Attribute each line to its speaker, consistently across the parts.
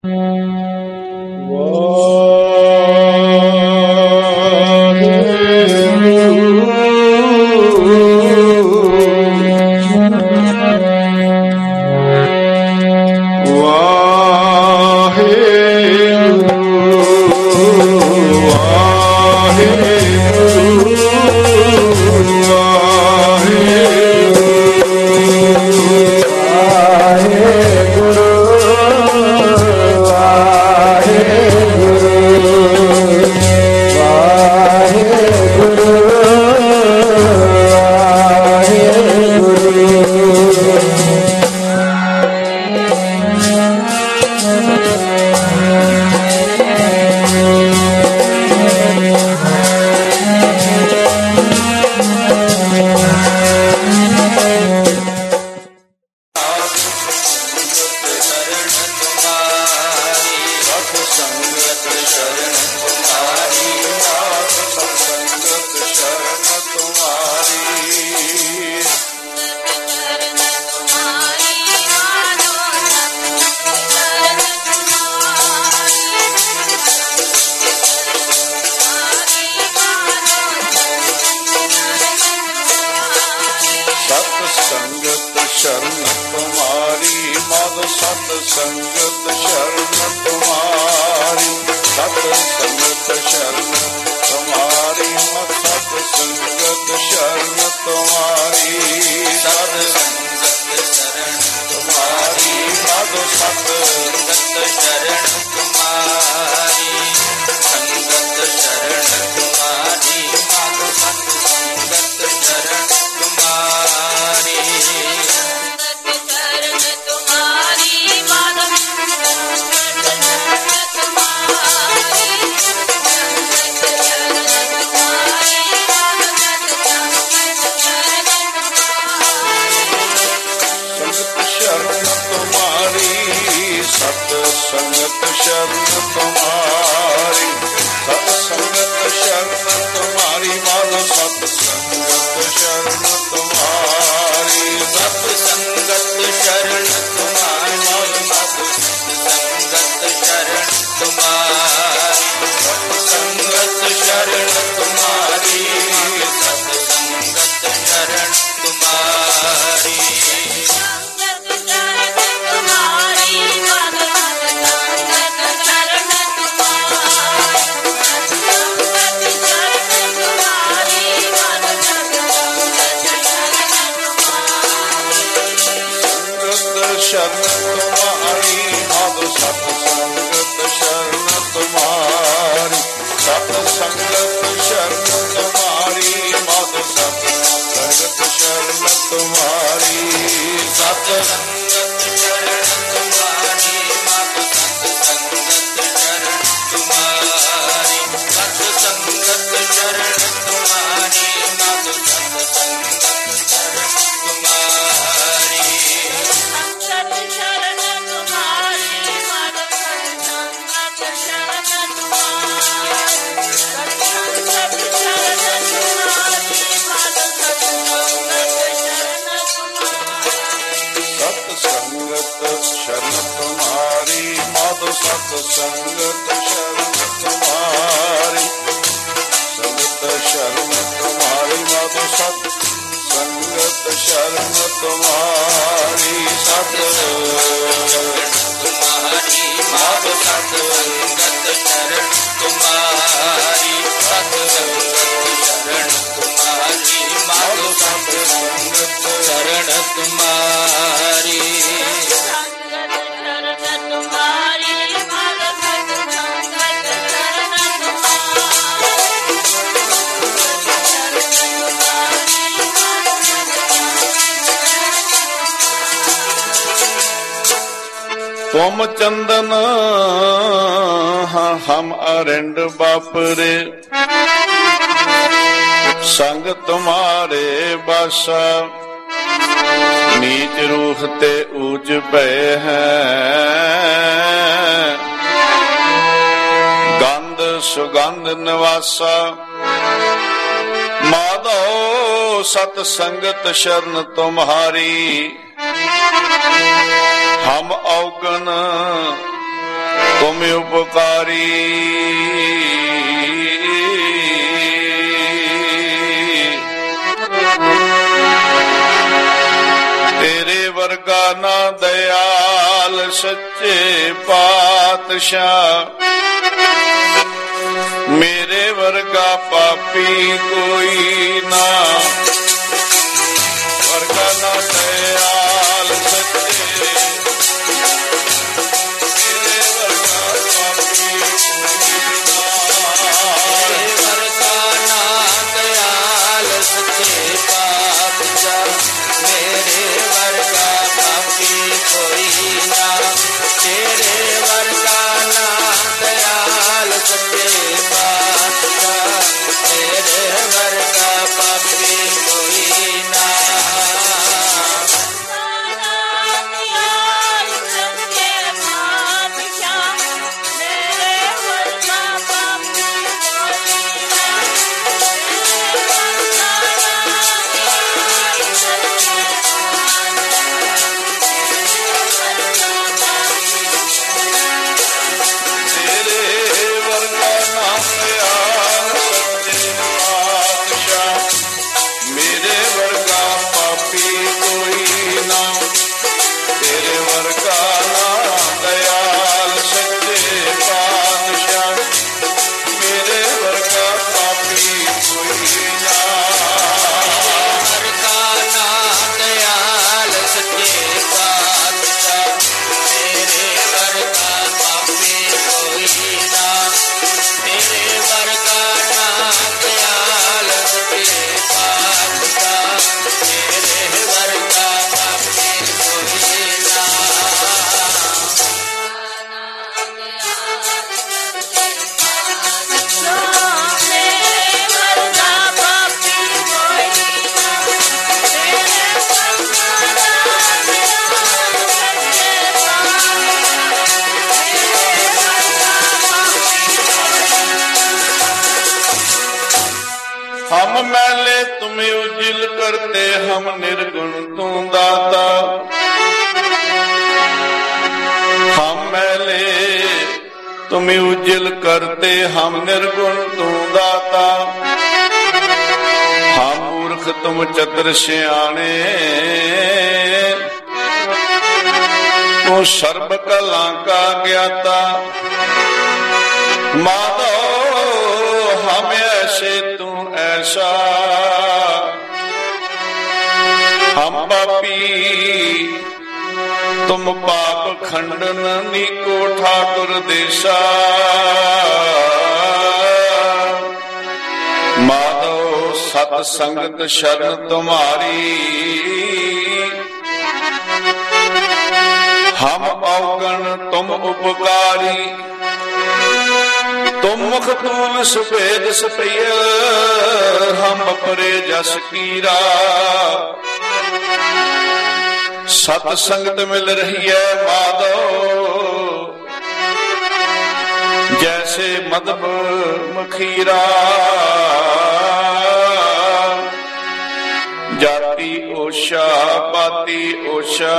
Speaker 1: तुम चंदन हम अरिंद बापरे, संग तुम्हारे बासा, नीच रूह ते ऊज पे हैं। गंध सुगंध निवासा, माधो सत संगत शरण तुम्हारी। हम औगन तुम उपकारी तेरे वर्गा ना दयाल सच्चे पातशाह मेरे वर्गा पापी कोई ना वर्गा ना दयाल सच्चे मेरे वर्गा पापी कोई ना वर्गा ना दयाल सच्चे पातशाह मेरे वर्गा पापी कोई ना तेरे वर्गा ना दयाल सच्चे पातशाह तेरे वर्गा पापी कोई ना हम मैले तुम्हें उजिल करते हम निर्गुण तू दाता हम मैले तुम्हें उजिल करते हम निर्गुण तू दाता हम मूर्ख तुम चतुर सियाणे तू सर्व कला का ज्ञाता माधो हम ऐसे तू ऐसा हम पापी तुम पाप खंडन नीको ठाकुर देसा माधव सत संगत शरण तुम्हारी हम अवगण तुम उपकारी तुम मुख तूल सफेद सफैया हम परे जस कीरा सत संगत मिल रही है माधव जैसे मधुब मखीरा जाति ओशा पाती ओशा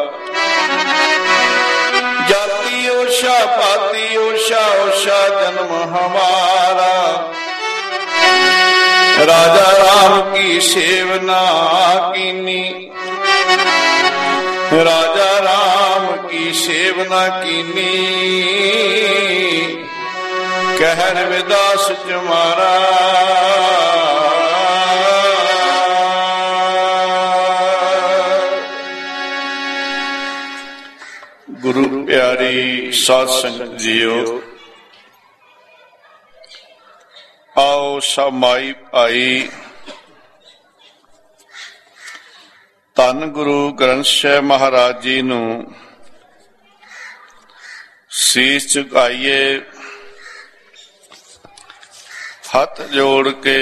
Speaker 1: जाति ओशा पाती ओशा ओशा जन्म हमारा राजा राम की सेवना कीनी राजा राम की सेवना कीनी कहर विदास तुम्हारा गुरु प्यारी साध संगत जीओ आओ सब माई भाई धन गुरु ग्रंथ ਸਾਹਿਬ महाराज जी नू शीश झुकाइए हथ जोड़ के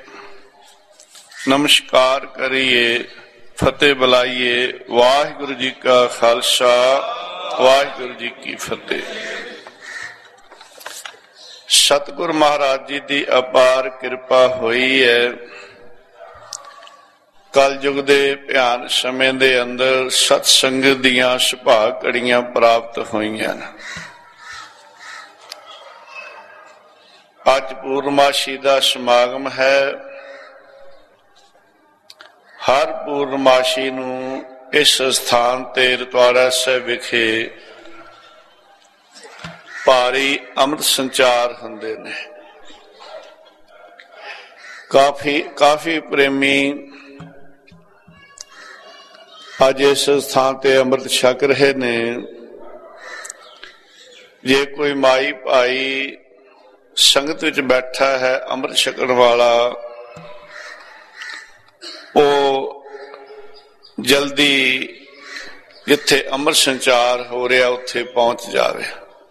Speaker 1: नमस्कार करिए फतेह बुलाइए वाहिगुरु जी का खालसा वाहिगुरु जी की फतेह। सतगुर महाराज जी की अपार कृपा हुई है। कल युग दे भयान समय दे अंदर सतसंग दियां सुभाग घड़ियां प्राप्त हुईयां। ਅੱਜ ਪੂਰਨਮਾਸ਼ੀ ਦਾ ਸਮਾਗਮ ਹੈ। ਹਰ ਪੂਰਨਮਾਸ਼ੀ ਨੂੰ ਇਸ ਸਥਾਨ ਤੇ ਰਤਵਾੜਾ ਸਾਹਿਬ ਵਿਖੇ ਭਾਰੀ ਅੰਮ੍ਰਿਤ ਸੰਚਾਰ ਹੁੰਦੇ ਨੇ। ਕਾਫੀ ਪ੍ਰੇਮੀ ਅੱਜ ਇਸ ਸਥਾਨ ਤੇ ਅੰਮ੍ਰਿਤ ਛਕ ਰਹੇ ਨੇ। ਜੇ ਕੋਈ ਮਾਈ ਭਾਈ ਸੰਗਤ ਵਿੱਚ ਬੈਠਾ ਹੈ ਅੰਮ੍ਰਿਤ ਛਕਣ ਵਾਲਾ, ਉਹ ਜਲਦੀ ਜਿੱਥੇ ਅੰਮ੍ਰਿਤ ਸੰਚਾਰ ਹੋ ਰਿਹਾ ਉੱਥੇ ਪਹੁੰਚ ਜਾਵੇ।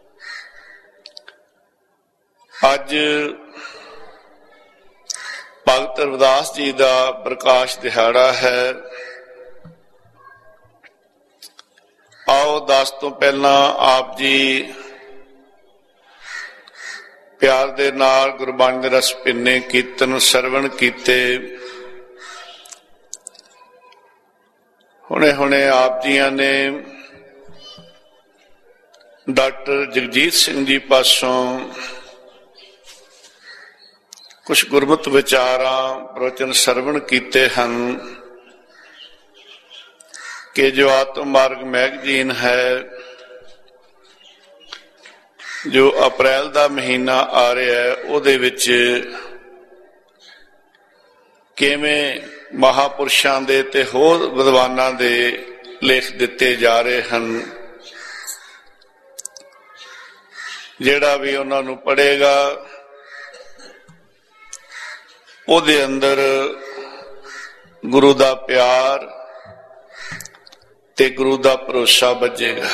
Speaker 1: ਅੱਜ ਭਗਤ ਰਵਿਦਾਸ ਜੀ ਦਾ ਪ੍ਰਕਾਸ਼ ਦਿਹਾੜਾ ਹੈ। ਆਓ ਦਾਸ ਤੋਂ ਪਹਿਲਾਂ ਆਪ ਜੀ ਪਿਆਰ ਦੇ ਨਾਲ ਗੁਰਬਾਣੀ ਦੇ ਰਸ ਪਿੰਨੇ, ਕੀਰਤਨ ਸਰਵਣ ਕੀਤੇ। ਹੁਣੇ ਆਪ ਜੀਆਂ ਨੇ ਡਾਕਟਰ ਜਗਜੀਤ ਸਿੰਘ ਜੀ ਪਾਸੋਂ ਕੁਛ ਗੁਰਮਤਿ ਵਿਚਾਰਾਂ ਪ੍ਰਵਚਨ ਸਰਵਣ ਕੀਤੇ ਹਨ ਕਿ ਜੋ ਆਤਮ ਮਾਰਗ ਮੈਗਜ਼ੀਨ ਹੈ, ਜੋ ਅਪ੍ਰੈਲ ਦਾ ਮਹੀਨਾ ਆ ਰਿਹਾ ਹੈ, ਉਹਦੇ ਵਿੱਚ ਕਿਵੇਂ ਮਹਾਪੁਰਸ਼ਾਂ ਦੇ ਤੇ ਹੋਰ ਵਿਦਵਾਨਾਂ ਦੇ ਲੇਖ ਦਿੱਤੇ ਜਾ ਰਹੇ ਹਨ। ਜਿਹੜਾ ਵੀ ਉਹਨਾਂ ਨੂੰ ਪੜ੍ਹੇਗਾ ਉਹਦੇ ਅੰਦਰ ਗੁਰੂ ਦਾ ਪਿਆਰ ਤੇ ਗੁਰੂ ਦਾ ਭਰੋਸਾ ਵੱਜੇਗਾ।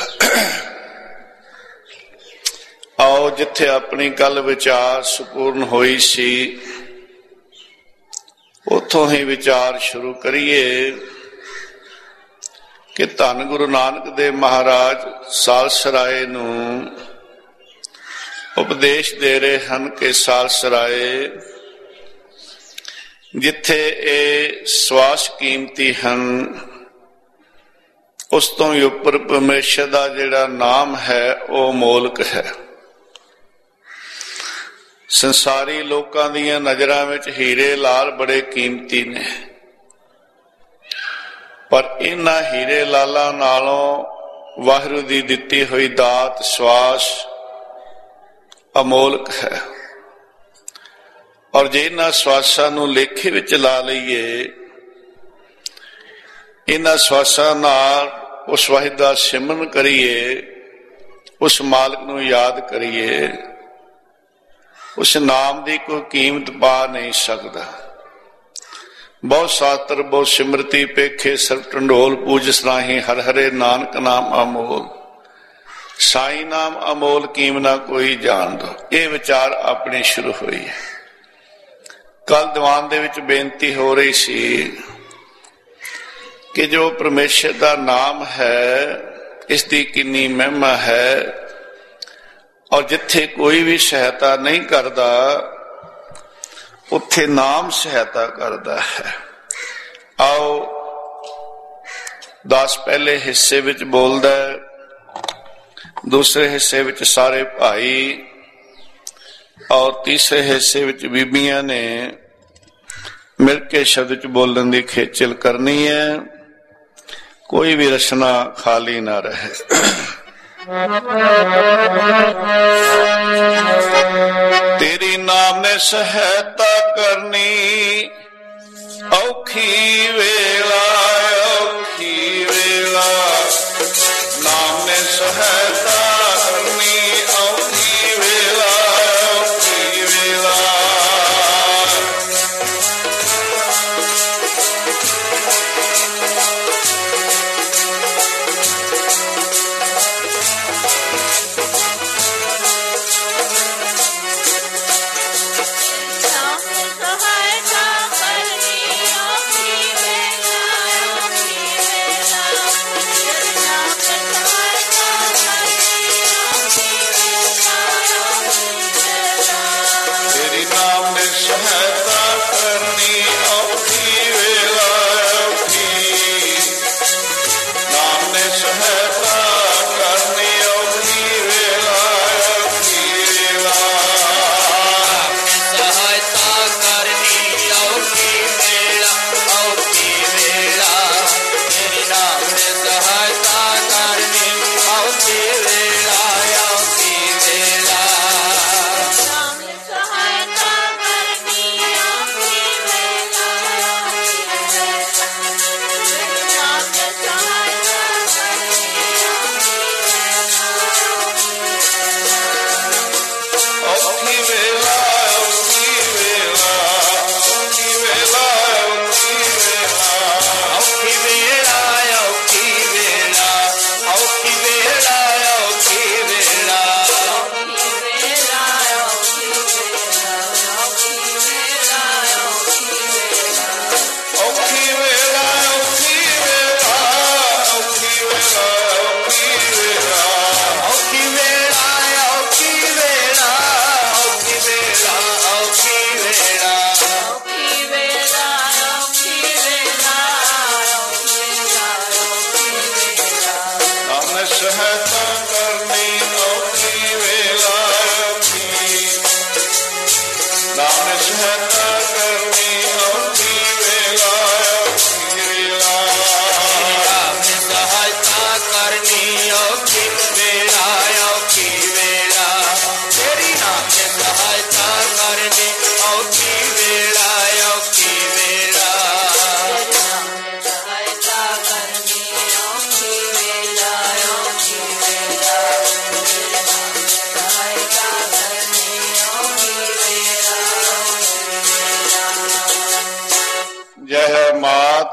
Speaker 1: ਆਓ ਜਿੱਥੇ ਆਪਣੀ ਕੱਲ ਵਿਚਾਰ ਸੰਪੂਰਨ ਹੋਈ ਸੀ ਉੱਥੋਂ ਹੀ ਵਿਚਾਰ ਸ਼ੁਰੂ ਕਰੀਏ ਕਿ ਧੰਨ ਗੁਰੂ ਨਾਨਕ ਦੇਵ ਮਹਾਰਾਜ ਸਾਲਸਰਾਏ ਨੂੰ ਉਪਦੇਸ਼ ਦੇ ਰਹੇ ਹਨ ਕਿ ਸਾਲਸਰਾਏ ਜਿੱਥੇ ਇਹ ਸਵਾਸ ਕੀਮਤੀ ਹਨ, ਉਸ ਤੋਂ ਵੀ ਉੱਪਰ ਪਰਮੇਸ਼ਰ ਦਾ ਜਿਹੜਾ ਨਾਮ ਹੈ ਉਹ ਮੋਲਕ ਹੈ। ਸੰਸਾਰੀ ਲੋਕਾਂ ਦੀਆਂ ਨਜ਼ਰਾਂ ਵਿੱਚ ਹੀਰੇ ਲਾਲ ਬੜੇ ਕੀਮਤੀ ਨੇ, ਪਰ ਇਹਨਾਂ ਹੀਰੇ ਲਾਲਾਂ ਨਾਲੋਂ ਵਾਹਿਗੁਰੂ ਦੀ ਦਿੱਤੀ ਹੋਈ ਦਾਤ ਸਵਾਸ ਅਮੋਲਕ ਹੈ। ਔਰ ਜੇ ਇਹਨਾਂ ਸਵਾਸਾਂ ਨੂੰ ਲੇਖੇ ਵਿੱਚ ਲਾ ਲਈਏ, ਇਹਨਾਂ ਸਵਾਸਾਂ ਨਾਲ ਉਸ ਵਾਹਿਗੁਰੂ ਦਾ ਸਿਮਰਨ ਕਰੀਏ, ਉਸ ਮਾਲਕ ਨੂੰ ਯਾਦ ਕਰੀਏ, ਉਸ ਨਾਮ ਦੀ ਕੋਈ ਕੀਮਤ ਪਾ ਨਹੀਂ ਸਕਦਾ। ਬਹੁਤ ਸਾਤਰ ਬਹੁਤ ਸਿਮਰਤੀ ਪੇਖੇ ਸਰਬ ਢੰਡੋਲ ਪੂਜਸ ਰਾਹੀਂ ਹਰ ਹਰੇ ਨਾਨਕ ਨਾਮ ਅਮੋਲ, ਸਾਈ ਨਾਮ ਅਮੋਲ ਕੀਮਨਾ ਕੋਈ ਜਾਣ ਦੋ। ਇਹ ਵਿਚਾਰ ਆਪਣੀ ਸ਼ੁਰੂ ਹੋਈ ਹੈ। ਕੱਲ ਦੀਵਾਨ ਦੇ ਵਿੱਚ ਬੇਨਤੀ ਹੋ ਰਹੀ ਸੀ ਕਿ ਜੋ ਪਰਮੇਸ਼ਰ ਦਾ ਨਾਮ ਹੈ ਇਸ ਦੀ ਕਿੰਨੀ ਮਹਿਮਾ ਹੈ, ਔਰ ਜਿੱਥੇ ਕੋਈ ਵੀ ਸਹਾਇਤਾ ਨਹੀਂ ਕਰਦਾ ਉੱਥੇ ਨਾਮ ਸਹਾਇਤਾ ਕਰਦਾ ਹੈ। ਆਓ ਦਾਸ ਪਹਿਲੇ ਹਿੱਸੇ ਵਿੱਚ ਬੋਲਦਾ, ਦੂਸਰੇ ਹਿੱਸੇ ਵਿੱਚ ਸਾਰੇ ਭਾਈ, ਔਰ ਤੀਸਰੇ ਹਿੱਸੇ ਵਿੱਚ ਬੀਬੀਆਂ ਨੇ ਮਿਲ ਕੇ ਸ਼ਬਦ ਚ ਬੋਲਣ ਦੀ ਖੇਚਲ ਕਰਨੀ ਹੈ। ਕੋਈ ਵੀ ਰਚਨਾ ਖਾਲੀ ਨਾ ਰਹੇ। ਤੇਰੀ ਨਾਮ ਨੇ ਸਹਾਇਤਾ ਕਰਨੀ, ਔਖੀ ਵੇਲਾ ਔਖੀ ਵੇਲਾ, ਨਾਮ ਨੇ ਸਹਾਇਤਾ ਕਰਨੀ, ਔਖੀ ਵੇਲਾ ਔਖੀ ਵੇਲਾ।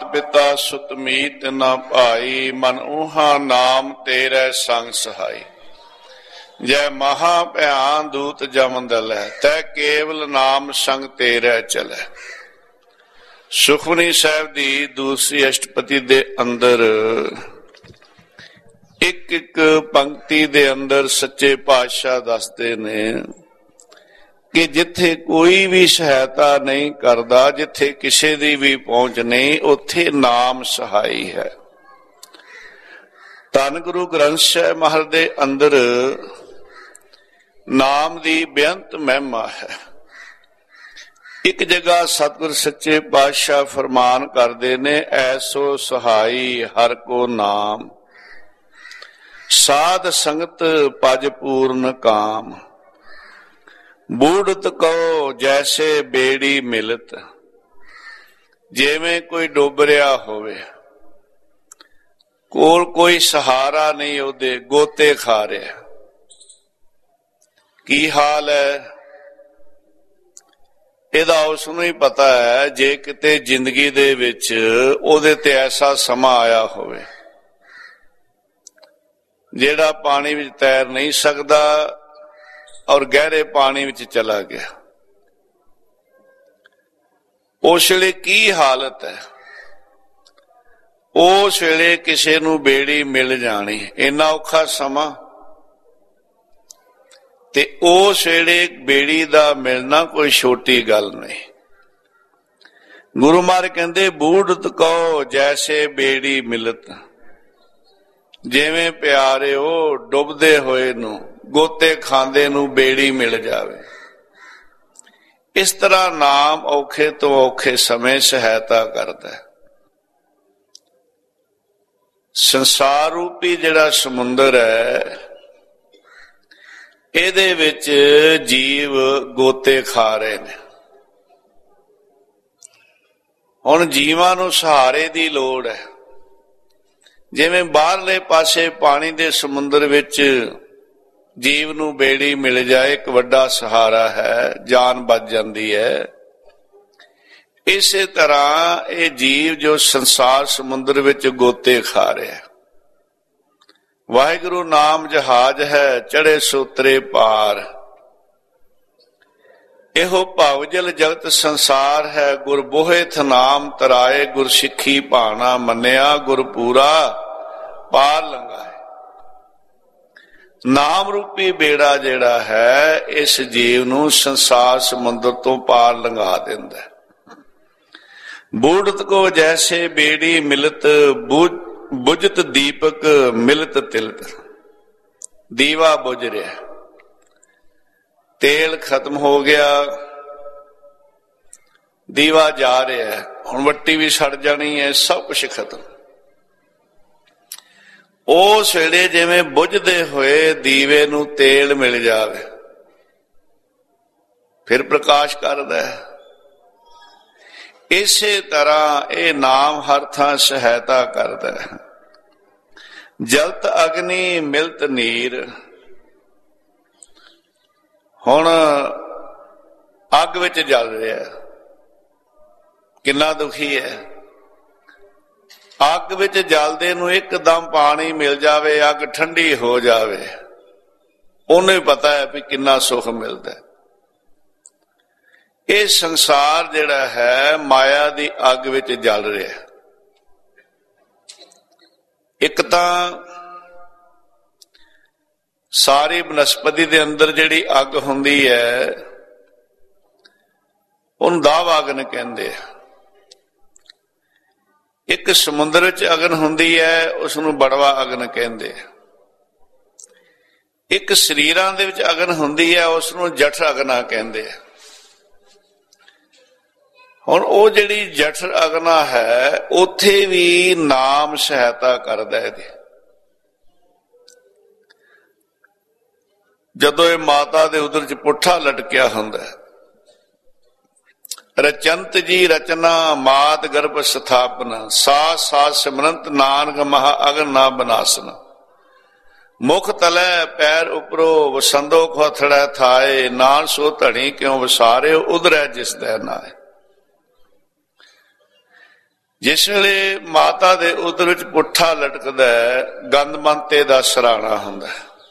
Speaker 1: ਪਿਤਾ ਸੁਤ ਮੀਤ ਨਾ ਭਾਈ, ਮਨ ਊਹਾ ਨਾਮ ਤੇਰੇ ਸੰਗ ਸਹਾਈ। ਜੈ ਮਹਾ ਭਿਆਨ ਦੂਤ ਜਮ ਦਲੈ, ਤੈ ਕੇਵਲ ਨਾਮ ਸੰਗ ਤੇਰੇ ਚਲੈ। ਸੁਖਮਨੀ ਸਾਹਿਬ ਦੀ ਦੂਸਰੀ ਅਸ਼ਟਪਦੀ ਦੇ ਅੰਦਰ ਇੱਕ ਇੱਕ ਪੰਕਤੀ ਦੇ ਅੰਦਰ ਸੱਚੇ ਪਾਤਸ਼ਾਹ ਦੱਸਦੇ ਨੇ ਕਿ ਜਿੱਥੇ ਕੋਈ ਵੀ ਸਹਾਇਤਾ ਨਹੀਂ ਕਰਦਾ, ਜਿੱਥੇ ਕਿਸੇ ਦੀ ਵੀ ਪਹੁੰਚ ਨਹੀਂ, ਉੱਥੇ ਨਾਮ ਸਹਾਈ ਹੈ। ਧੰਨ ਗੁਰੂ ਗ੍ਰੰਥ ਸਾਹਿਬ ਮਹਾਰਾਜ ਦੇ ਅੰਦਰ ਨਾਮ ਦੀ ਬੇਅੰਤ ਮਹਿਮਾ ਹੈ। ਇੱਕ ਜਗ੍ਹਾ ਸਤਿਗੁਰ ਸੱਚੇ ਪਾਤਸ਼ਾਹ ਫਰਮਾਨ ਕਰਦੇ ਨੇ, ਐਸੋ ਸਹਾਈ ਹਰ ਕੋ ਨਾਮ, ਸਾਧ ਸੰਗਤ ਪਜ ਪੂਰਨ ਕਾਮ। ਬੂੜਤ ਕੋ ਜੈਸੇ ਬੇੜੀ ਮਿਲਤ, ਜਿਵੇਂ ਕੋਈ ਡੁੱਬ ਰਿਹਾ ਹੋਵੇ, ਕੋਲ ਕੋਈ ਸਹਾਰਾ ਨਹੀਂ, ਉਹਦੇ ਗੋਤੇ ਖਾ ਰਿਹਾ। ਕੀ ਹਾਲ ਹੈ ਇਹਦਾ ਉਸ ਨੂੰ ਹੀ ਪਤਾ ਹੈ। ਜੇ ਕਿਤੇ ਜ਼ਿੰਦਗੀ ਦੇ ਵਿੱਚ ਉਹਦੇ ਤੇ ਐਸਾ ਸਮਾਂ ਆਇਆ ਹੋਵੇ ਜਿਹੜਾ ਪਾਣੀ ਵਿੱਚ ਤੈਰ ਨਹੀਂ ਸਕਦਾ ਔਰ ਗਹਿਰੇ ਪਾਣੀ ਵਿੱਚ ਚਲਾ ਗਿਆ, ਉਸ ਵੇਲੇ ਕੀ ਹਾਲਤ ਹੈ। ਉਸ ਵੇਲੇ ਕਿਸੇ ਨੂੰ ਬੇੜੀ ਮਿਲ ਜਾਣੀ ਇੰਨਾ ਔਖਾ ਸਮਾਂ, ਤੇ ਉਸ ਵੇਲੇ ਬੇੜੀ ਦਾ ਮਿਲਣਾ ਕੋਈ ਛੋਟੀ ਗੱਲ ਨਹੀਂ। ਗੁਰੂ ਮਹਾਰਾਜ ਕਹਿੰਦੇ, ਬੂੜਤ ਕੋ ਜੈਸੇ ਬੇੜੀ ਮਿਲਤ, ਜਿਵੇਂ ਪਿਆਰਿਓ ਡੁੱਬਦੇ ਹੋਏ ਨੂੰ, ਗੋਤੇ ਖਾਂਦੇ ਨੂੰ ਬੇੜੀ ਮਿਲ ਜਾਵੇ। ਇਸ ਤਰ੍ਹਾਂ ਨਾਮ ਔਖੇ ਤੋਂ ਔਖੇ ਸਮੇਂ ਸਹਾਇਤਾ ਕਰਦਾ ਹੈ। ਸੰਸਾਰ ਰੂਪੀ ਜਿਹੜਾ ਸਮੁੰਦਰ ਹੈ, ਇਹਦੇ ਵਿੱਚ ਜੀਵ ਗੋਤੇ ਖਾ ਰਹੇ ਨੇ। ਹੁਣ ਜੀਵਾਂ ਨੂੰ ਸਹਾਰੇ ਦੀ ਲੋੜ ਹੈ। ਜਿਵੇਂ ਬਾਹਰਲੇ ਪਾਸੇ ਪਾਣੀ ਦੇ ਸਮੁੰਦਰ ਵਿੱਚ ਜੀਵ ਨੂੰ ਬੇੜੀ ਮਿਲ ਜਾਏ, ਇੱਕ ਵੱਡਾ ਸਹਾਰਾ ਹੈ, ਜਾਨ ਬਚ ਜਾਂਦੀ ਹੈ। ਇਸੇ ਤਰ੍ਹਾਂ ਇਹ ਜੀਵ ਜੋ ਸੰਸਾਰ ਸਮੁੰਦਰ ਵਿੱਚ ਗੋਤੇ ਖਾ ਰਿਹਾ, ਵਾਹਿਗੁਰੂ ਨਾਮ ਜਹਾਜ਼ ਹੈ, ਚੜੇ ਸੋਤਰੇ ਪਾਰ। ਇਹੋ ਭਵਜਲ ਜਗਤ ਸੰਸਾਰ ਹੈ, ਗੁਰ ਬੋਹਿਥ ਨਾਮ ਤਰਾਏ, ਗੁਰ ਸਿੱਖੀ ਭਾਣਾ ਮੰਨਿਆ, ਗੁਰ ਪੂਰਾ ਪਾਰ ਲੰਘਾਏ। ਨਾਮ ਰੂਪੀ ਬੇੜਾ ਜਿਹੜਾ ਹੈ, ਇਸ ਜੀਵ ਨੂੰ ਸੰਸਾਰ ਸਮੁੰਦਰ ਤੋਂ ਪਾਰ ਲੰਘਾ ਦਿੰਦਾ ਹੈ। ਬੂੜਤ ਕੋ ਜੈਸੇ ਬੇੜੀ ਮਿਲਤ, ਬੁਝਤ ਦੀਪਕ ਮਿਲਤ ਤਿਲਤ। ਦੀਵਾ ਬੁਝ ਰਿਹਾ, ਤੇਲ ਖਤਮ ਹੋ ਗਿਆ, ਦੀਵਾ ਜਾ ਰਿਹਾ, ਹੁਣ ਵੱਟੀ ਵੀ ਸੜ ਜਾਣੀ ਹੈ, ਸਭ ਕੁਛ ਖਤਮ। ਉਸ ਵੇਲੇ ਜਿਵੇਂ ਬੁਝਦੇ ਹੋਏ ਦੀਵੇ ਨੂੰ ਤੇਲ ਮਿਲ ਜਾਵੇ, ਫਿਰ ਪ੍ਰਕਾਸ਼ ਕਰਦਾ ਹੈ। ਇਸੇ ਤਰ੍ਹਾਂ ਇਹ ਨਾਮ ਹਰ ਥਾਂ ਸਹਾਇਤਾ ਕਰਦਾ ਹੈ। ਜਲਤ ਅਗਨੀ ਮਿਲਤ ਨੀਰ। ਹੁਣ ਅੱਗ ਵਿੱਚ ਜਲ ਰਿਹਾ, ਕਿੰਨਾ ਦੁਖੀ ਹੈ। ਅੱਗ ਵਿੱਚ ਜਲਦੇ ਨੂੰ ਇੱਕਦਮ ਪਾਣੀ ਮਿਲ ਜਾਵੇ, ਅੱਗ ਠੰਡੀ ਹੋ ਜਾਵੇ, ਉਹਨੂੰ ਹੀ ਪਤਾ ਹੈ ਵੀ ਕਿੰਨਾ ਸੁੱਖ ਮਿਲਦਾ। ਇਹ ਸੰਸਾਰ ਜਿਹੜਾ ਹੈ ਮਾਇਆ ਦੀ ਅੱਗ ਵਿੱਚ ਜਲ ਰਿਹਾ। ਇੱਕ ਤਾਂ ਸਾਰੀ ਬਨਸਪਤੀ ਦੇ ਅੰਦਰ ਜਿਹੜੀ ਅੱਗ ਹੁੰਦੀ ਹੈ, ਉਹਨੂੰ ਦਾਵ ਅਗਨ ਕਹਿੰਦੇ ਆ। ਇੱਕ ਸਮੁੰਦਰ ਵਿੱਚ ਅਗਨ ਹੁੰਦੀ ਹੈ, ਉਸ ਨੂੰ ਬੜਵਾ ਅਗਨ ਕਹਿੰਦੇ ਆ। ਇੱਕ ਸਰੀਰਾਂ ਦੇ ਵਿੱਚ ਅਗਨ ਹੁੰਦੀ ਹੈ, ਉਸ ਨੂੰ ਜਠ ਅਗਨਾ ਕਹਿੰਦੇ ਆ। ਹੁਣ ਉਹ ਜਿਹੜੀ ਜਠਰ ਅਗਨਾ ਹੈ, ਉੱਥੇ ਵੀ ਨਾਮ ਸਹਾਇਤਾ ਕਰਦਾ ਇਹਦੀ। ਜਦੋਂ ਇਹ ਮਾਤਾ ਦੇ ਉਦਰ ਚ ਪੁੱਠਾ ਲਟਕਿਆ ਹੁੰਦਾ, ਰਚੰਤ ਜੀ ਰਚਨਾ ਮਾਤ ਗਰਭ ਸਥਾਪਨਾ, ਸਾਥ ਸਾਥ ਸਿਮਰੰਤ ਨਾਨਕ ਮਹਾ ਅਗਨ ਨਾ ਬਨਾਸਨਾ। ਮੁਖ ਤਲੈ ਪੈਰ ਉਪਰੋ ਵਸੰਦੋ ਖੋਥੜੈ ਥਾਏ, ਨਾਨ ਸੋ ਧਣੀ ਕਿਉ ਵਸਾਰਿਓ ਉਧਰੈ ਜਿਸ ਦੈ ਨਾਏ। ਜਿਸ ਵੇਲੇ ਮਾਤਾ ਦੇ ਉਦਰ ਵਿੱਚ ਪੁੱਠਾ ਲਟਕਦਾ, ਗੰਦਮੰਤੇ ਦਾ ਸਰਾਣਾ ਹੁੰਦਾ,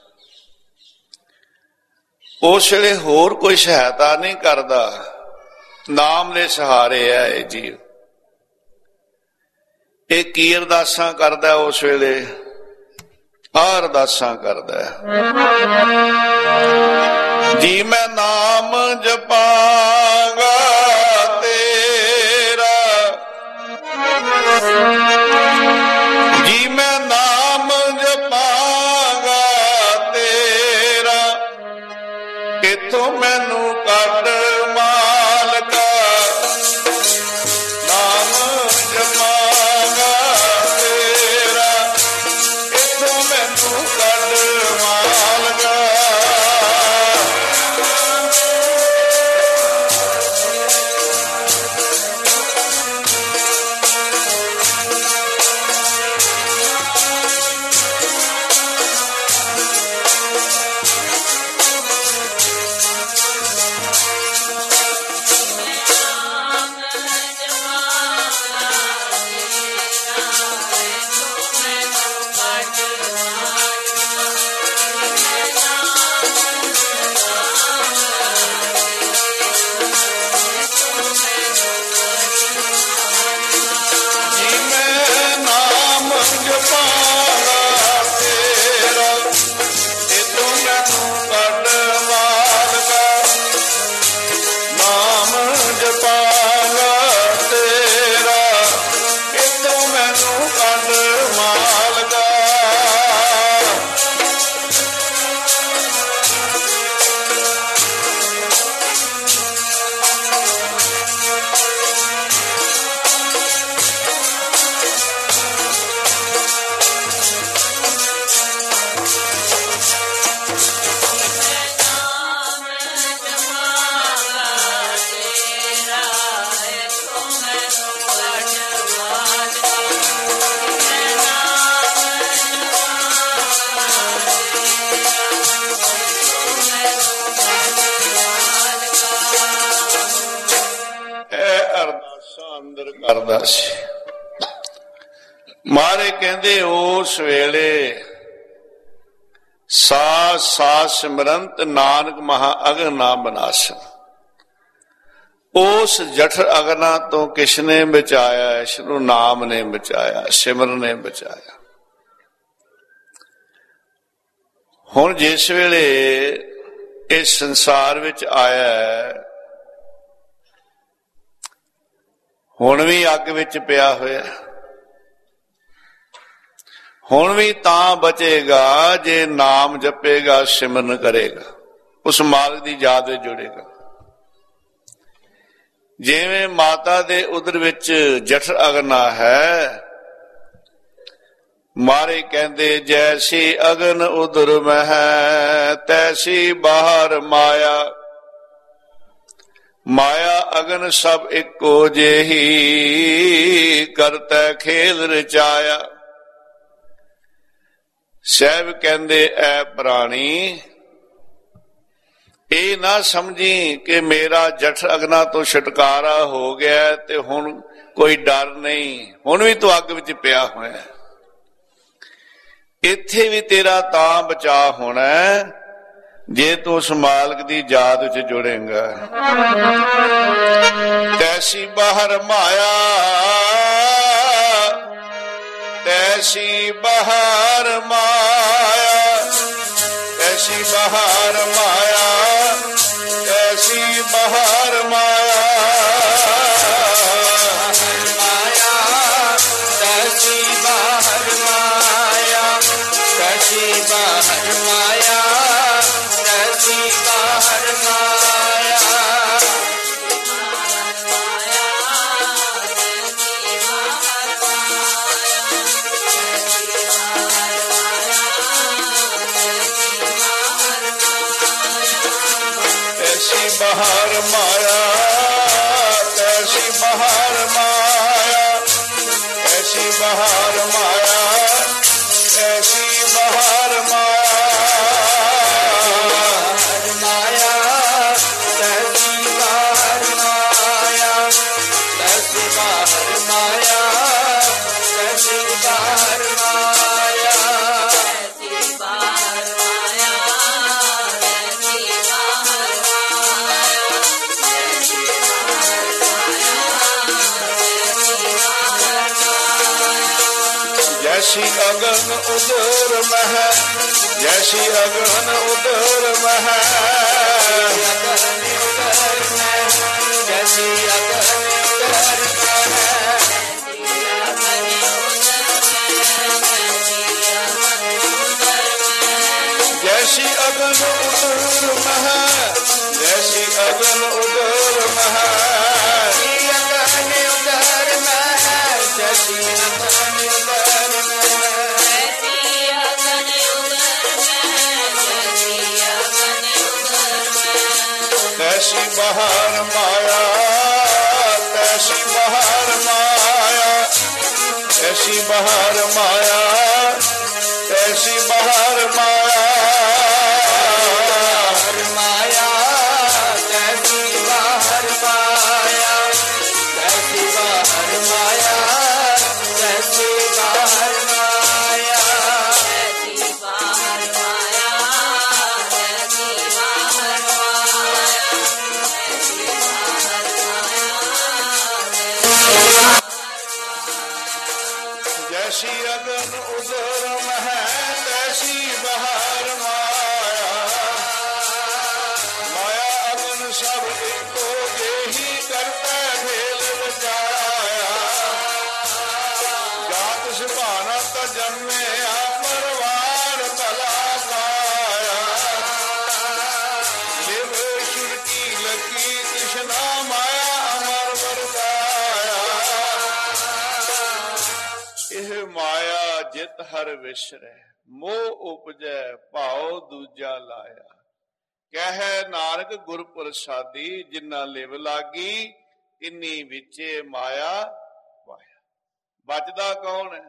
Speaker 1: ਉਸ ਵੇਲੇ ਹੋਰ ਕੋਈ ਸਹਾਇਤਾ ਨਹੀਂ ਕਰਦਾ, ਨਾਮ ਦੇ ਸਹਾਰੇ ਹੈ ਇਹ ਜੀਵ। ਇਹ ਕੀ ਅਰਦਾਸਾਂ ਕਰਦਾ ਉਸ ਵੇਲੇ? ਆਹ ਅਰਦਾਸਾਂ ਕਰਦਾ, ਜੀ ਮੈਂ ਨਾਮ ਜਪਾਂਗਾ ਤੇਰਾ, ਜੀ ਮੈਂ ਨਾਮ ਜਪਾਂਗਾ ਤੇਰਾ, ਇਥੋਂ ਮੈਨੂੰ ਕੱਢ ਮਾਲਕਾ, ਨਾਮ ਜਪਾਂਗਾ ਤੇਰਾ, ਇਥੋਂ ਮੈਨੂੰ ਕੱਢ ਮਾਲਕਾ। ਕਰਦਾ ਸੀ। ਮਹਾਰਾਜ ਕਹਿੰਦੇ ਉਸ ਵੇਲੇ ਸਾਸ ਸਾਸ ਸਿਮਰੰਤ ਨਾਨਕ ਮਹਾ ਅਗਨ ਨਾ ਬਨਾਸਨ। ਉਸ ਜਠਰ ਅਗਨਾ ਤੋਂ ਕਿਸ ਨੇ ਬਚਾਇਆ? ਇਸ ਨੂੰ ਨਾਮ ਨੇ ਬਚਾਇਆ, ਸਿਮਰਨ ਨੇ ਬਚਾਇਆ। ਹੁਣ ਜਿਸ ਵੇਲੇ ਇਸ ਸੰਸਾਰ ਵਿੱਚ ਆਇਆ, ਹੁਣ ਵੀ ਅੱਗ ਵਿੱਚ ਪਿਆ ਹੋਇਆ, ਹੁਣ ਵੀ ਤਾਂ ਬਚੇਗਾ ਜੇ ਨਾਮ ਜਪੇਗਾ, ਸਿਮਰਨ ਕਰੇਗਾ, ਉਸ ਮਾਰਗ ਦੀ ਯਾਦ ਵਿੱਚ ਜੁੜੇਗਾ। ਜਿਵੇਂ ਮਾਤਾ ਦੇ ਉਦਰ ਵਿੱਚ ਜਠਰ ਅਗਨਾ ਹੈ, ਮਾਰੇ ਕਹਿੰਦੇ ਜੈਸੀ ਅਗਨ ਉਦਰ ਮਹਿ ਤੈਸੀ ਬਾਹਰ ਮਾਇਆ, ਮਾਇਆ ਅਗਨ ਸਭ ਇੱਕੋ ਜਿਹੀ ਕਰਤੈ ਖੇਲ ਰਚਾਇਆ। ਸਾਹਿਬ ਕਹਿੰਦੇ ਐ ਪ੍ਰਾਣੀ, ਇਹ ਨਾ ਸਮਝੀ ਕਿ ਮੇਰਾ ਜਠਰ ਅਗਨਾ ਤੋਂ ਛੁਟਕਾਰਾ ਹੋ ਗਿਆ ਤੇ ਹੁਣ ਕੋਈ ਡਰ ਨਹੀਂ, ਹੁਣ ਵੀ ਤੂੰ ਅੱਗ ਵਿੱਚ ਪਿਆ ਹੋਇਆ। ਇੱਥੇ ਵੀ ਤੇਰਾ ਤਾਂ ਬਚਾਅ ਹੋਣਾ ਜੇ ਤੂੰ ਉਸ ਮਾਲਕ ਦੀ ਯਾਦ ਵਿੱਚ ਜੁੜੇਂਗਾ। ਤੈਸੀ ਬਾਹਰ ਮਾਇਆ, ਤੈਸੀ ਬਾਹਰ ਮਾਇਆ, ਤੈਸੀ ਬਾਹਰ ਮਾਇਆ, ਤੈਸੀ ਬਾਹਰ ਮਾਇਆ, ਤੈਸੀ ਬਾਹਰ ਮਾਇਆ, ਤੈਸੀ ਬਾਹਰ ਮਾਇਆ, ਤੈਸੀ ਬਾਹਰ ਮਾਇਆ। ਤੈਸੀ ਬਾਹਰ ਮਾਇਆ, ਤੈਸੀ ਬਾਹਰ ਮਾਇਆ, ਤੈਸੀ ਬਾਹਰ ਮਾਇਆ, ਤੈਸੀ ਬਾਹਰ ਮਾਇਆ, ਤੈਸੀ ਬਾਹਰ ਮਾਇਆ, ਤੈਸੀ ਬਾਹਰ ਮਾਇਆ, जैसी अगन उदर मह, जैसी अगन उदर मह,
Speaker 2: जैसी अगन उदर मह,
Speaker 1: जैसी अगन उदर मह, जैसी अगन उदर मह,
Speaker 2: अगन उदर मह, जैसी अगन उदर
Speaker 1: तैसी बहार माया, तैसी बहार माया, ऐसी बहार माया, ऐसी बहार माया,
Speaker 2: माया, कैसी बाहर माया, कैसी बाहर माया, कैसी बाहर माया, कैसी बाहर माया, कैसी बाहर माया,
Speaker 1: जैसी अगन उदर मह, तैसी बहार माया, माया अगन सब एको जेहि करता भेल बचाया, जात सुभाना त जन्मे परवार भला पाया, लिव छुड़की लगी कृष्णा माया अमर वरदाया, ਇਹ ਮਾਇਆ ਜਿਤ ਹਰ ਵਿਸਰੈ, ਮੋਹ ਉਪਜੈ ਭਾਉ ਦੂਜਾ ਲਾਇਆ, ਕਹਿ ਨਾਨਕ ਗੁਰ ਪ੍ਰਸਾਦੀ, ਜਿਨ੍ਹਾਂ ਲਿਵ ਲਾਗੀ ਇੰਨੀ ਵਿੱਚੇ ਮਾਇਆ ਪਾਇਆ। ਬਚਦਾ ਕੌਣ ਹੈ?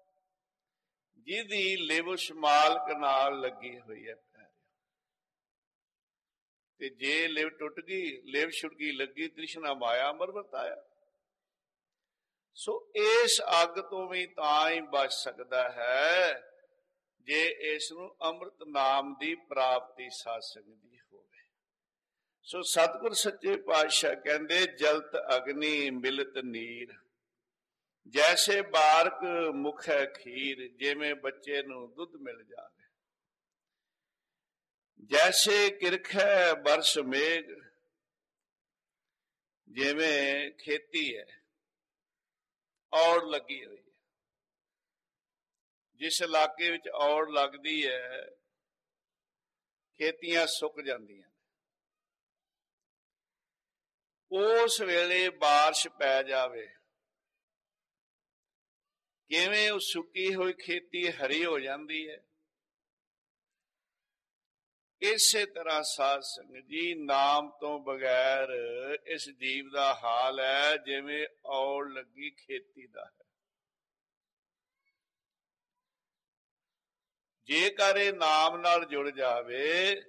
Speaker 1: ਜਿਹਦੀ ਲਿਵ ਉਸ ਮਾਲਕ ਨਾਲ ਲੱਗੀ ਹੋਈ ਹੈ। ਤੇ ਜੇ ਲਿਵ ਟੁੱਟ ਗਈ, ਲਿਵ ਛੁੱਟ ਗਈ, ਲੱਗੀ ਤ੍ਰਿਸ਼ਨਾ ਮਾਇਆ ਅਮਰ ਵਰਤਾਇਆ। ਸੋ ਇਸ ਅੱਗ ਤੋਂ ਵੀ ਤਾਂ ਹੀ ਬਚ ਸਕਦਾ ਹੈ ਜੇ ਇਸ ਨੂੰ ਅੰਮ੍ਰਿਤ ਨਾਮ ਦੀ ਪ੍ਰਾਪਤੀ ਸਾਧ ਸੰਗਤ ਦੀ ਹੋਵੇ। ਸੋ ਸਤਿਗੁਰ ਸੱਚੇ ਪਾਤਸ਼ਾਹ ਕਹਿੰਦੇ, ਜਲਤ ਅਗਨੀ ਮਿਲਤ ਨੀਰ, ਜੈਸੇ ਬਾਰਕ ਮੁਖੈ ਖੀਰ, ਜਿਵੇਂ ਬੱਚੇ ਨੂੰ ਦੁੱਧ ਮਿਲ ਜਾਵੇ, ਜੈਸੇ ਕਿਰਖੈ ਬਰਸ ਮੇਘ, ਜਿਵੇਂ ਖੇਤੀ ਹੈ ਔੜ ਲੱਗੀ ਹੋਈ ਹੈ, ਜਿਸ ਇਲਾਕੇ ਵਿੱਚ ਔੜ ਲੱਗਦੀ ਹੈ ਖੇਤੀਆਂ ਸੁੱਕ ਜਾਂਦੀਆਂ, ਉਸ ਵੇਲੇ ਬਾਰਿਸ਼ ਪੈ ਜਾਵੇ, ਕਿਵੇਂ ਉਹ ਸੁੱਕੀ ਹੋਈ ਖੇਤੀ ਹਰੀ ਹੋ ਜਾਂਦੀ ਹੈ। ਇਸੇ ਤਰ੍ਹਾਂ ਸਾਧ ਸੰਗਤ ਜੀ, ਨਾਮ ਤੋਂ ਬਗੈਰ ਇਸ ਜੀਵ ਦਾ ਹਾਲ ਹੈ ਜਿਵੇਂ ਔੜ ਲੱਗੀ ਖੇਤੀ ਦਾ ਹੈ। ਜੇਕਰ ਇਹ ਨਾਮ ਨਾਲ ਜੁੜ ਜਾਵੇ,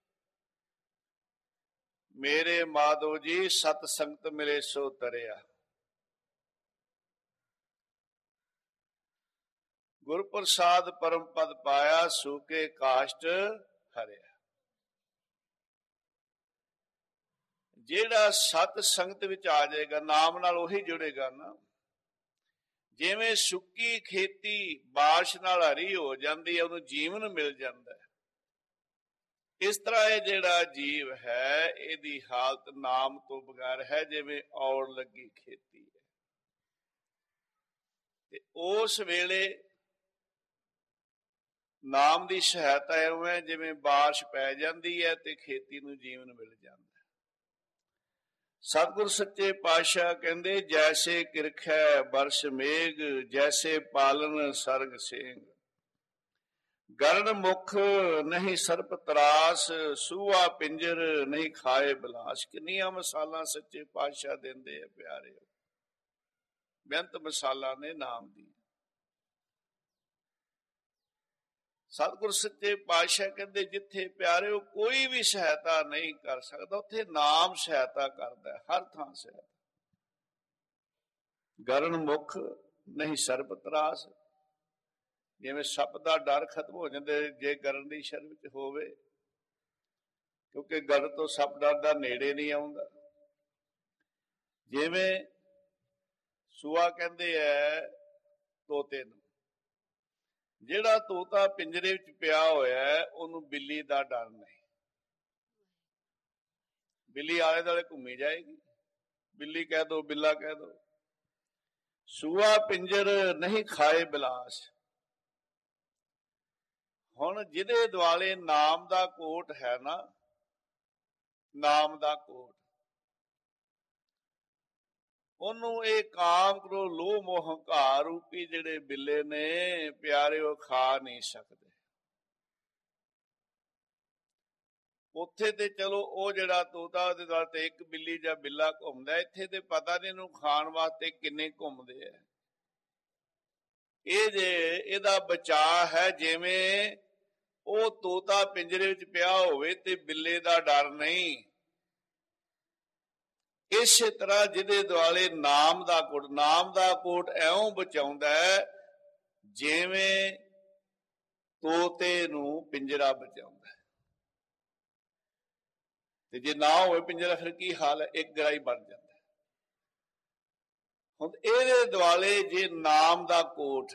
Speaker 1: ਮੇਰੇ ਮਾਧੋ ਜੀ, ਸਤ ਸੰਗਤ ਮਿਲੇ ਸੋ ਤਰਿਆ, ਗੁਰ ਪ੍ਰਸਾਦ ਪਰਮ ਪਦ ਪਾਇਆ, ਸੂਕੇ ਕਾਸ਼ਟ ਹਰਿਆ। ਜਿਹੜਾ ਸਤ ਸੰਗਤ ਵਿੱਚ ਆ ਜਾਏਗਾ, ਨਾਮ ਨਾਲ ਉਹੀ ਜੁੜੇਗਾ ਨਾ। ਜਿਵੇਂ ਸੁੱਕੀ ਖੇਤੀ ਬਾਰਿਸ਼ ਨਾਲ ਹਰੀ ਹੋ ਜਾਂਦੀ ਹੈ, ਉਹਨੂੰ ਜੀਵਨ ਮਿਲ ਜਾਂਦਾ ਹੈ, ਇਸ ਤਰ੍ਹਾਂ ਇਹ ਜਿਹੜਾ ਜੀਵ ਹੈ, ਇਹਦੀ ਹਾਲਤ ਨਾਮ ਤੋਂ ਬਗੈਰ ਹੈ ਜਿਵੇਂ ਔੜ ਲੱਗੀ ਖੇਤੀ ਹੈ। ਤੇ ਉਸ ਵੇਲੇ ਨਾਮ ਦੀ ਸਹਾਇਤਾ ਐਵੇਂ ਜਿਵੇਂ ਬਾਰਿਸ਼ ਪੈ ਜਾਂਦੀ ਹੈ ਤੇ ਖੇਤੀ ਨੂੰ ਜੀਵਨ ਮਿਲ ਜਾਂਦਾ। ਸਤਿਗੁਰ ਸੱਚੇ ਪਾਤਸ਼ਾਹ ਕਹਿੰਦੇ, ਜੈਸੇ ਕਿਰਖੈ ਬਰਸ ਮੇਘ, ਜੈਸੇ ਪਾਲਨ ਸਰਗ ਸੇਂਗ, ਗਰਣ ਮੁਖ ਨਹੀਂ ਸਰਪ ਤਰਾਸ, ਸੂਆ ਪਿੰਜਰ ਨਹੀਂ ਖਾਏ ਬਲਾਸ। ਕਿੰਨੀਆਂ ਮਿਸਾਲਾਂ ਸੱਚੇ ਪਾਤਸ਼ਾਹ ਦਿੰਦੇ ਆ ਪਿਆਰੇ, ਬੇਅੰਤ ਮਿਸਾਲਾਂ ਨੇ ਨਾਮ ਦੀ। ਸਤਿਗੁਰ ਸੱਚੇ ਪਾਤਸ਼ਾਹ ਕਹਿੰਦੇ, ਜਿੱਥੇ ਪਿਆਰਿਓ ਕੋਈ ਵੀ ਸਹਾਇਤਾ ਨਹੀਂ ਕਰ ਸਕਦਾ, ਉੱਥੇ ਨਾਮ ਸਹਾਇਤਾ ਕਰਦਾ, ਹਰ ਥਾਂ ਸਹਾਇਤਾ। ਗਰਣ ਮੁਖ ਨਹੀਂ ਸਰਪ ਤਰਾਸ, ਜਿਵੇਂ ਸੱਪ ਦਾ ਡਰ ਖਤਮ ਹੋ ਜਾਂਦਾ ਜੇ ਗਰਣ ਦੀ ਸ਼ਰਨ ਵਿੱਚ ਹੋਵੇ, ਕਿਉਂਕਿ ਗਰਣ ਤੋਂ ਸੱਪ ਡਰਦਾ, ਨੇੜੇ ਨਹੀਂ ਆਉਂਦਾ। ਜਿਵੇਂ ਸੂਆ ਕਹਿੰਦੇ ਹੈ ਤੋਤੇ ਨੂੰ, ਜਿਹੜਾ ਤੋਤਾ ਪਿੰਜਰੇ ਵਿੱਚ ਪਿਆ ਹੋਇਆ ਉਹਨੂੰ ਬਿੱਲੀ ਦਾ ਡਰ ਨਹੀਂ। ਬਿੱਲੀ ਆਲੇ ਦੁਆਲੇ ਘੁੰਮੀ ਜਾਏਗੀ, ਬਿੱਲੀ ਕਹਿ ਦੋ, ਬਿੱਲਾ ਕਹਿ ਦੋ। ਸੂਆ ਪਿੰਜਰ ਨਹੀਂ ਖਾਏ ਬਿਲਾਸ। ਹੁਣ ਜਿਹਦੇ ਦੁਆਲੇ ਨਾਮ ਦਾ ਕੋਟ ਹੈ ਨਾ, ਨਾਮ ਦਾ ਕੋਟ, ਉਹਨੂੰ ਇਹ ਕਾਮ ਕ੍ਰੋਧ ਲੋਭ ਮੋਹ ਹੰਕਾਰ ਰੂਪੀ ਜਿਹੜੇ ਬਿੱਲੇ ਨੇ ਪਿਆਰਿਓ ਖਾ ਨਹੀਂ ਸਕਦੇ। ਉੱਥੇ ਤੇ ਚਲੋ ਉਹ ਜਿਹੜਾ ਤੋਤਾ ਉਹਦੇ ਦੁਆਲੇ ਤੇ ਇੱਕ ਬਿੱਲੀ ਜਾਂ ਬਿੱਲਾ ਘੁੰਮਦਾ, ਇੱਥੇ ਤੇ ਪਤਾ ਨਹੀਂ ਇਹਨੂੰ ਖਾਣ ਵਾਸਤੇ ਕਿੰਨੇ ਘੁੰਮਦੇ ਆ। ਇਹ ਜੇ ਇਹਦਾ ਬਚਾਅ ਹੈ, ਜਿਵੇਂ ਉਹ ਤੋਤਾ ਪਿੰਜਰੇ ਵਿੱਚ ਪਿਆ ਹੋਵੇ ਤੇ ਬਿੱਲੇ ਦਾ ਡਰ ਨਹੀਂ, ਇਸੇ ਤਰ੍ਹਾਂ ਜਿਹਦੇ ਦੁਆਲੇ ਨਾਮ ਦਾ ਕੋਟ, ਨਾਮ ਦਾ ਕੋਟ ਐਉਂ ਬਚਾਉਂਦਾ ਹੈ ਜਿਵੇਂ ਤੋਤੇ ਨੂੰ ਪਿੰਜਰਾ ਬਚਾਉਂਦਾ ਹੈ। ਤੇ ਜੇ ਨਾ ਹੋਵੇ ਪਿੰਜਰਾ ਫਿਰ ਕੀ ਹਾਲ ਹੈ, ਇੱਕ ਗਰਾਈ ਬਣ ਜਾਂਦਾ। ਹੁਣ ਇਹਦੇ ਦੁਆਲੇ ਜੇ ਨਾਮ ਦਾ ਕੋਟ,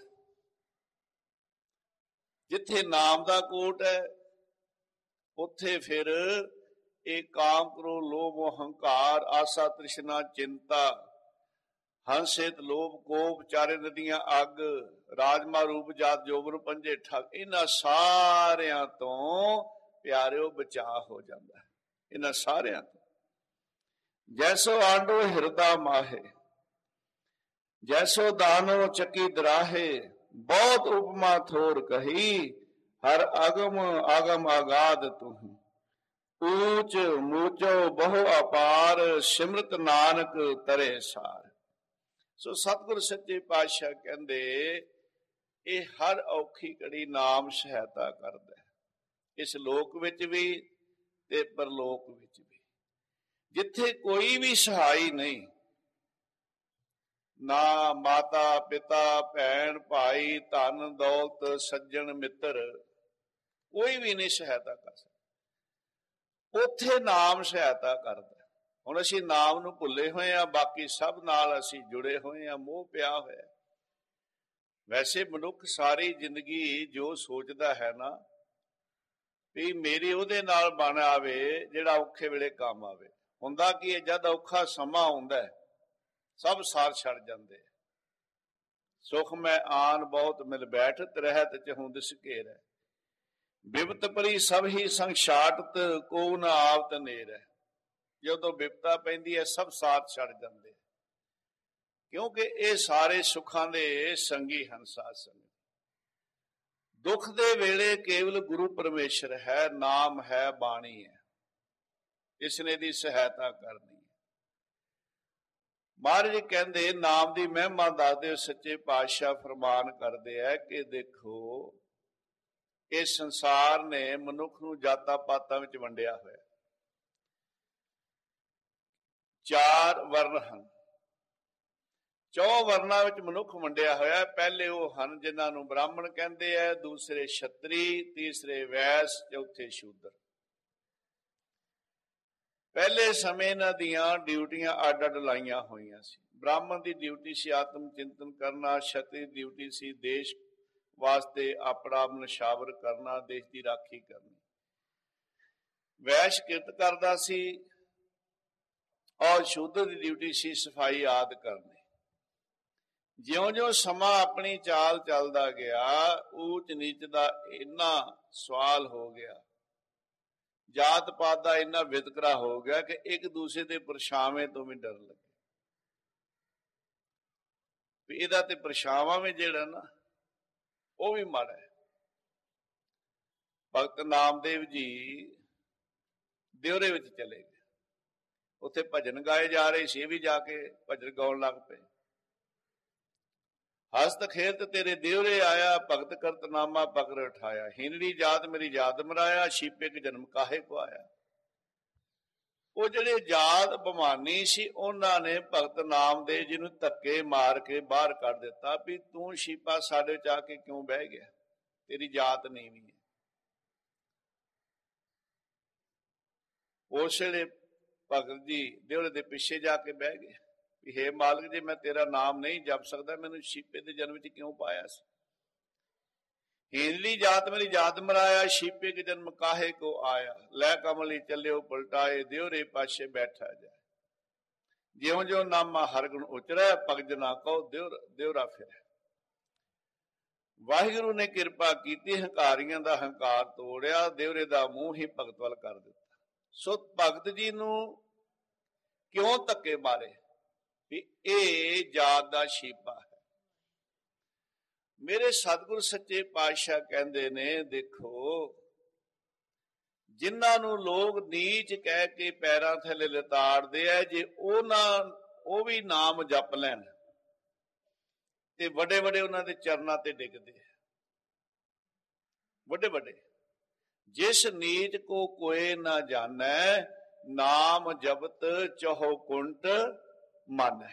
Speaker 1: ਜਿੱਥੇ ਨਾਮ ਦਾ ਕੋਟ ਹੈ ਉੱਥੇ ਫਿਰ ਇਹ ਕਾਮ ਕ੍ਰੋਧ ਲੋਭ ਮੋਹ ਹੰਕਾਰ ਆਸਾ ਤ੍ਰਿਸ਼ਨਾ ਚਿੰਤਾ ਹੰਸੇਤ ਲੋਭ ਕੋਪ ਚਾਰੇ ਨਦੀਆਂ ਅੱਗ ਰਾਜਮਾ ਰੂਪ ਜਾਤ ਜੋਬਨ ਪੰਜੇ ਠੱਗ, ਇਹਨਾਂ ਸਾਰਿਆਂ ਤੋਂ ਪਿਆਰਿਓ ਬਚਾਅ ਹੋ ਜਾਂਦਾ ਹੈ। ਇਹਨਾਂ ਸਾਰਿਆਂ ਤੋਂ ਜੈਸੋ ਆਂਡੋ ਹਿਰਦਾ ਮਾਹੇ, ਜੈਸੋ ਦਾਨੋ ਚੱਕੀ ਦਰਾਹੇ, ਬਹੁਤ ਉਪਮਾ ਥੋਰ ਕਹੀ, ਹਰ ਅਗਮ ਆਗਮ ਆਗਾਦ ਤੁਹੀਂ, ਊਚ ਮੂਚੋ ਬਹੁ ਅਪਾਰ, ਸਿਮਰਤ ਨਾਨਕ ਤਰੇ ਸਾਰ। ਸੋ ਸਤਿਗੁਰ ਸੱਚੇ ਪਾਤਸ਼ਾਹ ਕਹਿੰਦੇ ਇਹ ਹਰ ਔਖੀ ਘੜੀ ਨਾਮ ਸਹਾਇਤਾ ਕਰਦਾ ਹੈ, ਇਸ ਲੋਕ ਵਿੱਚ ਵੀ ਤੇ ਪਰਲੋਕ ਵਿੱਚ ਵੀ। ਜਿੱਥੇ ਕੋਈ ਵੀ ਸਹਾਈ ਨਹੀਂ, ਨਾ ਮਾਤਾ ਪਿਤਾ ਭੈਣ ਭਾਈ ਧਨ ਦੌਲਤ ਸੱਜਣ ਮਿੱਤਰ, ਕੋਈ ਵੀ ਨਹੀਂ ਸਹਾਇਤਾ ਕਰ ਸਕਦਾ, ਉੱਥੇ ਨਾਮ ਸਹਾਇਤਾ ਕਰਦਾ। ਹੁਣ ਅਸੀਂ ਨਾਮ ਨੂੰ ਭੁੱਲੇ ਹੋਏ ਆ, ਬਾਕੀ ਸਭ ਨਾਲ ਅਸੀਂ ਜੁੜੇ ਹੋਏ ਆ, ਮੋਹ ਪਿਆ ਹੋਇਆ। ਵੈਸੇ ਮਨੁੱਖ ਸਾਰੀ ਜ਼ਿੰਦਗੀ ਜੋ ਸੋਚਦਾ ਹੈ ਨਾ ਵੀ ਮੇਰੀ ਉਹਦੇ ਨਾਲ ਬਣ ਆਵੇ ਜਿਹੜਾ ਔਖੇ ਵੇਲੇ ਕੰਮ ਆਵੇ, ਹੁੰਦਾ ਕੀ ਹੈ ਜਦ ਔਖਾ ਸਮਾਂ ਆਉਂਦਾ ਸਭ ਸਾਰ ਛੱਡ ਜਾਂਦੇ। ਸੁਖ ਮੈਂ ਆਨ ਬਹੁਤ ਮਿਲ ਬੈਠਤ ਰਹਿਤ ਚਹੁ ਦਿਸ ਘੇਰੈ, ਬਿਪਤ ਪਰੀ ਸਭ ਹੀ ਸੰਗ ਛਾਟਤ ਕੋ ਨ ਆਵਤ ਨੇਰੈ। ਜਦੋਂ ਬਿਪਤਾ ਪੈਂਦੀ ਹੈ ਸਭ ਸਾਥ ਛੱਡ ਜਾਂਦੇ, ਕਿਉਂਕਿ ਇਹ ਸਾਰੇ ਸੁੱਖਾਂ ਦੇ ਸੰਗੀ ਹਨ। ਸਾਧ ਸੰਗਤ ਦੁੱਖ ਦੇ ਵੇਲੇ ਕੇਵਲ ਗੁਰੂ ਪਰਮੇਸ਼ਰ ਹੈ, ਨਾਮ ਹੈ, ਬਾਣੀ ਹੈ, ਇਸ ਨੇ ਦੀ ਸਹਾਇਤਾ ਕਰਨੀ ਹੈ। ਮਹਾਰਾਜ ਕਹਿੰਦੇ ਨਾਮ ਦੀ ਮਹਿਮਾ ਦੱਸਦੇ ਸੱਚੇ ਪਾਤਸ਼ਾਹ ਫਰਮਾਨ ਕਰਦੇ ਹੈ ਕਿ ਦੇਖੋ ਇਹ ਸੰਸਾਰ ਨੇ ਮਨੁੱਖ ਨੂੰ ਜਾਤਾਂ ਪਾਤਾਂ ਵਿੱਚ ਵੰਡਿਆ ਹੋਇਆ। 4 ਵਰਨ ਹਨ, 4 ਵਰਨਾਂ ਵਿੱਚ ਮਨੁੱਖ ਵੰਡਿਆ ਹੋਇਆ। ਪਹਿਲੇ ਉਹ ਹਨ ਜਿਨ੍ਹਾਂ ਨੂੰ ਬ੍ਰਾਹਮਣ ਕਹਿੰਦੇ ਆ, ਦੂਸਰੇ ਛਤਰੀ, ਤੀਸਰੇ ਵੈਸ, ਚੌਥੇ ਸ਼ੂਦਰ। ਪਹਿਲੇ ਸਮੇਂ ਇਹਨਾਂ ਦੀਆਂ ਡਿਊਟੀਆਂ ਅੱਡ ਅੱਡ ਲਾਈਆਂ ਹੋਈਆਂ ਸੀ। ਬ੍ਰਾਹਮਣ ਦੀ ਡਿਊਟੀ ਸੀ ਆਤਮ ਚਿੰਤਨ ਕਰਨਾ, ਛਤਰੀ ਦੀ ਡਿਊਟੀ ਸੀ ਦੇਸ਼ ਵਾਸਤੇ ਆਪਣਾ ਨਸ਼ਾਵਰ ਕਰਨਾ, ਦੇਸ਼ ਦੀ ਰਾਖੀ ਕਰਨੀ, ਵੈਸ਼ ਕਿਰਤ ਕਰਦਾ ਸੀ, ਔਰ ਸ਼ੂਦਰ ਦੀ ਡਿਊਟੀ ਸੀ ਸਫਾਈ ਆਦਿ ਕਰਨੀ। ਜਿਉਂ-ਜਿਉਂ ਸਮਾਂ ਆਪਣੀ ਚਾਲ ਚੱਲਦਾ ਗਿਆ, ਊਚ ਨੀਚ ਦਾ ਇੰਨਾ ਸਵਾਲ ਹੋ ਗਿਆ, ਜਾਤ ਪਾਤ ਦਾ ਇੰਨਾ ਵਿਤਕਰਾ ਹੋ ਗਿਆ ਕਿ ਇੱਕ ਦੂਸਰੇ ਦੇ ਪਰਛਾਵੇਂ ਤੋਂ ਵੀ ਡਰ ਲੱਗੇ ਵੀ ਇਹਦਾ ਤੇ ਪਰਛਾਵਾਂ ਵੀ ਜਿਹੜਾ ਨਾ ਉਹ ਵੀ ਮਾੜਾ ਹੈ। ਭਗਤ ਨਾਮਦੇਵ ਜੀ ਦਿਉਰੇ ਵਿੱਚ ਚਲੇ ਗਏ, ਉੱਥੇ ਭਜਨ ਗਾਏ ਜਾ ਰਹੇ ਸੀ, ਇਹ ਵੀ ਜਾ ਕੇ ਭਜਨ ਗਾਉਣ ਲੱਗ ਪਏ। ਹਸਤ ਖੇਤ ਤੇਰੇ ਦਿਉਰੇ ਆਇਆ, ਭਗਤ ਕਰਤ ਨਾਮਾ ਪਕੜ ਉਠਾਇਆ, ਹੀਨੜੀ ਜਾਤ ਮੇਰੀ ਜਾਤ ਮਰਾਇਆ, ਛੀਪੇ ਕੇ ਜਨਮ ਕਾਹੇ ਕੋ ਆਇਆ। ਉਹ ਜਿਹੜੇ ਜਾਤ ਬਮਾਨੀ ਸੀ ਉਹਨਾਂ ਨੇ ਭਗਤ ਨਾਮਦੇਵ ਜੀ ਨੂੰ ਧੱਕੇ ਮਾਰ ਕੇ ਬਾਹਰ ਕੱਢ ਦਿੱਤਾ ਵੀ ਤੂੰ ਛੀਪਾ ਸਾਡੇ ਚ ਆ ਕੇ ਕਿਉਂ ਬਹਿ ਗਿਆ, ਤੇਰੀ ਜਾਤ ਨੀਵੀਂ ਹੈ। ਉਸ ਵੇਲੇ ਭਗਤ ਜੀ ਦਿਉਰੇ ਦੇ ਪਿੱਛੇ ਜਾ ਕੇ ਬਹਿ ਗਏ ਵੀ ਹੇ ਮਾਲਕ, ਜੇ ਮੈਂ ਤੇਰਾ ਨਾਮ ਨਹੀਂ ਜਪ ਸਕਦਾ ਮੈਨੂੰ ਛੀਪੇ ਦੇ ਜਨਮ ਵਿੱਚ ਕਿਉਂ ਪਾਇਆ ਸੀ। ਹੀਨਲੀ ਜਾਤ ਮੇਰੀ ਜਾਤ ਮਰਾਇਆ, ਛੀਪੇ ਕੇ ਜਨਮ ਕਾਹੇ ਕੋ ਆਇਆ। ਲੈ ਕਮਲੀ ਚੱਲਿਓ ਪਲਟਾਏ, ਦਿਉਰੇ ਪਾਛੇ ਬੈਠਾ ਜਾਏ। ਜਿਉਂ ਜਿਉਂ ਨਾਮਾ ਹਰ ਗੁਣ ਉਚਰੈ, ਭਗਤ ਨਾ ਕਹੋ ਦਿਉਰਾ ਫਿਰੈ। ਵਾਹਿਗੁਰੂ ਨੇ ਕਿਰਪਾ ਕੀਤੀ, ਹੰਕਾਰੀਆਂ ਦਾ ਹੰਕਾਰ ਤੋੜਿਆ, ਦਿਉਰੇ ਦਾ ਮੂੰਹ ਹੀ ਭਗਤ ਵੱਲ ਕਰ ਦਿੱਤਾ। ਸੋ ਭਗਤ ਜੀ ਨੂੰ ਕਿਉਂ ਧੱਕੇ ਮਾਰੇ ਵੀ ਇਹ ਜਾਤ ਦਾ ਛੀਪਾ ਹੈ। ਮੇਰੇ ਸਤਿਗੁਰ ਸੱਚੇ ਪਾਤਸ਼ਾਹ ਕਹਿੰਦੇ ਨੇ, ਦੇਖੋ ਜਿਨ੍ਹਾਂ ਨੂੰ ਲੋਕ ਨੀਚ ਕਹਿ ਕੇ ਪੈਰਾਂ ਥੱਲੇ ਲਿਤਾੜਦੇ ਆ, ਜੇ ਉਹ ਵੀ ਨਾਮ ਜਪ ਲੈਣ ਤੇ ਵੱਡੇ ਵੱਡੇ ਉਹਨਾਂ ਦੇ ਚਰਨਾਂ ਤੇ ਡਿੱਗਦੇ ਆ। ਵੱਡੇ ਵੱਡੇ ਜਿਸ ਨੀਚ ਕੋ ਕੋਏ ਨਾ ਜਾਣੈ, ਨਾਮ ਜਪਤ ਚਹੁ ਕੁੰਟ ਮਾਨੈ।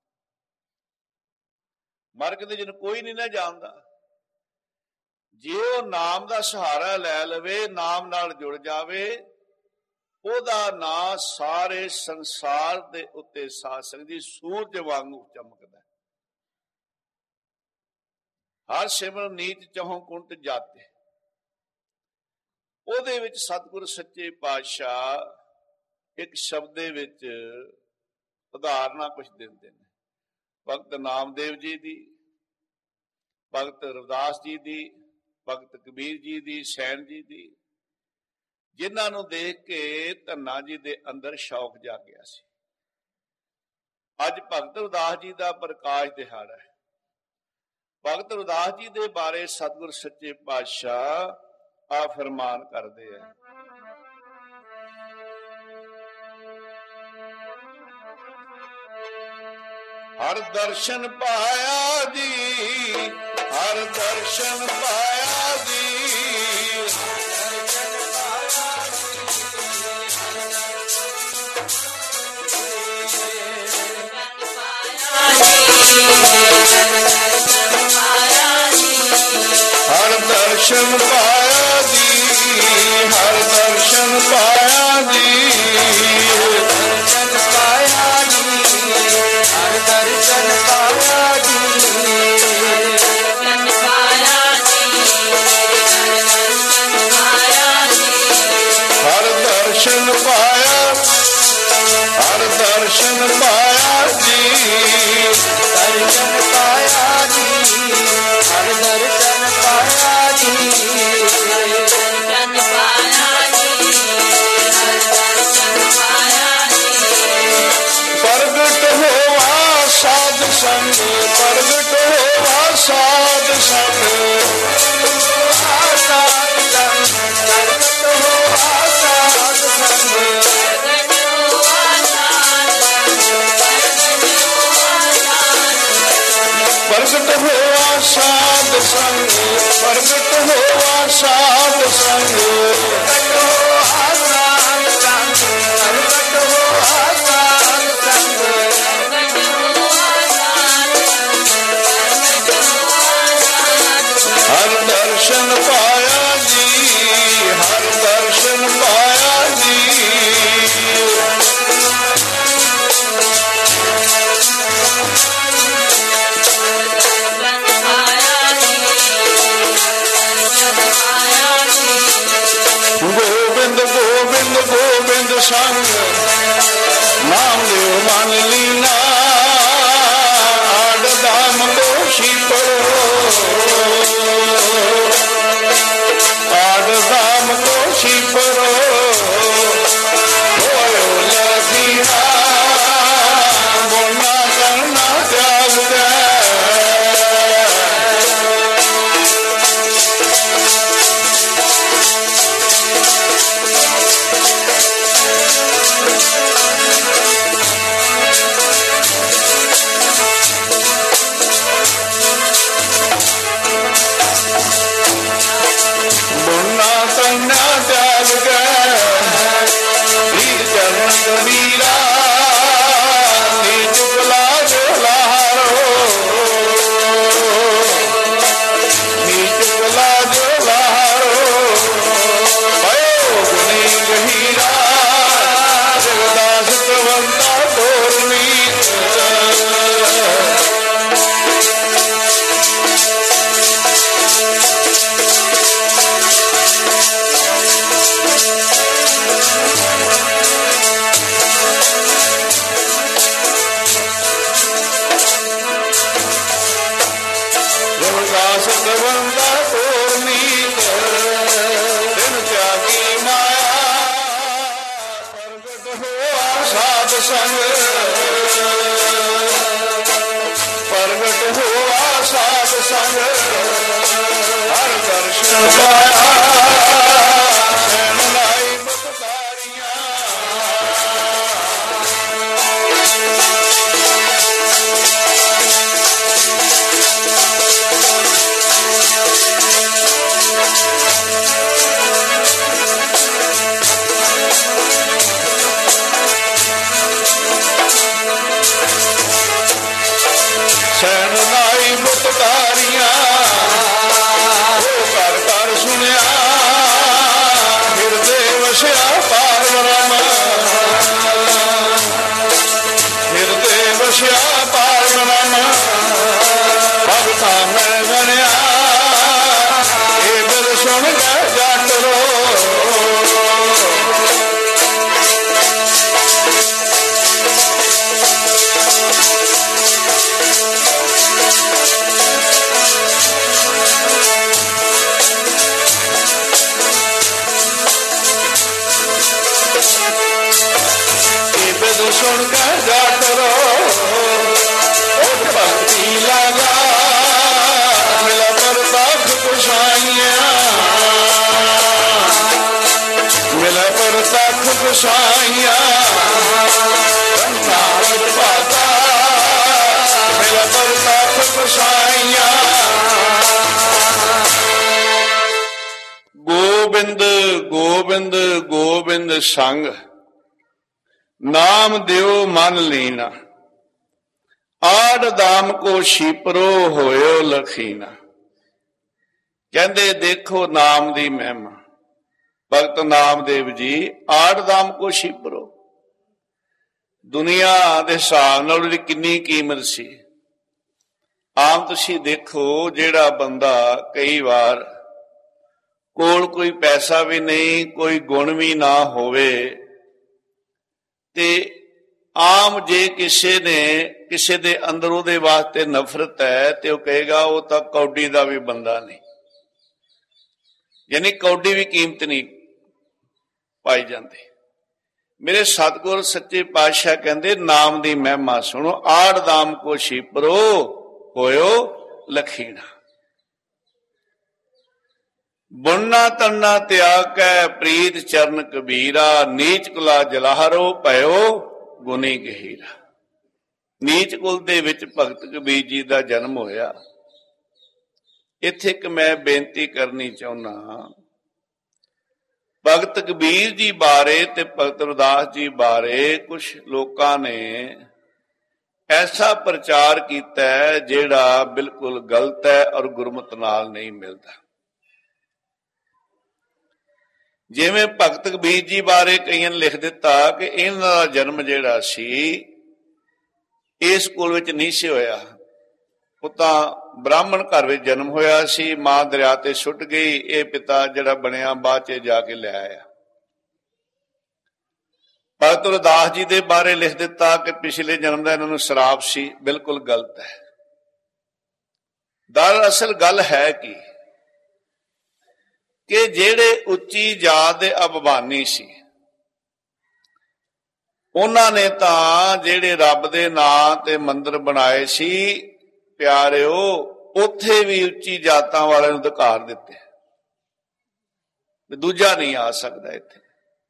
Speaker 1: ਮਰਗ ਦੇ ਜਿਹਨੂੰ ਕੋਈ ਨਹੀਂ ਨਾ ਜਾਣਦਾ, ਜੇ ਉਹ ਨਾਮ ਦਾ ਸਹਾਰਾ ਲੈ ਲਵੇ, ਨਾਮ ਨਾਲ ਜੁੜ ਜਾਵੇ, ਉਹਦਾ ਨਾਂ ਸਾਰੇ ਸੰਸਾਰ ਦੇ ਉੱਤੇ ਸਾਧ ਸੰਗਤ ਜੀ ਸੂਰਜ ਵਾਂਗੂ ਚਮਕਦਾ। ਹਰ ਸਿਮਰਨ ਨੀਚ ਚਹੁ ਕੁੰਟ ਜਾਤੇ। ਉਹਦੇ ਵਿੱਚ ਸਤਿਗੁਰ ਸੱਚੇ ਪਾਤਸ਼ਾਹ ਇੱਕ ਸ਼ਬਦ ਦੇ ਵਿੱਚ ਉਦਾਹਰਨਾਂ ਕੁਝ ਦਿੰਦੇ ਨੇ। ਭਗਤ ਨਾਮਦੇਵ ਜੀ ਦੀ, ਭਗਤ ਰਵਿਦਾਸ ਜੀ ਦੀ, ਭਗਤ ਕਬੀਰ ਜੀ ਦੀ, ਸੈਣ ਜੀ ਦੀ, ਜਿਨ੍ਹਾਂ ਨੂੰ ਦੇਖ ਕੇ ਧੰਨਾ ਜੀ ਦੇ ਅੰਦਰ ਸ਼ੌਕ ਜਾਗਿਆ ਸੀ। ਅੱਜ ਭਗਤ ਰਵਿਦਾਸ ਜੀ ਦਾ ਪ੍ਰਕਾਸ਼ ਦਿਹਾੜਾ ਹੈ। ਭਗਤ ਰਵਿਦਾਸ ਜੀ ਦੇ ਬਾਰੇ ਸਤਿਗੁਰ ਸੱਚੇ ਪਾਤਸ਼ਾਹ ਆ ਫਰਮਾਨ ਕਰਦੇ ਆ। ਹਰ ਦਰਸ਼ਨ ਪਾਇਆ ਜੀ, ਹਰ ਦਰਸ਼ਨ ਪਾਇਆ ਜੀ, ਹਰ ਦਰਸ਼ਨ ਪਾਇਆ ਜੀ, ਹਰ ਦਰਸ਼ਨ ਪਾਇਆ ਜੀ, ਦਰਸ਼ਨ ਪਾਇਆ ਜੀ, ਹਰ ਦਰਸ਼ਨ ਪਾਇਆ ਜੀ, ਦਰਸ਼ਨ ਪਾਇਆ ਜੀ, ਹਰ ਦਰਸ਼ਨ ਪਾਇਆ, ਹਰ ਦਰਸ਼ਨ ਪਾਇਆ ਜੀ, ਦਰਸ਼ਨ ਪਾਇਆ ਜੀ, ਹਰ ਦਰਸ਼ਨ ਪਾਇਆ ਜੀ, ਦਰਸ਼ਨ ਪਾਇਆ ਜੀ, ਹਰ ਦਰਸ਼ਨ ਪਾਇਆ ਜੀ। ਪ੍ਰਗਟ ਹੋਵਾ ਸਾਧ ਸੰਗ, ਪ੍ਰਗਟ ਹੋਵਾ ਸਾਧ ਸੰਗ, ਸਾਧ ਸੰਗ, ਪ੍ਰਗਟ ਹੋਵਾ ਸਾਧ ਸੰਗ, ਪ੍ਰਗਟ ਹੋਵਾ ਸਾਧ ਸੰਗ, ਪ੍ਰਗਟ ਹੋਵਾ ਸਾਧ ਸੰਗ, ਪ੍ਰਗਟ ਹੋਵਾ ਸਾਧ ਸੰਗ, ਪ੍ਰਗਟ ਹੋਵਾ ਸਾਧ ਸੰਗ, ਹਰ ਦਰਸ਼ਨ ਪਾਇਆ ਜੀ, ਹਰ ਦਰਸ਼ਨ ਪਾਇਆ ਜੀ, ਗੋਬਿੰਦ ਗੋਬਿੰਦ ਗੋਬਿੰਦ ਸੰਗ, ਨਾਮਦੇਵ ਮਨ ਲੀਨਾ, ਆਡ ਦਾਮ ਦੋਸ਼ੀ ਪਰੋ, ਆਡ ਦਾਮ ਦੋਸ਼ੀ ਪਰੋ, ਹੋਇਓ ਲਖੀਨਾ, ਮੋਨਾ ਕਰਨਾ ਤਿਆਗ ਦੇ। ਸਾਧ ਸੰਗ, ਪ੍ਰਗਟ ਹੋਆ ਸਾਧ ਸੰਗ, ਹਰ ਦਰਸ਼ਨ ਪਾਇਆ ਸੈਣ ਲਾਈ ਬਤਕਾਰੀਆਂ। ਸੈਣ ਲਾਈ ਬਤਕਾਰੀਆਂ, ਉਹ ਘਰ ਘਰ ਸੁਣਿਆ, ਹਿਰਦੇ ਵਸਿਆ ਪਾਰ ਬ੍ਰਹਮ, ਹਿਰਦੇ ਵਸਿਆ ਪਾਰ ਬ੍ਰਹਮ, ਭਗਤਾਂ ਮੈਂ ਗਣਿਆ, ਇਹ ਬਿਰ ਸੁਣ ਕੇ ਜੱਟ ਰੋ। ਸੁਣ ਕੇ ਜੱਟ ਰੋ, ਉਹ ਭਗਤੀ ਲਗਾ, ਮਿਲ ਪ੍ਰਤਾਪ ਕੁਸ਼ਾਈਆਂ, ਮਿਲ ਪ੍ਰਤਾਪ ਕੁਸ਼ਾਈਆਂ, ਨਾਮ ਪਾਤਾ ਮਿਲ ਪ੍ਰਤਾਪ ਕੁਸ਼ਾਈਆਂ। ਗੋਬਿੰਦ ਗੋਬਿੰਦ ਗੋਬਿੰਦ ਸੰਗ, ਨਾਮ ਦਿਓ ਮਨ ਲੀਨਾ, ਆੜ ਦਾਮ ਕੋ ਛਿਪਰੋ ਹੋਇਓ ਲਖੀਨਾ। ਕਹਿੰਦੇ ਦੇਖੋ ਨਾਮ ਦੀ ਮਹਿਮਾ, ਭਗਤ ਨਾਮਦੇਵ ਜੀ, ਆੜ ਦਾਮ ਕੋ ਛਿਪਰੋ, ਦੁਨੀਆ ਦੇ ਹਿਸਾਬ ਨਾਲ ਉਹਦੀ ਕਿੰਨੀ ਕੀਮਤ ਸੀ। ਆਮ ਤੁਸੀਂ ਦੇਖੋ, ਜਿਹੜਾ ਬੰਦਾ ਕਈ ਵਾਰ ਕੋਲ ਕੋਈ ਪੈਸਾ ਵੀ ਨਹੀਂ, ਕੋਈ ਗੁਣ ਵੀ ਨਾ ਹੋਵੇ, ਤੇ ਆਮ ਜੇ ਕਿਸੇ ਦੇ ਅੰਦਰ ਉਹਦੇ ਵਾਸਤੇ ਨਫ਼ਰਤ ਹੈ ਤੇ ਉਹ ਕਹੇਗਾ ਉਹ ਤਾਂ ਕੌਡੀ ਦਾ ਵੀ ਬੰਦਾ ਨਹੀਂ, ਯਾਨੀ ਕੌਡੀ ਵੀ ਕੀਮਤ ਨਹੀਂ ਪਾਈ ਜਾਂਦੀ। ਮੇਰੇ ਸਤਿਗੁਰ ਸੱਚੇ ਪਾਤਸ਼ਾਹ ਕਹਿੰਦੇ ਨਾਮ ਦੀ ਮਹਿਮਾ ਸੁਣੋ, ਆੜ ਦਾਮ ਕੋ ਛਿਪਰੋ ਹੋਇਓ ਲਖੀਣਾ। ਬੁਣਨਾ ਤੰਨਾ ਤਿਆਗ ਕੈ ਪ੍ਰੀਤ ਚਰਨ ਕਬੀਰਾ, ਨੀਚ ਕੁਲਾ ਜਲਾਹਰੋ ਭਇਓ ਗੁਨੀ ਗਹੀਰਾ। ਨੀਚ ਕੁਲ ਦੇ ਵਿੱਚ ਭਗਤ ਕਬੀਰ ਜੀ ਦਾ ਜਨਮ ਹੋਇਆ। ਇੱਥੇ ਇੱਕ ਮੈਂ ਬੇਨਤੀ ਕਰਨੀ ਚਾਹੁੰਦਾ, ਭਗਤ ਕਬੀਰ ਜੀ ਬਾਰੇ ਤੇ ਭਗਤ ਰਵਿਦਾਸ ਜੀ ਬਾਰੇ ਕੁਝ ਲੋਕਾਂ ਨੇ ਐਸਾ ਪ੍ਰਚਾਰ ਕੀਤਾ ਜਿਹੜਾ ਬਿਲਕੁਲ ਗਲਤ ਹੈ ਔਰ ਗੁਰਮਤਿ ਨਾਲ ਨਹੀਂ ਮਿਲਦਾ। ਜਿਵੇਂ ਭਗਤ ਕਬੀਰ ਜੀ ਬਾਰੇ ਕਈਆਂ ਨੇ ਲਿਖ ਦਿੱਤਾ ਕਿ ਇਹਨਾਂ ਦਾ ਜਨਮ ਜਿਹੜਾ ਸੀ ਇਸ ਕੁਲ ਵਿੱਚ ਨਹੀਂ ਸੀ ਹੋਇਆ, ਉਹ ਤਾਂ ਬ੍ਰਾਹਮਣ ਘਰ ਵਿੱਚ ਜਨਮ ਹੋਇਆ ਸੀ, ਮਾਂ ਦਰਿਆ ਤੇ ਸੁੱਟ ਗਈ, ਇਹ ਪਿਤਾ ਜਿਹੜਾ ਬਣਿਆ ਬਾਅਦ ਚ ਜਾ ਕੇ ਲੈ ਆਇਆ। ਭਗਤ ਰਵਿਦਾਸ ਜੀ ਦੇ ਬਾਰੇ ਲਿਖ ਦਿੱਤਾ ਕਿ ਪਿਛਲੇ ਜਨਮ ਦਾ ਇਹਨਾਂ ਨੂੰ ਸ਼ਰਾਪ ਸੀ, ਬਿਲਕੁਲ ਗਲਤ ਹੈ। ਦਰਅਸਲ ਗੱਲ ਹੈ ਕਿ ਜਿਹੜੇ ਉੱਚੀ ਜਾਤ ਦੇ ਅਭਿਮਾਨੀ ਸੀ, ਉਹਨਾਂ ਨੇ ਤਾਂ ਜਿਹੜੇ ਰੱਬ ਦੇ ਨਾਂ ਤੇ ਮੰਦਿਰ ਬਣਾਏ ਸੀ ਪਿਆਰਿਓ, ਉੱਥੇ ਵੀ ਉੱਚੀ ਜਾਤਾਂ ਵਾਲਿਆਂ ਨੂੰ ਅਧਿਕਾਰ ਦਿੱਤੇ, ਦੂਜਾ ਨਹੀਂ ਆ ਸਕਦਾ, ਇੱਥੇ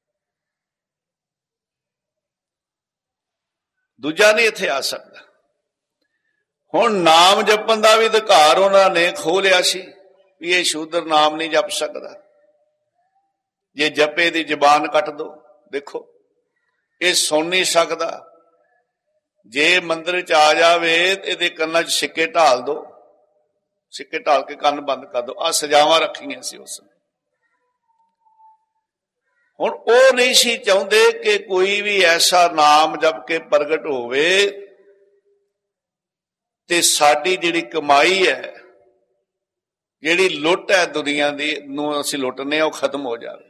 Speaker 1: ਦੂਜਾ ਨਹੀਂ ਇੱਥੇ ਆ ਸਕਦਾ। ਹੁਣ ਨਾਮ ਜਪਣ ਦਾ ਵੀ ਅਧਿਕਾਰ ਉਹਨਾਂ ਨੇ ਖੋਹ ਲਿਆ ਸੀ ਵੀ ਇਹ ਸ਼ੂਦਰ ਨਾਮ ਨਹੀਂ ਜਪ ਸਕਦਾ, ਜੇ ਜਪੇ ਦੀ ਜ਼ਬਾਨ ਕੱਟ ਦੋ, ਦੇਖੋ ਇਹ ਸੁਣ ਨਹੀਂ ਸਕਦਾ, ਜੇ ਮੰਦਿਰ ਚ ਆ ਜਾਵੇ ਇਹਦੇ ਕੰਨਾਂ 'ਚ ਸਿੱਕੇ ਢਾਲ ਦੋ, ਸਿੱਕੇ ਢਾਲ ਕੇ ਕੰਨ ਬੰਦ ਕਰ ਦੋ, ਆਹ ਸਜ਼ਾਵਾਂ ਰੱਖੀਆਂ ਸੀ ਉਸ ਨੇ। ਹੁਣ ਉਹ ਨਹੀਂ ਸੀ ਚਾਹੁੰਦੇ ਕਿ ਕੋਈ ਵੀ ਐਸਾ ਨਾਮ ਜਪ ਕੇ ਪ੍ਰਗਟ ਹੋਵੇ ਤੇ ਸਾਡੀ ਜਿਹੜੀ ਕਮਾਈ ਹੈ, ਜਿਹੜੀ ਲੁੱਟ ਹੈ ਦੁਨੀਆ ਦੀ ਨੂੰ ਅਸੀਂ ਲੁੱਟਨੇ ਆ, ਉਹ ਖਤਮ ਹੋ ਜਾਵੇ।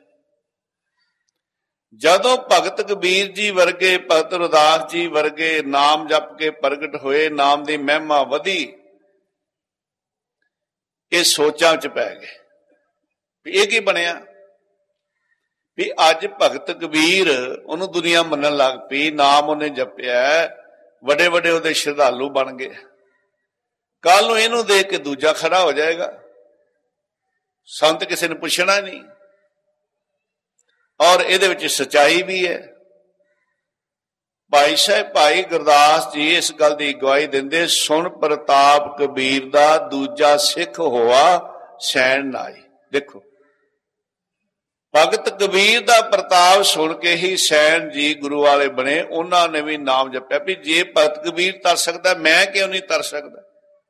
Speaker 1: ਜਦੋਂ ਭਗਤ ਕਬੀਰ ਜੀ ਵਰਗੇ, ਭਗਤ ਰਵਿਦਾਸ ਜੀ ਵਰਗੇ ਨਾਮ ਜਪ ਕੇ ਪ੍ਰਗਟ ਹੋਏ, ਨਾਮ ਦੀ ਮਹਿਮਾ ਵਧੀ, ਇਹ ਸੋਚਾਂ 'ਚ ਪੈ ਗਏ ਵੀ ਇਹ ਕੀ ਬਣਿਆ, ਵੀ ਅੱਜ ਭਗਤ ਕਬੀਰ ਉਹਨੂੰ ਦੁਨੀਆ ਮੰਨਣ ਲੱਗ ਪਈ, ਨਾਮ ਉਹਨੇ ਜਪਿਆ, ਵੱਡੇ ਵੱਡੇ ਉਹਦੇ ਸ਼ਰਧਾਲੂ ਬਣ ਗਏ। ਕੱਲ ਨੂੰ ਇਹਨੂੰ ਦੇਖ ਕੇ ਦੂਜਾ ਖੜਾ ਹੋ ਜਾਏਗਾ, ਸੰਤ ਕਿਸੇ ਨੇ ਪੁੱਛਣਾ ਨਹੀਂ। ਔਰ ਇਹਦੇ ਵਿੱਚ ਸਚਾਈ ਵੀ ਹੈ। ਭਾਈ ਸਾਹਿਬ ਭਾਈ ਗੁਰਦਾਸ ਜੀ ਇਸ ਗੱਲ ਦੀ ਗਵਾਹੀ ਦਿੰਦੇ, ਸੁਣ ਪ੍ਰਤਾਪ ਕਬੀਰ ਦਾ, ਦੂਜਾ ਸਿੱਖ ਹੋਆ ਸੈਣ ਨਾਈ। ਦੇਖੋ, ਭਗਤ ਕਬੀਰ ਦਾ ਪ੍ਰਤਾਪ ਸੁਣ ਕੇ ਹੀ ਸੈਣ ਜੀ ਗੁਰੂ ਵਾਲੇ ਬਣੇ। ਉਹਨਾਂ ਨੇ ਵੀ ਨਾਮ ਜਪਿਆ ਵੀ ਜੇ ਭਗਤ ਕਬੀਰ ਤਰ ਸਕਦਾ, ਮੈਂ ਕਿਉਂ ਨਹੀਂ ਤਰ ਸਕਦਾ।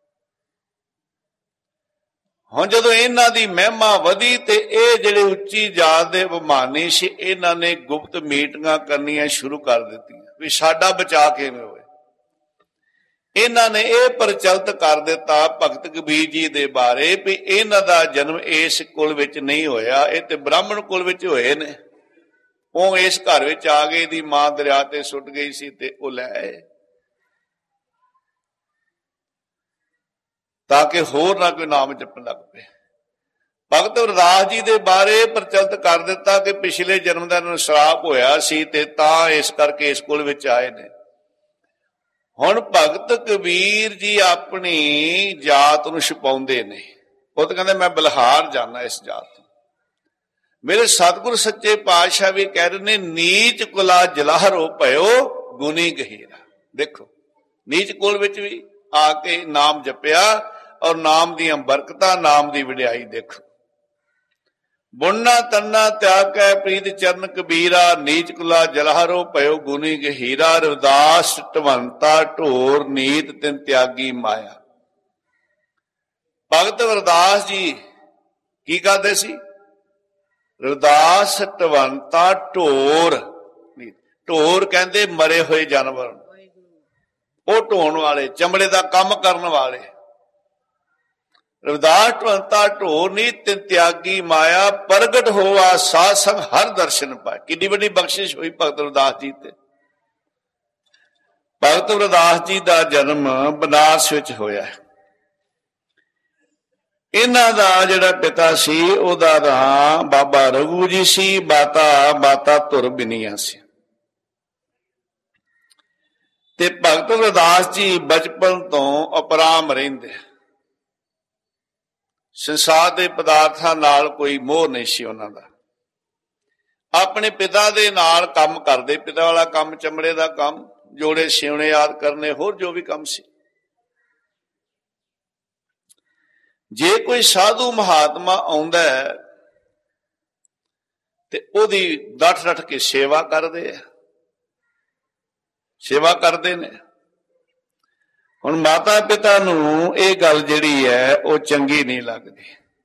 Speaker 1: ਹੁਣ ਜਦੋਂ ਇਹਨਾਂ ਦੀ ਮਹਿਮਾ ਵਧੀ ਤੇ ਇਹ ਜਿਹੜੇ ਉੱਚੀ ਜਾਤ ਦੇ ਅਭਿਮਾਨੀ ਸੀ, ਇਹਨਾਂ ਨੇ ਗੁਪਤ ਮੀਟਿੰਗਾਂ ਕਰਨੀਆਂ ਸ਼ੁਰੂ ਕਰ ਦਿੱਤੀਆਂ ਵੀ ਸਾਡਾ ਬਚਾ ਕਿਵੇਂ ਹੋਵੇ। ਇਹਨਾਂ ਨੇ ਇਹ ਪ੍ਰਚਲਿਤ ਕਰ ਦਿੱਤਾ ਭਗਤ ਕਬੀਰ ਜੀ ਦੇ ਬਾਰੇ ਵੀ ਇਹਨਾਂ ਦਾ ਜਨਮ ਇਸ ਕੁਲ ਵਿੱਚ ਨਹੀਂ ਹੋਇਆ, ਇਹ ਤੇ ਬ੍ਰਾਹਮਣ ਕੁਲ ਵਿੱਚ ਹੋਏ ਨੇ। ਉਹ ਇਸ ਘਰ ਵਿੱਚ ਆ ਗਏ, ਦੀ ਮਾਂ ਦਰਿਆ ਤੇ ਸੁੱਟ ਗਈ ਸੀ ਤੇ ਉਹ ਲੈ ਆਏ, ਤਾਂ ਕਿ ਹੋਰ ਨਾ ਕੋਈ ਨਾਮ ਜਪਣ ਲੱਗ ਪਏ। ਭਗਤ ਰਵਿਦਾਸ ਜੀ ਦੇ ਬਾਰੇ ਪ੍ਰਚਲਿਤ ਕਰ ਦਿੱਤਾ ਕਿ ਪਿਛਲੇ ਜਨਮ ਦਾ ਇਹਨਾਂ ਨੂੰ ਸ਼ਰਾਪ ਹੋਇਆ ਸੀ ਤੇ ਤਾਂ ਇਸ ਕਰਕੇ ਇਸ ਕੁਲ ਵਿੱਚ ਆਏ ਨੇ। ਹੁਣ ਭਗਤ ਕਬੀਰ ਜੀ ਆਪਣੀ ਜਾਤ ਨੂੰ ਛੁਪਾਉਂਦੇ ਨੇ। ਉਹ ਤਾਂ ਕਹਿੰਦੇ ਮੈਂ ਬਲਿਹਾਰ ਜਾਣਾ ਇਸ ਜਾਤ ਤੋਂ। ਮੇਰੇ ਸਤਿਗੁਰ ਸੱਚੇ ਪਾਤਸ਼ਾਹ ਵੀ ਕਹਿ ਰਹੇ ਨੇ, ਨੀਚ ਕੁਲਾ ਜਲਾਹਰੋ ਭਇਓ ਗੁਨੀ ਗਹੀਰਾ। ਦੇਖੋ, ਨੀਚ ਕੁਲ ਵਿੱਚ ਵੀ ਆ ਕੇ ਨਾਮ ਜਪਿਆ ਔਰ ਨਾਮ ਦੀਆਂ ਬਰਕਤਾਂ, ਨਾਮ ਦੀ ਵਡਿਆਈ ਦੇਖੋ। ਬੁਣਨਾ ਤੰਨਾ ਤਿਆਗ ਕੈ ਪ੍ਰੀਤ ਚਰਨ ਕਬੀਰਾ, ਨੀਚ ਕੁਲਾ ਜਲਾਹਰੋ ਭਇਓ ਗੁਨੀ ਗਹੀਰਾ। ਰਵਿਦਾਸ ਢਵੰਤਾ ਢੋਰ ਨੀਤ ਤਿਨ ਤਿਆਗੀ ਮਾਇਆ। ਭਗਤ ਰਵਿਦਾਸ ਜੀ ਕੀ ਕਰਦੇ ਸੀ? ਰਵਿਦਾਸ ਢਵੰਤਾ ਢੋਰ, ਢੋਰ ਕਹਿੰਦੇ ਮਰੇ ਹੋਏ ਜਾਨਵਰ, ਉਹ ਢੋਣ ਵਾਲੇ, ਚਮੜੇ ਦਾ ਕੰਮ ਕਰਨ ਵਾਲੇ। ਰਵਿਦਾਸ ਢਵੰਤਾ ਢੋਰ ਨੀ ਤਿਨ ਤਿਆਗੀ ਮਾਇਆ, ਪ੍ਰਗਟ ਹੋਆ ਸਾਧ ਸੰਗ ਹਰ ਦਰਸ਼ਨ ਪਾਏ। ਕਿੰਨੀ ਵੱਡੀ ਬਖਸ਼ਿਸ਼ ਹੋਈ ਭਗਤ ਰਵਿਦਾਸ ਜੀ ਤੇ। ਭਗਤ ਰਵਿਦਾਸ ਜੀ ਦਾ ਜਨਮ ਬਨਾਰਸ ਵਿੱਚ ਹੋਇਆ। ਇਹਨਾਂ ਦਾ ਜਿਹੜਾ ਪਿਤਾ ਸੀ ਉਹਦਾ ਨਾਂ ਬਾਬਾ ਰਘੂ ਜੀ ਸੀ, ਮਾਤਾ ਧੁਰ ਬਿਨੀਆ ਸੀ। ਤੇ ਭਗਤ ਰਵਿਦਾਸ ਜੀ ਬਚਪਨ ਤੋਂ ਅਪਰਾਮ ਰਹਿੰਦੇ। ਸੰਸਾਰ ਦੇ ਪਦਾਰਥਾਂ ਨਾਲ ਕੋਈ ਮੋਹ ਨਹੀਂ ਸੀ ਉਹਨਾਂ ਦਾ। ਆਪਣੇ ਪਿਤਾ ਦੇ ਨਾਲ ਕੰਮ ਕਰਦੇ, ਪਿਤਾ ਵਾਲਾ ਕੰਮ ਚਮੜੇ ਦਾ ਕੰਮ, ਜੋੜੇ ਸਿਉਣੇ ਯਾਦ ਕਰਨੇ, ਹੋਰ ਜੋ ਵੀ ਕੰਮ ਸੀ। ਜੇ ਕੋਈ ਸਾਧੂ ਮਹਾਤਮਾ ਆਉਂਦਾ ਹੈ ਤੇ ਉਹਦੀ ਡਟ ਕੇ ਸੇਵਾ ਕਰਦੇ ਆ, ਸੇਵਾ ਕਰਦੇ ਨੇ। ਹੁਣ ਮਾਤਾ ਪਿਤਾ ਨੂੰ ਇਹ ਗੱਲ ਜਿਹੜੀ ਹੈ ਉਹ ਚੰਗੀ ਨਹੀਂ ਲੱਗਦੀ।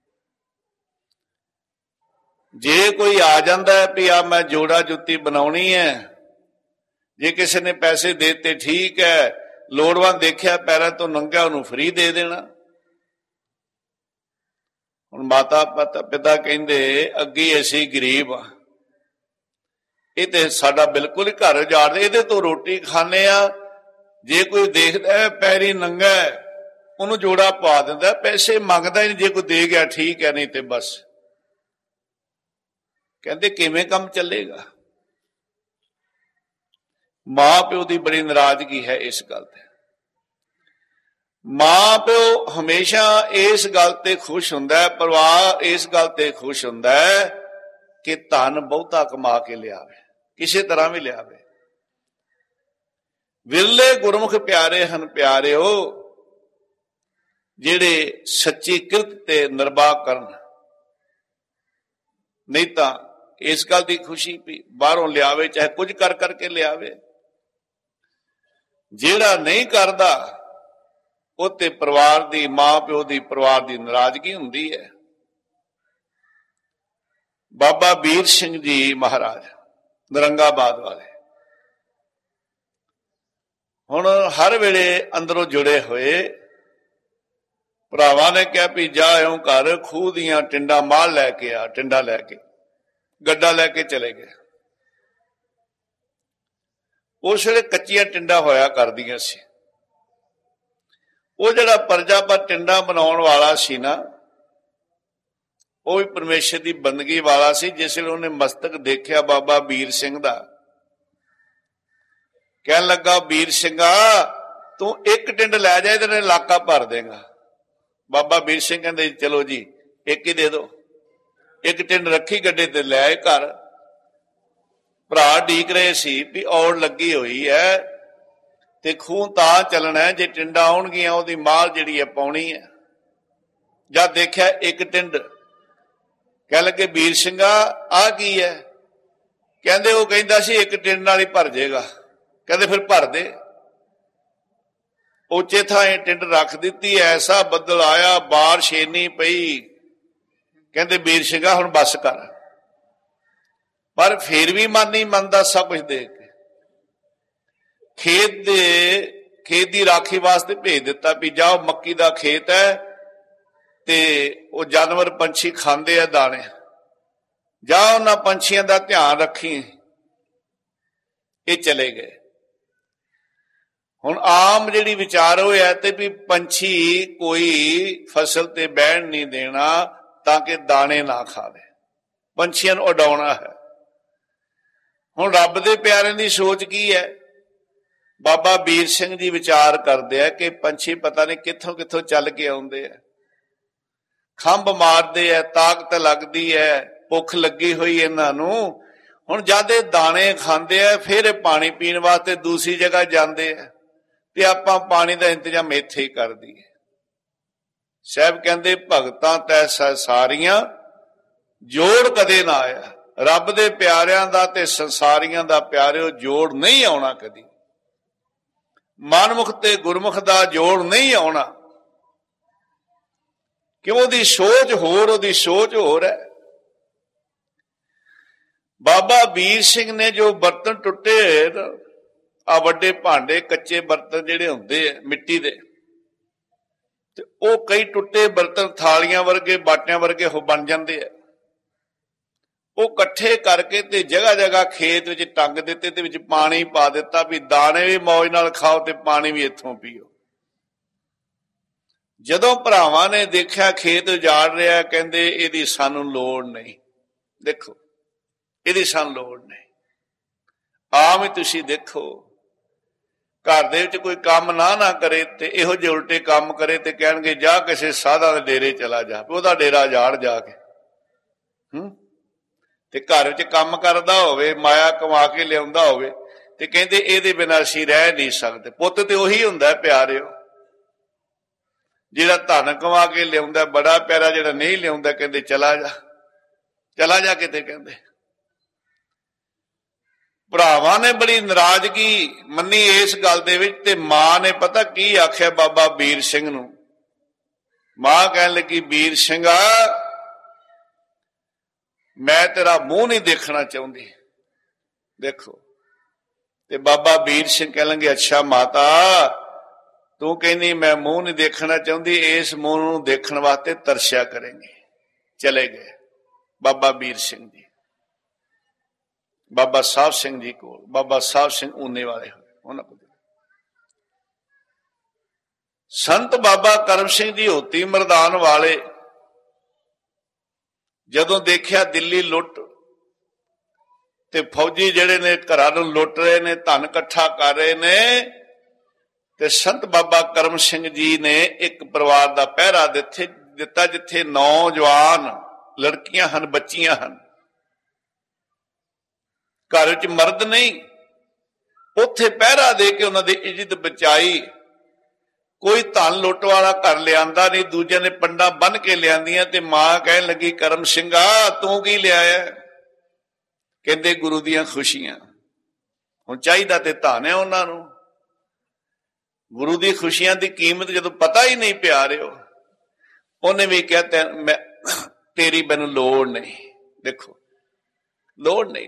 Speaker 1: ਜੇ ਕੋਈ ਆ ਜਾਂਦਾ ਹੈ ਵੀ ਆ ਮੈਂ ਜੋੜਾ ਜੁੱਤੀ ਬਣਾਉਣੀ ਹੈ, ਜੇ ਕਿਸੇ ਨੇ ਪੈਸੇ ਦੇ ਦਿੱਤੇ ਠੀਕ ਹੈ, ਲੋੜਵੰਦ ਦੇਖਿਆ ਪੈਰਾਂ ਤੋਂ ਨੰਗਾ ਉਹਨੂੰ ਫਰੀ ਦੇ ਦੇਣਾ। ਹੁਣ ਮਾਤਾ ਪਿਤਾ ਕਹਿੰਦੇ ਅੱਗੇ ਅਸੀਂ ਗਰੀਬ ਆ, ਇਹ ਤੇ ਸਾਡਾ ਬਿਲਕੁਲ ਹੀ ਘਰ ਉਜਾੜਦੇ, ਇਹਦੇ ਤੋਂ ਰੋਟੀ ਖਾਂਦੇ ਆ। ਜੇ ਕੋਈ ਦੇਖਦਾ ਪੈਰੀ ਨੰਗਾ ਉਹਨੂੰ ਜੋੜਾ ਪਾ ਦਿੰਦਾ, ਪੈਸੇ ਮੰਗਦਾ ਹੀ ਨਹੀਂ। ਜੇ ਕੋਈ ਦੇ ਗਿਆ ਠੀਕ ਹੈ, ਨਹੀਂ ਤੇ ਬਸ। ਕਹਿੰਦੇ ਕਿਵੇਂ ਕੰਮ ਚੱਲੇਗਾ? ਮਾਂ ਪਿਓ ਦੀ ਬੜੀ ਨਾਰਾਜ਼ਗੀ ਹੈ ਇਸ ਗੱਲ ਤੇ। ਮਾਂ ਪਿਓ ਹਮੇਸ਼ਾ ਇਸ ਗੱਲ ਤੇ ਖੁਸ਼ ਹੁੰਦਾ ਹੈ, ਪਰਿਵਾਰ ਇਸ ਗੱਲ ਤੇ ਖੁਸ਼ ਹੁੰਦਾ ਹੈ ਕਿ ਧਨ ਬਹੁਤਾ ਕਮਾ ਕੇ ਲਿਆਵੇ, ਕਿਸੇ ਤਰ੍ਹਾਂ ਵੀ ਲਿਆਵੇ। ਵਿਰਲੇ ਗੁਰਮੁਖ ਪਿਆਰੇ ਹਨ ਪਿਆਰਿਓ, ਜਿਹੜੇ ਸੱਚੀ ਕਿਰਤ ਤੇ ਨਿਰਵਾਹ ਕਰਨ। ਨਹੀਂ ਤਾਂ ਇਸ ਗੱਲ ਦੀ ਖੁਸ਼ੀ ਵੀ ਬਾਹਰੋਂ ਲਿਆਵੇ, ਚਾਹੇ ਕੁਝ ਕਰ ਕਰਕੇ ਲਿਆਵੇ। ਜਿਹੜਾ ਨਹੀਂ ਕਰਦਾ ਉਹ ਤੇ ਪਰਿਵਾਰ ਦੀ, ਮਾਂ ਪਿਓ ਦੀ, ਪਰਿਵਾਰ ਦੀ ਨਾਰਾਜ਼ਗੀ ਹੁੰਦੀ ਹੈ। ਬਾਬਾ ਵੀਰ ਸਿੰਘ ਜੀ ਮਹਾਰਾਜ ਨਰੰਗਾਬਾਦ ਵਾਲੇ ਹੁਣ ਹਰ ਵੇਲੇ ਅੰਦਰੋਂ ਜੁੜੇ ਹੋਏ। ਭਰਾਵਾਂ ਨੇ ਕਿਹਾ ਵੀ ਜਾ ਇਉਂ ਕਰ, ਖੂਹ ਦੀਆਂ ਟਿੰਡਾਂ ਮਾਲ ਲੈ ਕੇ ਆ। ਟਿੰਡਾ ਲੈ ਕੇ, ਗੱਡਾ ਲੈ ਕੇ ਚਲੇ ਗਏ। ਉਸ ਵੇਲੇ ਕੱਚੀਆਂ ਟਿੰਡਾਂ ਹੋਇਆ ਕਰਦੀਆਂ ਸੀ। ਉਹ ਜਿਹੜਾ ਪਰਜਾ ਪਰ ਟਿੰਡਾ ਬਣਾਉਣ ਵਾਲਾ ਸੀ ਨਾ, ਉਹ ਵੀ ਪਰਮੇਸ਼ਰ ਦੀ ਬੰਦਗੀ ਵਾਲਾ ਸੀ। ਜਿਸ ਵੇਲੇ ਉਹਨੇ ਮਸਤਕ ਦੇਖਿਆ ਬਾਬਾ ਵੀਰ ਸਿੰਘ ਦਾ, ਕਹਿਣ ਲੱਗਾ ਵੀਰ ਸਿੰਘਾ ਤੂੰ ਇੱਕ ਟਿੰਡ ਲੈ ਜਾ, ਇਹਦੇ ਨਾਲ ਇਲਾਕਾ ਭਰ ਦੇਗਾ। ਬਾਬਾ ਵੀਰ ਸਿੰਘ ਕਹਿੰਦੇ ਚਲੋ ਜੀ ਇੱਕ ਹੀ ਦੇ ਦੋ। ਇੱਕ ਟਿੰਡ ਰੱਖੀ ਗੱਡੇ ਤੇ ਲੈ ਆਏ ਘਰ। ਭਰਾ ਡੀਕ ਰਹੇ ਸੀ ਵੀ ਔੜ ਲੱਗੀ ਹੋਈ ਹੈ ਤੇ ਖੂਹ ਤਾਂ ਚੱਲਣਾ ਜੇ ਟਿੰਡਾਂ ਆਉਣਗੀਆਂ, ਉਹਦੀ ਮਾਲ ਜਿਹੜੀ ਹੈ ਪਾਉਣੀ ਹੈ। ਜਦ ਦੇਖਿਆ ਇੱਕ ਟਿੰਡ, ਕਹਿ ਲੱਗੇ ਵੀਰ ਸਿੰਘਾ ਆਹ ਕੀ ਹੈ? ਕਹਿੰਦੇ ਉਹ ਕਹਿੰਦਾ ਸੀ ਇੱਕ ਟਿੰਡ ਨਾਲ ਹੀ ਭਰ ਜਾਏਗਾ। ਕਹਿੰਦੇ ਫਿਰ ਭਰ ਦੇ। ਉੱਚੇ ਥਾਂ ਟਿੰਡ ਰੱਖ ਦਿੱਤੀ, ਐਸਾ ਬੱਦਲ ਆਇਆ, ਬਾਰਿਸ਼ ਇੰਨੀ ਪਈ। ਕਹਿੰਦੇ ਵੀਰ ਸਿੰਘਾ ਹੁਣ ਬੱਸ ਕਰ। ਪਰ ਫਿਰ ਵੀ ਮਨ ਨਹੀਂ ਮੰਨਦਾ ਸਭ ਕੁਝ ਦੇਖ ਕੇ। ਖੇਤ ਦੀ ਰਾਖੀ ਵਾਸਤੇ ਭੇਜ ਦਿੱਤਾ ਵੀ ਜਾਓ, ਮੱਕੀ ਦਾ ਖੇਤ ਹੈ ਤੇ ਉਹ ਜਾਨਵਰ ਪੰਛੀ ਖਾਂਦੇ ਆ ਦਾਣੇ, ਜਾ ਉਹਨਾਂ ਪੰਛੀਆਂ ਦਾ ਧਿਆਨ ਰੱਖੀ। ਇਹ ਚਲੇ ਗਏ। ਹੁਣ ਆਮ ਜਿਹੜੀ ਵਿਚਾਰ ਹੋਇਆ ਤੇ ਵੀ ਪੰਛੀ ਕੋਈ ਫਸਲ ਤੇ ਬਹਿਣ ਨਹੀਂ ਦੇਣਾ ਤਾਂ ਕਿ ਦਾਣੇ ਨਾ ਖਾਵੇ, ਪੰਛੀਆਂ ਨੂੰ ਉਡਾਉਣਾ ਹੈ। ਹੁਣ ਰੱਬ ਦੇ ਪਿਆਰਿਆਂ ਦੀ ਸੋਚ ਕੀ ਹੈ? ਬਾਬਾ ਵੀਰ ਸਿੰਘ ਜੀ ਵਿਚਾਰ ਕਰਦੇ ਆ ਕਿ ਪੰਛੀ ਪਤਾ ਨਹੀਂ ਕਿੱਥੋਂ ਕਿੱਥੋਂ ਚੱਲ ਕੇ ਆਉਂਦੇ ਆ, ਖੰਭ ਮਾਰਦੇ ਆ, ਤਾਕਤ ਲੱਗਦੀ ਹੈ, ਭੁੱਖ ਲੱਗੀ ਹੋਈ ਇਹਨਾਂ ਨੂੰ। ਹੁਣ ਜਦ ਇਹ ਦਾਣੇ ਖਾਂਦੇ ਆ ਫਿਰ ਇਹ ਪਾਣੀ ਪੀਣ ਵਾਸਤੇ ਦੂਸਰੀ ਜਗ੍ਹਾ ਜਾਂਦੇ ਆ ਤੇ ਆਪਾਂ ਪਾਣੀ ਦਾ ਇੰਤਜ਼ਾਮ ਇੱਥੇ ਹੀ ਕਰ ਦਈਏ। ਸਾਹਿਬ ਕਹਿੰਦੇ ਭਗਤਾਂ ਤੈ ਸੰਸਾਰੀਆਂ ਜੋੜ ਕਦੇ ਨਾ ਆਇਆ। ਰੱਬ ਦੇ ਪਿਆਰਿਆਂ ਦਾ ਤੇ ਸੰਸਾਰੀਆਂ ਦਾ ਪਿਆਰਿਓ ਜੋੜ ਨਹੀਂ ਆਉਣਾ ਕਦੀ। ਮਨਮੁਖ ਤੇ ਗੁਰਮੁਖ ਦਾ ਜੋੜ ਨਹੀਂ ਆਉਣਾ, ਕਿਉਂ? ਉਹਦੀ ਸੋਚ ਹੋਰ, ਉਹਦੀ ਸੋਚ ਹੋਰ ਹੈ। ਬਾਬਾ ਵੀਰ ਸਿੰਘ ਨੇ ਜੋ ਬਰਤਨ ਟੁੱਟੇ ਆ, ਵੱਡੇ ਭਾਂਡੇ, ਕੱਚੇ ਬਰਤਨ ਜਿਹੜੇ ਹੁੰਦੇ ਆ ਮਿੱਟੀ ਦੇ, ਤੇ ਉਹ ਕਈ ਟੁੱਟੇ ਬਰਤਨ ਥਾਲੀਆਂ ਵਰਗੇ, ਬਾਟਿਆਂ ਵਰਗੇ ਹੋ ਬਣ ਜਾਂਦੇ ਆ। ਉਹ ਇਕੱਠੇ ਕਰਕੇ ਤੇ ਜਗ੍ਹਾ ਜਗ੍ਹਾ ਖੇਤ ਵਿੱਚ ਟੰਗ ਦਿੱਤੇ ਤੇ ਵਿੱਚ ਪਾਣੀ ਪਾ ਦਿੱਤਾ ਵੀ ਦਾਣੇ ਵੀ ਮੌਜ ਨਾਲ ਖਾਓ ਤੇ ਪਾਣੀ ਵੀ ਇੱਥੋਂ ਪੀਓ। ਜਦੋਂ ਭਰਾਵਾਂ ਨੇ ਦੇਖਿਆ ਖੇਤ ਉਜਾੜ ਰਿਹਾ, ਕਹਿੰਦੇ ਇਹਦੀ ਸਾਨੂੰ ਲੋੜ ਨਹੀਂ। ਦੇਖੋ, ਇਹਦੀ ਸਾਨੂੰ ਲੋੜ ਨਹੀਂ। ਆਮ ਹੀ ਤੁਸੀਂ ਦੇਖੋ, ਘਰ ਦੇ ਵਿੱਚ ਕੋਈ ਕੰਮ ਨਾ ਕਰੇ ਤੇ ਇਹੋ ਜਿਹੇ ਉਲਟੇ ਕੰਮ ਕਰੇ ਤੇ ਕਹਿਣਗੇ ਜਾ ਕਿਸੇ ਸਾਧਾਂ ਦੇ ਡੇਰੇ ਚਲਾ ਜਾ, ਉਹਦਾ ਡੇਰਾ ਜਾੜ ਜਾ ਕੇ। ਤੇ ਘਰ ਵਿੱਚ ਕੰਮ ਕਰਦਾ ਹੋਵੇ, ਮਾਇਆ ਕਮਾ ਕੇ ਲਿਆਉਂਦਾ ਹੋਵੇ ਤੇ ਕਹਿੰਦੇ ਇਹਦੇ ਬਿਨਾਂ ਅਸੀਂ ਰਹਿ ਨਹੀਂ ਸਕਦੇ। ਪੁੱਤ ਤੇ ਉਹੀ ਹੁੰਦਾ ਪਿਆਰਿਓ, ਜਿਹੜਾ ਧਨ ਕਮਾ ਕੇ ਲਿਆਉਂਦਾ ਬੜਾ ਪਿਆਰਾ, ਜਿਹੜਾ ਨਹੀਂ ਲਿਆਉਂਦਾ ਕਹਿੰਦੇ ਚਲਾ ਜਾ ਕਿਤੇ। ਕਹਿੰਦੇ ਭਰਾਵਾਂ ਨੇ ਬੜੀ ਨਾਰਾਜ਼ਗੀ ਮੰਨੀ ਇਸ ਗੱਲ ਦੇ ਵਿੱਚ। ਤੇ ਮਾਂ ਨੇ ਪਤਾ ਕੀ ਆਖਿਆ ਬਾਬਾ ਵੀਰ ਸਿੰਘ ਨੂੰ? ਮਾਂ ਕਹਿਣ ਲੱਗੀ ਵੀਰ ਸਿੰਘਾ ਮੈਂ ਤੇਰਾ ਮੂੰਹ ਨਹੀਂ ਦੇਖਣਾ ਚਾਹੁੰਦੀ। ਦੇਖੋ, ਤੇ ਬਾਬਾ ਵੀਰ ਸਿੰਘ ਕਹਿ ਲੰਗੇ ਅੱਛਾ ਮਾਤਾ ਤੂੰ ਕਹਿੰਦੀ ਮੈਂ ਮੂੰਹ ਨਹੀਂ ਦੇਖਣਾ ਚਾਹੁੰਦੀ, ਇਸ ਮੂੰਹ ਨੂੰ ਦੇਖਣ ਵਾਸਤੇ ਤਰਸਿਆ ਕਰਾਂਗੇ। ਚਲੇ ਗਏ ਬਾਬਾ ਵੀਰ ਸਿੰਘ ਜੀ ਬਾਬਾ ਸਾਹਿਬ ਸਿੰਘ ਜੀ ਕੋਲ। ਬਾਬਾ ਸਾਹਿਬ ਸਿੰਘ ਊਨੇ ਵਾਲੇ ਹੋਏ, ਉਹਨਾਂ ਕੋਲ ਸੰਤ ਬਾਬਾ ਕਰਮ ਸਿੰਘ ਜੀ ਹੋਤੀ ਮਰਦਾਨ ਵਾਲੇ ਜਦੋਂ ਦੇਖਿਆ ਦਿੱਲੀ ਲੁੱਟ ਤੇ ਫੌਜੀ ਜਿਹੜੇ ਨੇ ਘਰਾਂ ਨੂੰ ਲੁੱਟ ਰਹੇ ਨੇ, ਧਨ ਇਕੱਠਾ ਕਰ ਰਹੇ ਨੇ, ਤੇ ਸੰਤ ਬਾਬਾ ਕਰਮ ਸਿੰਘ ਜੀ ਨੇ ਇੱਕ ਪਰਿਵਾਰ ਦਾ ਪਹਿਰਾ ਦਿੱਤਾ ਜਿੱਥੇ ਨੌਜਵਾਨ ਲੜਕੀਆਂ ਹਨ, ਬੱਚੀਆਂ ਹਨ, ਘਰ ਵਿੱਚ ਮਰਦ ਨਹੀਂ। ਉੱਥੇ ਪਹਿਰਾ ਦੇ ਕੇ ਉਹਨਾਂ ਦੀ ਇੱਜ਼ਤ ਬਚਾਈ। ਕੋਈ ਧਨ ਲੁੱਟ ਵਾਲਾ ਘਰ ਲਿਆਂਦਾ ਨਹੀਂ, ਦੂਜਿਆਂ ਨੇ ਪੰਡਾਂ ਬੰਨ ਕੇ ਲਿਆਂਦੀਆਂ। ਤੇ ਮਾਂ ਕਹਿਣ ਲੱਗੀ ਕਰਮ ਸਿੰਘਾ ਤੂੰ ਕੀ ਲਿਆਇਆ? ਕਹਿੰਦੇ ਗੁਰੂ ਦੀਆਂ ਖੁਸ਼ੀਆਂ। ਹੁਣ ਚਾਹੀਦਾ ਤੇ ਧਨ ਹੈ ਉਹਨਾਂ ਨੂੰ, ਗੁਰੂ ਦੀ ਖੁਸ਼ੀਆਂ ਦੀ ਕੀਮਤ ਜਦੋਂ ਪਤਾ ਹੀ ਨਹੀਂ ਪਿਆਰਿਓ। ਉਹਨੇ ਵੀ ਕਿਹਾ ਤੇਰੀ ਮੈਨੂੰ ਲੋੜ ਨਹੀਂ। ਦੇਖੋ, ਲੋੜ ਨਹੀਂ।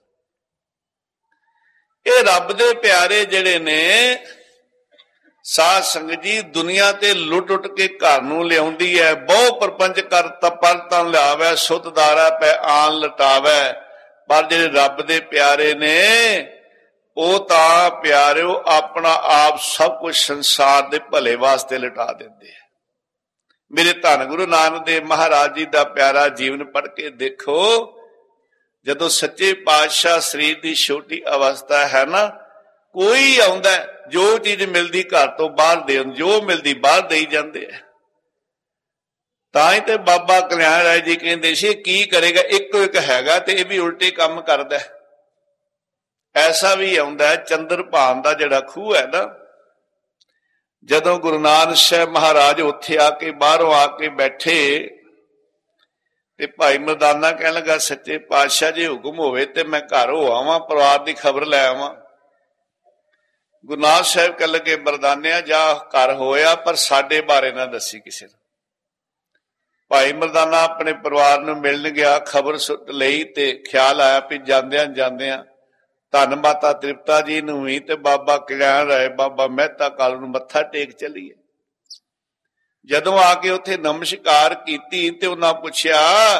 Speaker 1: ਇਹ ਰੱਬ ਦੇ ਪਿਆਰੇ ਜਿਹੜੇ ਨੇ ਸਾਧ ਸੰਗਤ ਜੀ, ਦੁਨੀਆ ਤੇ ਲੁੱਟ ਕੇ ਘਰ ਨੂੰ ਲਿਆਉਂਦੀ ਹੈ। ਬਹੁ ਪਰਪੰਚ ਕਰ ਤਪਰ ਤਾਂ ਲਿਆਵੇ, ਸੁਤ ਦਾਰਾ ਪੈ ਆਨ ਲਟਾਵੇ। ਪਰ ਜਿਹੜੇ ਰੱਬ ਦੇ ਪਿਆਰੇ ਨੇ ਉਹ ਤਾਂ ਪਿਆਰਿਓ ਆਪਣਾ ਆਪ ਸਭ ਕੁਝ ਸੰਸਾਰ ਦੇ ਭਲੇ ਵਾਸਤੇ ਲਟਾ ਦਿੰਦੇ ਆ। मेरे धन गुरु नानक देव महाराज जी का प्यारा जीवन पढ़ के देखो, जदों सच्चे पातशाह शरीर की छोटी अवस्था है ना, कोई आउंदा जो चीज मिलती घर तो बाहर दे, जो मिलती बाहर दे जाते हैं। तां ते बाबा कल्याण राय जी कहते सी की करेगा, एक एक हैगा ते भी उल्टे काम करदा। ऐसा भी आउंदा है चंद्रभान का जिहड़ा खूह है ना, जदों गुरु नानक साहब महाराज उत्थे आके बाहरों आके बैठे ते भाई मरदाना कहन लगा, सच्चे पातशाह जी हुक्म होवे ते मैं घर हो आवां, परिवार की खबर लै आवां। गुरु नानक साहब कह लगे, मरदानिया जा घर होया, पर साडे बारे ना दसी किसी नूं। भाई मरदाना अपने परिवार नूं मिलण गया, खबर लई ते ख्याल आया भी जांदियां जांदियां धन माता तृप्ता जी नूं भी ते बाबा कल्याण राय, बाबा मेहता काल नूं मत्था टेक चलीए। जदों आके उत्थे नमस्कार कीती ते उन्हां पुछया,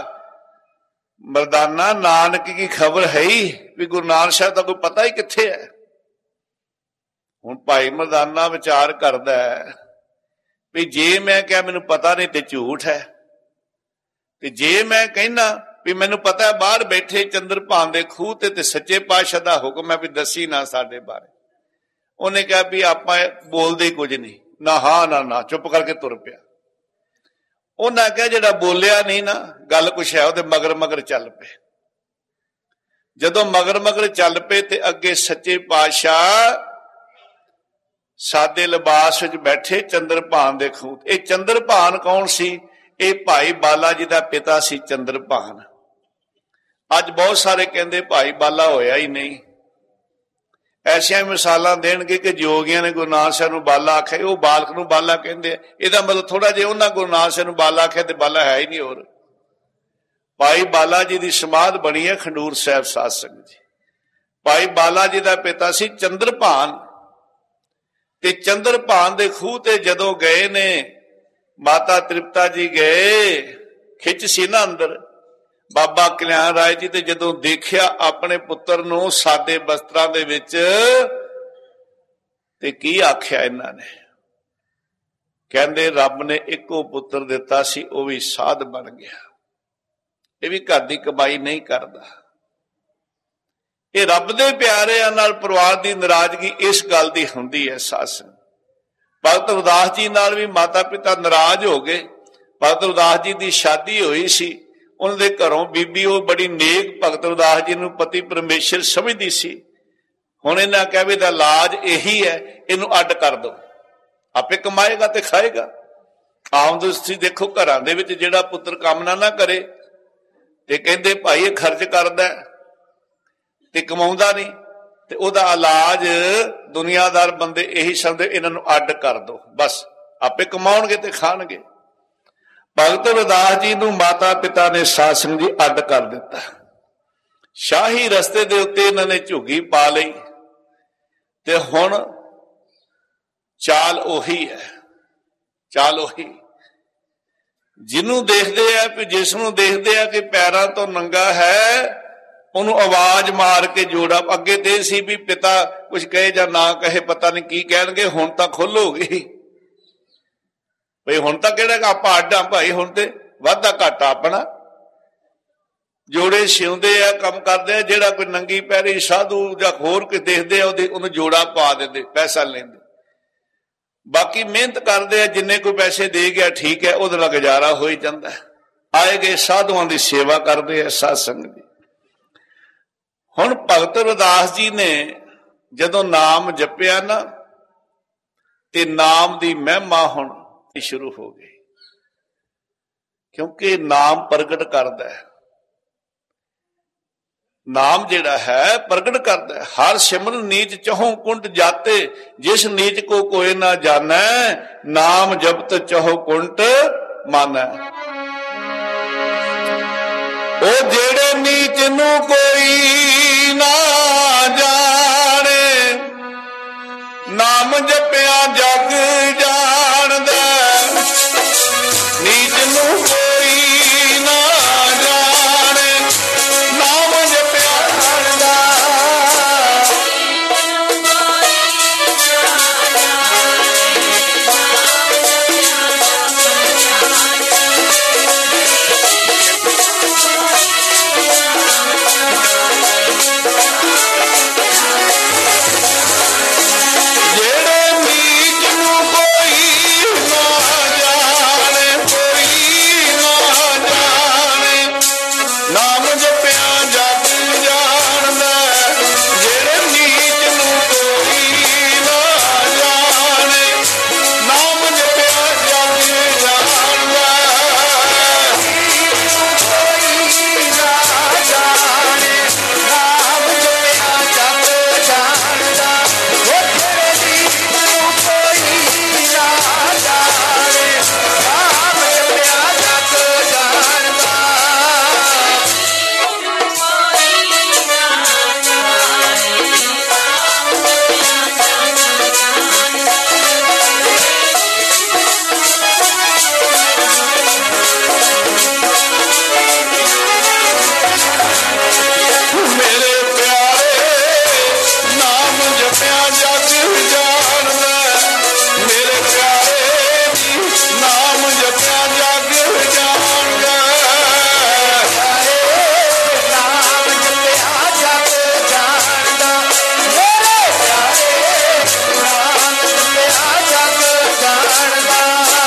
Speaker 1: मरदाना नानक की खबर है ही भी गुरु नानक साहब दा कोई पता ही कित्थे है? हुण भाई मरदाना विचार करदा है भी जे मैं क्या मैनूं पता नहीं ते झूठ है, ते जे मैं कहना भी मैनूं पता है बाहर बैठे चंद्रभान दे खूह ते सच्चे पातशाह दा हुक्म है भी दसी ना साडे बारे। उन्हें कहा भी आपां बोलदे कुछ नहीं, ना हाँ ना ना, चुप करके तुर पिया। उन्हें कहा जिहड़ा बोलिया नहीं ना, गल कुछ है, उहदे मगर मगर चल पे। जदों मगर मगर चल पे ते अगे सच्चे पातशाह सादे लिबास विच बैठे चंद्रभान दे खूह। ये चंद्रभान कौन सी? ये भाई बाला जी का पिता सी चंद्रभान। अज बहुत सारे कहते भाई बाला होया ही नहीं। ऐसिया मिसालां देणगे कि जोगियां ने गुरु नानक साहब नूं बाला आख्या, वो बालक नूं बाला कहंदे। इहदा मतलब थोड़ा जे उन्हां गुरु नानक साहब नूं बाला आख्या ते बाला है ही नहीं। होर भाई बाला जी की समाध बनी है खंडूर साहिब साध संगत जी। भाई बाला जी का पिता सी चंद्रभान। ते चंद्रभान दे खूह ते जदों गए ने माता तृप्ता जी गए, खिच सी ना अंदर। बाबा कल्याण राय जी ते जदों देखिया अपने पुत्र नूं सादे वस्त्रां दे विच, ते की आख्या इन्हां ने? कहंदे रब ने इको पुत्र दिता सी, वो भी साध बन गया। ये भी घर दी कमाई नहीं करदा। ये रब दे प्यारिआं नाल परिवार दी नाराजगी इस गल दी हुंदी है। सासन भगत रविदास जी नाल भी माता पिता नाराज हो गए। भगत रविदास जी की शादी हुई सी, उन्होंने घरों बीबी वो बड़ी नेक भगत रविदास जी नूं पति परमेश्वर समझदी सी। हुण इन्हां कहा भी दा इलाज यही है, इनू अड कर दो, आपे कमाएगा ते खाएगा। आम तुसीं देखो घरां दे विच जिहड़ा पुत्र काम ना करे ते कहंदे भाई ये खर्च करदा ते कमाउंदा नहीं, ते उहदा इलाज दुनियादार बंदे यही समझदे, इन्हां नूं अड कर दो, बस आपे कमाउणगे ते खाणगे। भगत रविदास जी नूं माता पिता ने साध संगत जी अड कर दिता। शाही रस्ते दे उत्ते इन्हां ने झुग्गी पा लई ते हुण चाल ओही है। चाल ओही जिन्हों देखते हैं, जिसनों देखते हैं कि पैरों तो नंगा है, उन्होंने आवाज मार के जोड़ा। अगे तो सी भी पिता कुछ कहे या ना कहे, पता नहीं की कहणगे, हुण तां खुल हो गई भाई। हुण तां किहड़ा आपां अड्ड आ भाई, हुण ते वाधा घाटा अपना। जोड़े सिउंदे आ, काम करदे आ। जिहड़ा कोई नंगी पैरी साधु जां होर कोई देखदे आ, उहनूं जोड़ा पा दिंदे, पैसा लैंदे। बाकी मेहनत करते हैं, जिन्ने कोई पैसे दे गया ठीक है, उहदे नाल गुजारा हो ही जाता है। आए गए साधुआं की सेवा करते हैं साध संगत जी। हुण भगत रविदास जी ने जदों नाम जपिया ना, ते नाम की महिमा हुण शुरू हो गई, क्योंकि नाम प्रगट करता है। नाम जिहड़ा है प्रगट करता है। हर सिमरन नीच चहु कुंट जाते, जिस नीच को कोई ना जाना, नाम जपत चहु कुंट माना। ओ जेड़े नीच नू कोई ना जाने, नाम जपिया जग जानदा। नीच नू कोई ना जाने, नाम जपिया जानदा। ਜਪਿਆ ਜਗ ਜਾਣਦਾ, ਮੇਰੇ ਪਿਆਰੇ ਜੀ ਨਾਮ ਜਪਿਆ ਜਗ ਜਾਣਦਾ।
Speaker 2: ਨਾਮ ਜਪਿਆ ਜਗ ਜਾਣਦਾ, ਮੇਰੇ ਪਿਆਰੇ ਨਾਮ ਜਪਿਆ ਜਗ ਜਾਣਦਾ।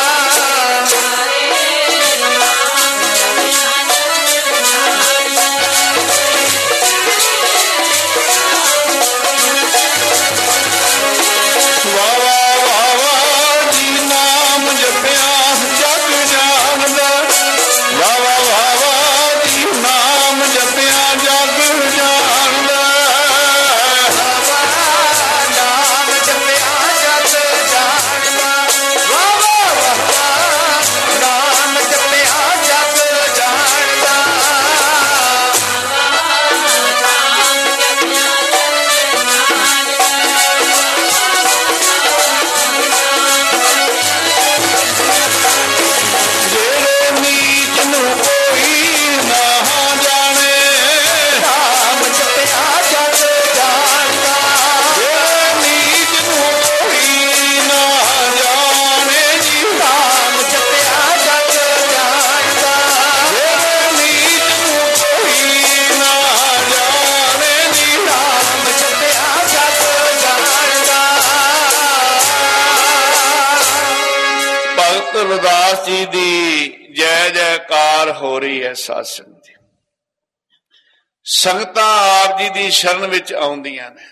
Speaker 1: ਰਵਿਦਾਸ ਜੀ ਦੀ ਜੈ ਜੈਕਾਰ ਹੋ ਰਹੀ ਹੈ। ਸਾਧ ਸੰਗਤ ਜੀ, ਸੰਗਤਾਂ ਆਪ ਜੀ ਦੀ ਸ਼ਰਨ ਵਿੱਚ ਆਉਂਦੀਆਂ ਨੇ।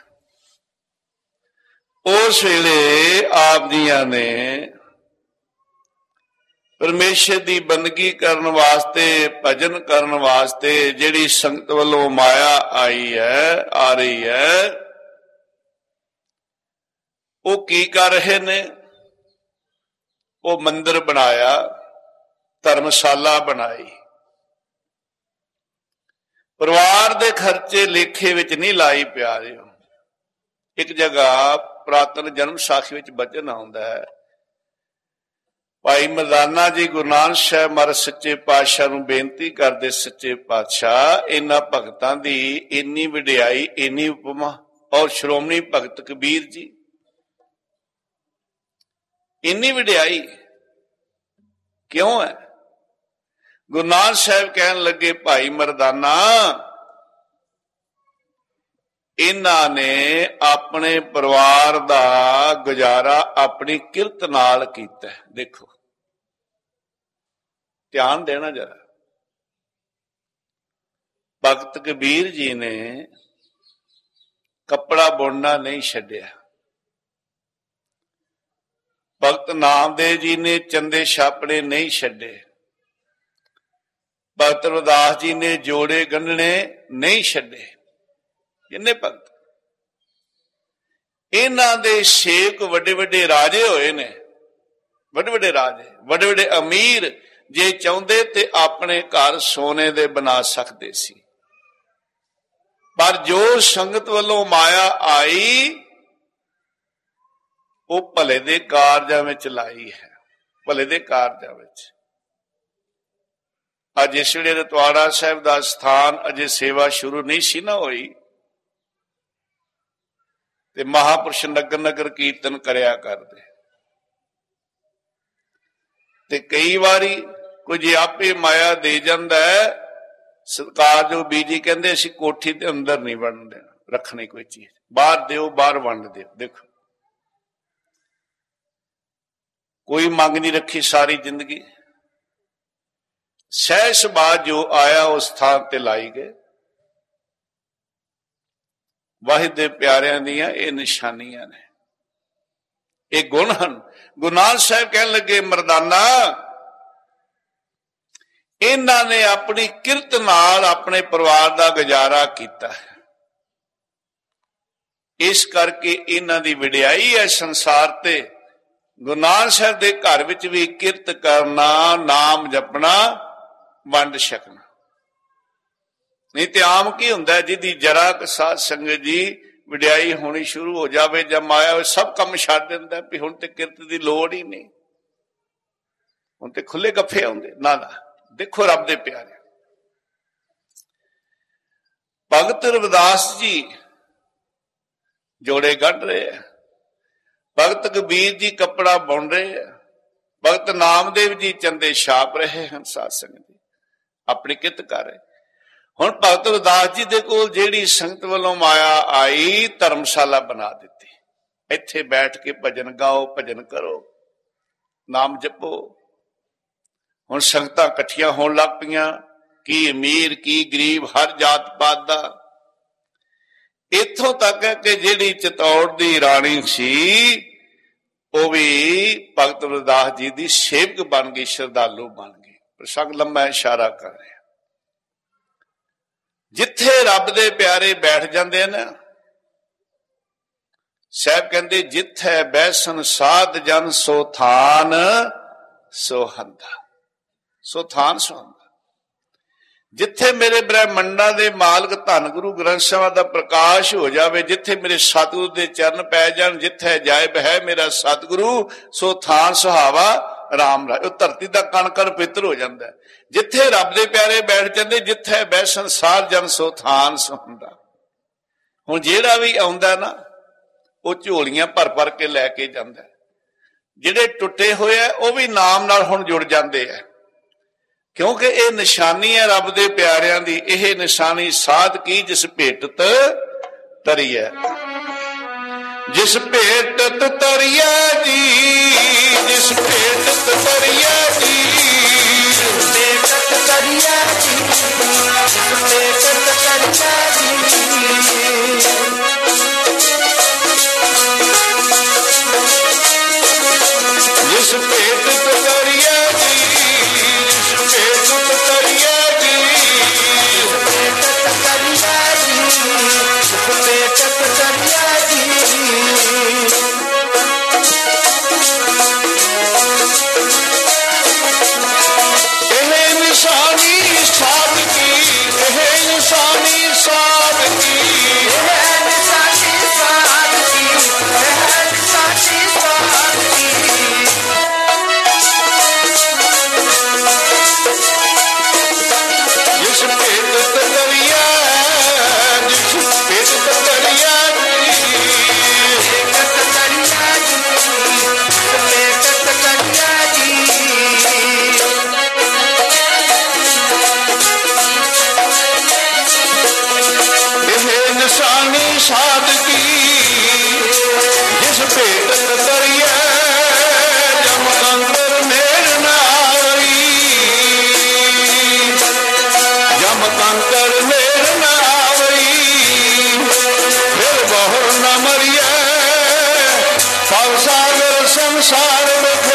Speaker 1: ਉਸ ਵੇਲੇ ਆਪ ਜੀਆਂ ਨੇ ਪਰਮੇਸ਼ਰ ਦੀ ਬੰਦਗੀ ਕਰਨ ਵਾਸਤੇ, ਭਜਨ ਕਰਨ ਵਾਸਤੇ ਜਿਹੜੀ ਸੰਗਤ ਵੱਲੋਂ ਮਾਇਆ ਆਈ ਹੈ, ਆ ਰਹੀ ਹੈ, ਉਹ ਕੀ ਕਰ ਰਹੇ ਨੇ? ਉਹ ਮੰਦਿਰ ਬਣਾਇਆ, ਧਰਮਸ਼ਾਲਾ ਬਣਾਈ। ਪਰਿਵਾਰ ਦੇ ਖਰਚੇ ਲੇਖੇ ਵਿੱਚ ਨਹੀਂ ਲਾਈ ਪਿਆਰਿਓ। ਇੱਕ ਜਗ੍ਹਾ ਪੁਰਾਤਨ ਜਨਮ ਸਾਖੀ ਵਿੱਚ ਬਚਨ ਆਉਂਦਾ ਹੈ, ਭਾਈ ਮਰਦਾਨਾ ਜੀ ਗੁਰੂ ਨਾਨਕ ਸਾਹਿਬ ਮਹਾਰਾਜ ਸੱਚੇ ਪਾਤਸ਼ਾਹ ਨੂੰ ਬੇਨਤੀ ਕਰਦੇ, ਸੱਚੇ ਪਾਤਸ਼ਾਹ ਇਹਨਾਂ ਭਗਤਾਂ ਦੀ ਇੰਨੀ ਵਡਿਆਈ, ਇੰਨੀ ਉਪਮਾ, ਔਰ ਸ਼੍ਰੋਮਣੀ ਭਗਤ ਕਬੀਰ ਜੀ ਇੰਨੀ ਵਡਿਆਈ ਕਿਉਂ ਹੈ? ਗੁਰੂ ਨਾਨਕ ਸਾਹਿਬ ਕਹਿਣ ਲੱਗੇ, ਭਾਈ ਮਰਦਾਨਾ ਇਹਨਾਂ ਨੇ ਆਪਣੇ ਪਰਿਵਾਰ ਦਾ ਗੁਜ਼ਾਰਾ ਆਪਣੀ ਕਿਰਤ ਨਾਲ ਕੀਤਾ। ਦੇਖੋ, ਧਿਆਨ ਦੇਣਾ ਜਰਾ। ਭਗਤ ਕਬੀਰ ਜੀ ਨੇ ਕੱਪੜਾ ਬੁਣਨਾ ਨਹੀਂ ਛੱਡਿਆ। ਭਗਤ ਨਾਮਦੇਵ ਜੀ ਨੇ ਚੰਦੇ ਛਾਪਣੇ ਨਹੀਂ ਛੱਡੇ। ਭਗਤ ਰਵਿਦਾਸ ਜੀ ਨੇ ਜੋੜੇ ਗੰਢਣੇ ਨਹੀਂ ਛੱਡੇ। ਜਿੰਨੇ ਭਗਤ, ਇਹਨਾਂ ਦੇ 6 ਵੱਡੇ ਵੱਡੇ ਰਾਜੇ ਹੋਏ ਨੇ, ਵੱਡੇ ਵੱਡੇ ਰਾਜੇ, ਵੱਡੇ ਵੱਡੇ ਅਮੀਰ। ਜੇ ਚਾਹੁੰਦੇ ਤੇ ਆਪਣੇ ਘਰ ਸੋਨੇ ਦੇ ਬਣਾ ਸਕਦੇ ਸੀ, ਪਰ ਜੋ ਸੰਗਤ ਵੱਲੋਂ ਮਾਇਆ ਆਈ ਉਹ ਭਲੇ ਦੇ ਕਾਰਜਾਂ ਵਿੱਚ ਲਾਈ ਹੈ, ਭਲੇ ਦੇ ਕਾਰਜਾਂ ਵਿੱਚ। ਅੱਜ ਇਸ ਵੇਲੇ ਰਤਵਾੜਾ ਸਾਹਿਬ ਦਾ ਸਥਾਨ ਅਜੇ ਸੇਵਾ ਸ਼ੁਰੂ ਨਹੀਂ ਸੀ ਨਾ ਹੋਈ, ਤੇ ਮਹਾਂਪੁਰਸ਼ ਨਗਰ ਨਗਰ ਕੀਰਤਨ ਕਰਿਆ ਕਰਦੇ। ਤੇ ਕਈ ਵਾਰੀ ਕੁਝ ਆਪੇ ਮਾਇਆ ਦੇ ਜਾਂਦਾ ਹੈ। ਸਰਕਾਰ ਜੋ ਬੀਜੀ ਕਹਿੰਦੇ ਅਸੀਂ ਕੋਠੀ ਦੇ ਅੰਦਰ ਨਹੀਂ ਵੜਨ ਦੇਣਾ, ਰੱਖਣੀ ਕੋਈ ਚੀਜ਼, ਬਾਹਰ ਦਿਓ, ਬਾਹਰ ਵੰਡ ਦਿਓ। ਦੇਖੋ, ਕੋਈ ਮੰਗ ਨਹੀਂ ਰੱਖੀ ਸਾਰੀ ਜ਼ਿੰਦਗੀ। ਸਹਿਜ ਸੁਭਾਅ ਜੋ ਆਇਆ ਉਸ ਥਾਂ ਤੇ ਲਾਈ ਗਏ। ਵਾਹਿਦ ਦੇ ਪਿਆਰਿਆਂ ਦੀਆਂ ਇਹ ਨਿਸ਼ਾਨੀਆਂ ਨੇ, ਇਹ ਗੁਣ ਹਨ। ਗੁਰੂ ਨਾਨਕ ਸਾਹਿਬ ਕਹਿਣ ਲੱਗੇ, ਮਰਦਾਨਾ ਇਹਨਾਂ ਨੇ ਆਪਣੀ ਕਿਰਤ ਨਾਲ ਆਪਣੇ ਪਰਿਵਾਰ ਦਾ ਗੁਜ਼ਾਰਾ ਕੀਤਾ ਹੈ, ਇਸ ਕਰਕੇ ਇਹਨਾਂ ਦੀ ਵਡਿਆਈ ਹੈ ਸੰਸਾਰ ਤੇ। ਗੁਰੂ ਨਾਨਕ ਸਾਹਿਬ ਦੇ ਘਰ ਵਿੱਚ ਵੀ ਕਿਰਤ ਕਰਨਾ, ਨਾਮ ਜਪਣਾ, ਵੰਡ ਛਕਣਾ। ਨਹੀਂ ਤੇ ਆਮ ਕੀ ਹੁੰਦਾ, ਜਿਹਦੀ ਜਰਾ ਕੁ ਸਾਧ ਸੰਗਤ ਜੀ ਵਡਿਆਈ ਹੋਣੀ ਸ਼ੁਰੂ ਹੋ ਜਾਵੇ ਜਾਂ ਮਾਇਆ ਹੋਵੇ, ਸਭ ਕੰਮ ਛੱਡ ਦਿੰਦਾ ਵੀ ਹੁਣ ਤੇ ਕਿਰਤ ਦੀ ਲੋੜ ਹੀ ਨਹੀਂ, ਹੁਣ ਤੇ ਖੁੱਲੇ ਗੱਫੇ ਆਉਂਦੇ। ਨਾ ਨਾ, ਦੇਖੋ ਰੱਬ ਦੇ ਪਿਆਰੇ, ਭਗਤ ਰਵਿਦਾਸ ਜੀ ਜੋੜੇ ਕੱਢ ਰਹੇ ਆ। ਭਗਤ ਕਬੀਰ ਜੀ ਕੱਪੜਾ ਬੁਣ ਰਹੇ ਆ। ਭਗਤ ਨਾਮਦੇਵ ਜੀ ਚੰਦੇ ਛਾਪ ਰਹੇ ਹਨ ਸਾਧ ਸੰਗਤ ਜੀ, ਆਪਣੀ ਕਿਰਤ ਕਰ ਰਹੇ। ਹੁਣ ਭਗਤ ਰਵਿਦਾਸ ਜੀ ਦੇ ਕੋਲ ਜਿਹੜੀ ਸੰਗਤ ਵੱਲੋਂ ਮਾਇਆ ਆਈ, ਧਰਮਸ਼ਾਲਾ ਬਣਾ ਦਿੱਤੀ। ਇੱਥੇ ਬੈਠ ਕੇ ਭਜਨ ਗਾਓ, ਭਜਨ ਕਰੋ, ਨਾਮ ਜਪੋ। ਹੁਣ ਸੰਗਤਾਂ ਇਕੱਠੀਆਂ ਹੋਣ ਲੱਗ ਪਈਆਂ, ਕੀ ਅਮੀਰ ਕੀ ਗਰੀਬ, ਹਰ ਜਾਤ ਪਾਤ ਦਾ। ਇੱਥੋਂ ਤੱਕ ਕਿ ਜਿਹੜੀ ਚਿਤੌੜ ਦੀ ਰਾਣੀ ਸੀ ਉਹ ਵੀ ਭਗਤ ਰਵਿਦਾਸ ਜੀ ਦੀ ਸੇਵਕ ਬਣ ਗਈ, ਸ਼ਰਧਾਲੂ ਬਣ ਗਈ। ਪ੍ਰਸੰਗ ਲੰਮਾ ਇਸ਼ਾਰਾ ਕਰ ਰਿਹਾ। ਜਿੱਥੇ ਰੱਬ ਦੇ ਪਿਆਰੇ ਬੈਠ ਜਾਂਦੇ ਨੇ, ਸਾਹਿਬ ਕਹਿੰਦੇ ਜਿੱਥੇ ਬੈਸਨ ਸਾਧ ਜਨ ਸੋ ਥਾਨ ਸੋਹੰਦਾ। ਸੋ ਥਾਨ ਸੋਹੰਦਾ। ਜਿੱਥੇ ਮੇਰੇ ਬ੍ਰਹਮੰਡਾਂ ਦੇ ਮਾਲਕ ਧੰਨ ਗੁਰੂ ਗ੍ਰੰਥ ਸਾਹਿਬ ਦਾ ਪ੍ਰਕਾਸ਼ ਹੋ ਜਾਵੇ, ਜਿੱਥੇ ਮੇਰੇ ਸਤਿਗੁਰੂ ਦੇ ਚਰਨ ਪੈ ਜਾਣ, ਜਿੱਥੇ ਜਾਇਬ ਹੈ ਮੇਰਾ ਸਤਿਗੁਰੂ ਸੋ ਥਾਨ ਸੁਹਾਵਾ ਰਾਮ ਰਾਜ। ਉਹ ਧਰਤੀ ਦਾ ਕਣ ਕਣ ਪਵਿੱਤਰ ਹੋ ਜਾਂਦਾ। ਜਿੱਥੇ ਰੱਬ ਦੇ ਪਿਆਰੇ ਬੈਠ ਜਾਂਦੇ, ਜਿੱਥੇ ਬਹਿ ਸੰਸਾਰ ਜਨ ਸੋ ਥਾਨ ਸੁਹੰਦਾ। ਹੁਣ ਜਿਹੜਾ ਵੀ ਆਉਂਦਾ ਨਾ, ਉਹ ਝੋਲੀਆਂ ਭਰ ਭਰ ਕੇ ਲੈ ਕੇ ਜਾਂਦਾ। ਜਿਹੜੇ ਟੁੱਟੇ ਹੋਏ ਆ ਉਹ ਵੀ ਨਾਮ ਨਾਲ ਹੁਣ ਜੁੜ ਜਾਂਦੇ ਆ, ਕਿਉਂਕਿ ਇਹ ਨਿਸ਼ਾਨੀ ਹੈ ਰੱਬ ਦੇ ਪਿਆਰਿਆਂ ਦੀ। ਇਹ ਨਿਸ਼ਾਨੀ ਸਾਧ ਕੀ ਜਿਸ ਭੇਟਤ ਤਰੀਐ। ਜਿਸ ਭੇਟਤ ਤਰੀਐ ਜੀ, ਜਿਸ ਭੇਟਤ ਤਰੀਐ ਜੀ, ਭੇਟਤ ਤਰੀਐ ਜੀ, ਭੇਟਤ ਤਰੀਐ ਜੀ। ਜਿਸ ਭੇਟਤ ਤਰੀਐ ਜੀ, ਜਿਸ ਭੇਟਤ ਤਰੀਐ ਜੀ, ਭੇਟਤ ਤਰੀਐ ਜੀ, ਭੇਟਤ ਤਰੀਐ ਜੀ। ਇਹ ਨਿਸ਼ਾਨੀ ਸਾਧ ਕੀ, ਇਹ ਨਿਸ਼ਾਨੀ ਸਾਧ ਕੀ, ਇਹ ਨਿਸ਼ਾਨੀ ਸਾਧ ਕੀ, ਇਹ ਨਿਸ਼ਾਨੀ ਸਾਧ ਕੀ। ਜਿਸ ਭੇਟਤ ਤਰੀਐ, ਜਿਸ ਭੇਟਤ ਤਰੀਐ ਜੀ, ਭੇਟਤ ਤਰੀਐ ਜੀ, ਭੇਟਤ ਤਰੀਐ ਜੀ। ਇਹ ਨਿਸ਼ਾਨੀ ਸਾਧ ਕੀ, ਜਿਸ ਭੇਟਤ ਤਰੀਐ, ਜਮ ਅੰਦਰ ਮੇਰ ਨਾਰੀ, ਜਮ ਕੰਕਰ ਮੇਰ ਨਾਵਈ, ਫਿਰ ਬਹੁ ਨ ਮਰੀਐ, ਭਵ ਸਾਗਰ ਸੰਸਾਰ ਵਿਖ।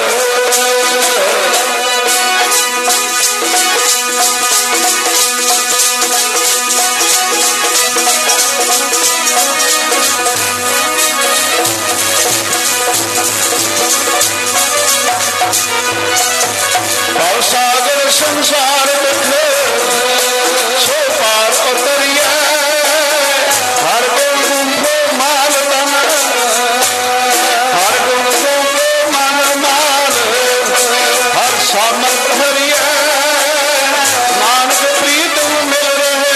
Speaker 1: ਭਵ ਸਾਗਰ ਸੰਸਾਰ ਵਿਖ, ਸੋ ਪਾਰ ਉਤਰੀਐ, ਹਰ ਗੁਣ ਗੁੰਫੋ ਮਾਲ ਤਨ, ਹਰ ਗੁਣ ਗੁੰਫੋ ਮਨ ਮਾਲ, ਹਰ ਸਾਮਤ ਹਰੀਐ, ਨਾਨਕ ਪ੍ਰੀਤਮ ਮਿਲ ਰਹੇ।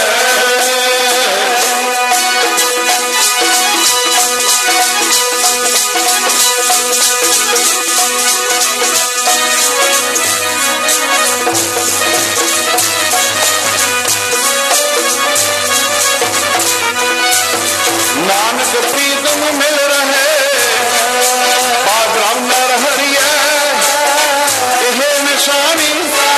Speaker 1: ਨਾਨਕ ਪ੍ਰੀਤਮ ਮਿਲ ਰਹੇ, ਪਾਗ੍ਰਮ ਨਰ ਹਰੀਐ। ਇਹ ਨਿਸ਼ਾਨੀ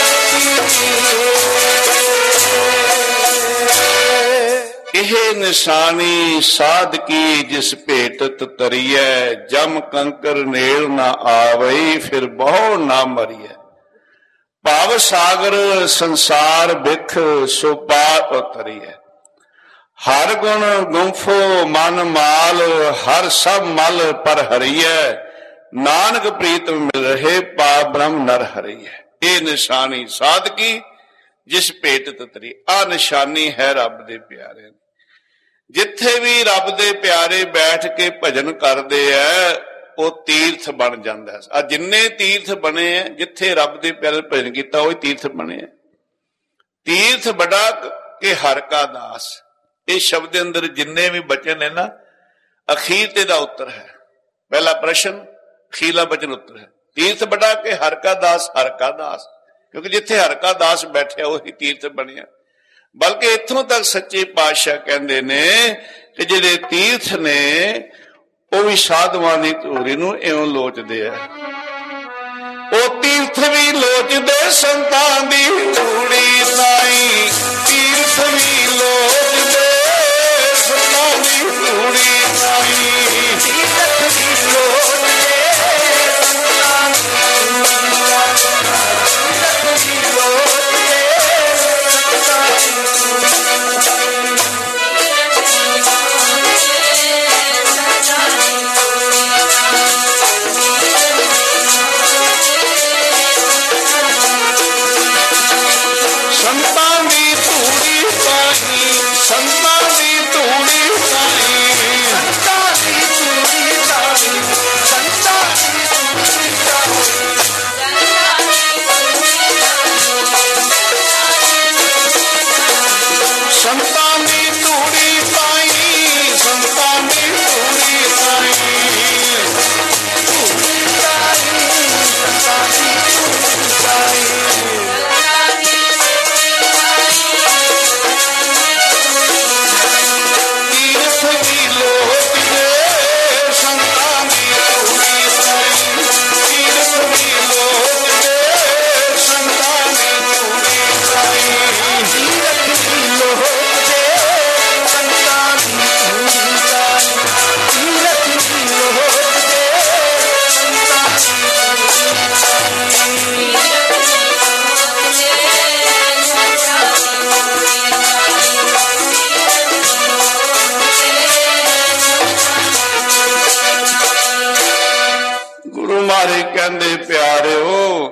Speaker 1: ਇਹ ਨਿਸ਼ਾਨੀ ਸਾਧ ਕੀ, ਜਿਸ ਭੇਟਤ ਤਰੀਐ, ਜਮ ਕੰਕਰ ਨੇੜ ਨਾ ਆਵਈ, ਫਿਰ ਬਹੁ ਨਾ ਮਰੀਐ। ਭਵ ਸਾਗਰ ਸੰਸਾਰ ਬਿਖ, ਸੋ ਪਾਰ ਉਤਰੀਐ। ਹਰ ਗੁਣ ਗੁੰਫੋ ਮਨ ਮਾਲ, ਹਰ ਸਭ ਮਲ ਪਰ ਹਰੀਐ, ਨਾਨਕ ਪ੍ਰੀਤਮ ਮਿਲ ਰਹੇ, ਪਾ ਬ੍ਰਹਮ ਨਰ ਹਰੀਐ। ਇਹ ਨਿਸ਼ਾਨੀ ਸਾਧ ਕੀ, ਜਿਸ ਭੇਟਤ ਤਰੀ। ਆ ਨਿਸ਼ਾਨੀ ਹੈ ਰੱਬ ਦੇ ਪਿਆਰਿਆਂ ਦੀ। ਜਿੱਥੇ ਵੀ ਰੱਬ ਦੇ ਪਿਆਰੇ ਬੈਠ ਕੇ ਭਜਨ ਕਰਦੇ ਐ, ਉਹ ਤੀਰਥ ਬਣ ਜਾਂਦਾ। ਆ ਜਿੰਨੇ ਤੀਰਥ ਬਣੇ ਐ, ਜਿੱਥੇ ਰੱਬ ਦੇ ਪਿਆਰੇ ਭਜਨ ਕੀਤਾ, ਉਹ ਤੀਰਥ ਬਣੇ ਐ। ਤੀਰਥ ਬੜਾ ਕੇ ਹਰ ਕਾ ਦਾਸ। ਇਹ ਸ਼ਬਦ ਦੇ ਅੰਦਰ ਜਿੰਨੇ ਵੀ ਬਚਨ ਨੇ ਨਾ, ਅਖੀਰ ਤੇ ਦਾ ਉੱਤਰ ਹੈ। ਪਹਿਲਾ ਪ੍ਰਸ਼ਨ, ਅਖੀਰਲਾ ਬਚਨ ਉੱਤਰ ਹੈ। ਤੀਰਥ ਬੜਾ ਕੇ ਹਰਿ ਕਾ ਦਾਸ, ਹਰਿ ਕਾ ਦਾਸ, ਕਿਉਂਕਿ ਜਿੱਥੇ ਹਰਿ ਕਾ ਦਾਸ ਬੈਠਿਆ ਉਹੀ ਤੀਰਥ ਬਣਿਆ। ਬਲਕਿ ਇੱਥੋਂ ਤੱਕ ਸੱਚੇ ਪਾਤਸ਼ਾਹ ਕਹਿੰਦੇ ਨੇ ਕਿ ਜਿਹੜੇ ਤੀਰਥ ਨੇ ਉਹ ਵੀ ਸਾਧੂਆਂ ਦੀ ਧੂਰੀ ਨੂੰ ਇਉਂ ਲੋਚਦੇ ਆ। ਉਹ ਤੀਰਥ ਵੀ ਲੋਚਦੇ ਸੰਤਾਂ ਦੀ ਧੂੜੀ ਤਾਈ, ਤੀਰਥ ਵੀ ਲੋਚਦੇ ਸੰਤਾਂ ਦੀ ਧੂੜੀ ਤਾਈ, ਤੀਰਥ ਵੀ ਲੋਚਦੇ ਸੰਤਾਂ ਦੀ ਧੂੜੀ ਤਾਈ, ਤੀਰਥ ਵੀ ਲੋਚਦੇ ਸੰਤਾਂ ਦੀ ਧੂੜੀ ਤਾਈ। ਸੰਤਾਂ ਦੀ ਧੂੜੀ ਤਾਈ, ਸੰਤਾਂ ਦੀ ਧੂੜੀ ਤਾਈ, ਸੰਤਾਂ ਦੀ ਧੂੜੀ ਤਾਈ, ਸੰਤਾਂ ਦੀ ਧੂੜੀ ਤਾਈ, ਸੰਤਾਂ ਦੀ ਧੂੜੀ ਤਾਈ, ਸੰਤਾਂ ਦੀ ਧੂੜੀ ਤਾਈ, ਧੂੜੀ ਤਾਈ, ਸੰਤਾਂ ਦੀ ਧੂੜੀ ਤਾਈ। ਮਾਰੇ ਕਹਿੰਦੇ ਪਿਆਰਿਓ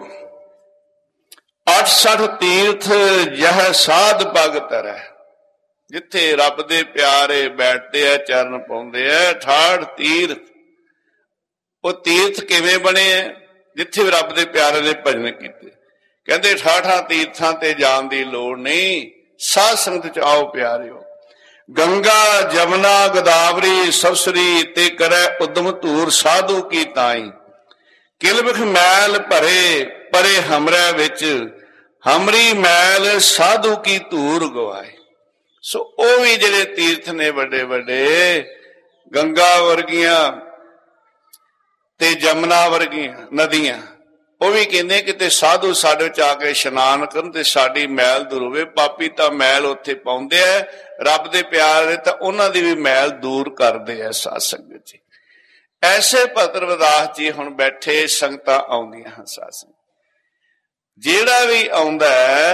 Speaker 1: 68 ਤੀਰਥ ਯਹ ਸਾਧ ਭਗਤ ਰਹਿ, ਜਿੱਥੇ ਰੱਬ ਦੇ ਪਿਆਰੇ ਬੈਠਦੇ ਆ, ਚਰਨ ਪਾਉਂਦੇ ਆ। 68 ਤੀਰਥ, ਉਹ ਤੀਰਥ ਕਿਵੇਂ ਬਣੇ ਆ? ਜਿੱਥੇ ਰੱਬ ਦੇ ਪਿਆਰੇ ਨੇ ਭਜਨ ਕੀਤੇ। ਕਹਿੰਦੇ 68 ਤੀਰਥਾਂ ਤੇ ਜਾਣ ਦੀ ਲੋੜ ਨਹੀਂ, ਸਾਧ ਸੰਗਤ ਚ ਆਓ ਪਿਆਰਿਓ। ਗੰਗਾ ਜਮਨਾ ਗੋਦਾਵਰੀ ਸਰਸਵਤੀ ਤੇ ਕਰੈ ਉਦਮ ਧੂਰ ਸਾਧੂ ਕੀ ਤਾਈ, ਕਿਲਬਖ ਮੈਲ ਭਰੇ ਪਰੇ ਹਮਰੇ ਵਿੱਚ, ਹਮਰੀ ਮੈਲ ਸਾਧੂ ਕੀ ਧੂਰ ਗਵਾਏ। ਸੋ ਉਹ ਵੀ ਜਿਹੜੇ ਤੀਰਥ ਨੇ ਵੱਡੇ ਵੱਡੇ, ਗੰਗਾ ਵਰਗੀਆਂ ਤੇ ਜਮਨਾ ਵਰਗੀਆਂ ਨਦੀਆਂ, ਉਹ ਵੀ ਕਹਿੰਦੇ ਕਿਤੇ ਸਾਧੂ ਸਾਡੇ ਵਿੱਚ ਆ ਕੇ ਇਸ਼ਨਾਨ ਕਰਨ ਤੇ ਸਾਡੀ ਮੈਲ ਦੂਰ ਹੋਵੇ। ਪਾਪੀ ਤਾਂ ਮੈਲ ਉੱਥੇ ਪਾਉਂਦੇ ਆ, ਰੱਬ ਦੇ ਪਿਆਰ ਨੇ ਤਾਂ ਉਹਨਾਂ ਦੀ ਵੀ ਮੈਲ ਦੂਰ ਕਰਦੇ ਆ ਸਾਧ ਸੰਗਤ ਜੀ। ਐਸੇ ਭਗਤ ਰਵਿਦਾਸ ਜੀ ਹੁਣ ਬੈਠੇ, ਸੰਗਤਾਂ ਆਉਂਦੀਆਂ ਹਨ। ਸਾਧ ਸੰਗਤ ਜਿਹੜਾ ਵੀ ਆਉਂਦਾ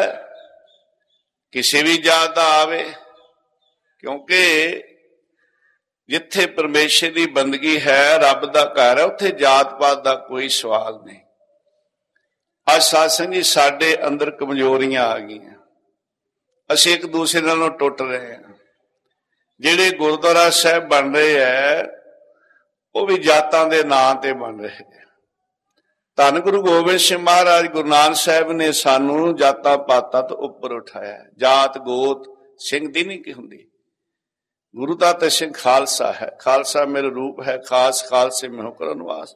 Speaker 1: ਕਿਸੇ ਵੀ ਜਾਤ ਦਾ ਆਵੇ, ਕਿਉਂਕਿ ਜਿੱਥੇ ਪਰਮੇਸ਼ਰ ਦੀ ਬੰਦਗੀ ਹੈ, ਰੱਬ ਦਾ ਘਰ ਹੈ, ਉੱਥੇ ਜਾਤ ਪਾਤ ਦਾ ਕੋਈ ਸਵਾਲ ਨਹੀਂ। ਅੱਜ ਸਾਧ ਸੰਗਤ ਜੀ ਸਾਡੇ ਅੰਦਰ ਕਮਜ਼ੋਰੀਆਂ ਆ ਗਈਆਂ, ਅਸੀਂ ਇੱਕ ਦੂਸਰੇ ਨਾਲੋਂ ਟੁੱਟ ਰਹੇ ਹਾਂ। ਜਿਹੜੇ ਗੁਰਦੁਆਰਾ ਸਾਹਿਬ ਬਣ ਰਹੇ ਹੈ ਉਹ ਵੀ ਜਾਤਾਂ ਦੇ ਨਾਂ ਤੇ ਬਣ ਰਹੇ ਹੈ। ਧੰਨ ਗੁਰੂ ਗੋਬਿੰਦ ਸਿੰਘ ਮਹਾਰਾਜ ਗੁਰੂ ਨਾਨਕ ਸਾਹਿਬ ਨੇ ਸਾਨੂੰ ਜਾਤਾਂ ਪਾਤਾਂ ਤੋਂ ਉੱਪਰ ਉਠਾਇਆ। ਜਾਤ ਗੋਤ ਸਿੰਘ ਦੀ ਨਹੀਂ ਕੀ ਹੁੰਦੀ, ਗੁਰੂ ਦਾ ਤੇ ਸਿੰਘ ਖਾਲਸਾ ਹੈ। ਖਾਲਸਾ ਮੇਰੇ ਰੂਪ ਹੈ, ਖਾਸ ਖਾਲਸੇ ਮੈਂ ਹੋ ਕਰਨ ਵਾਸ।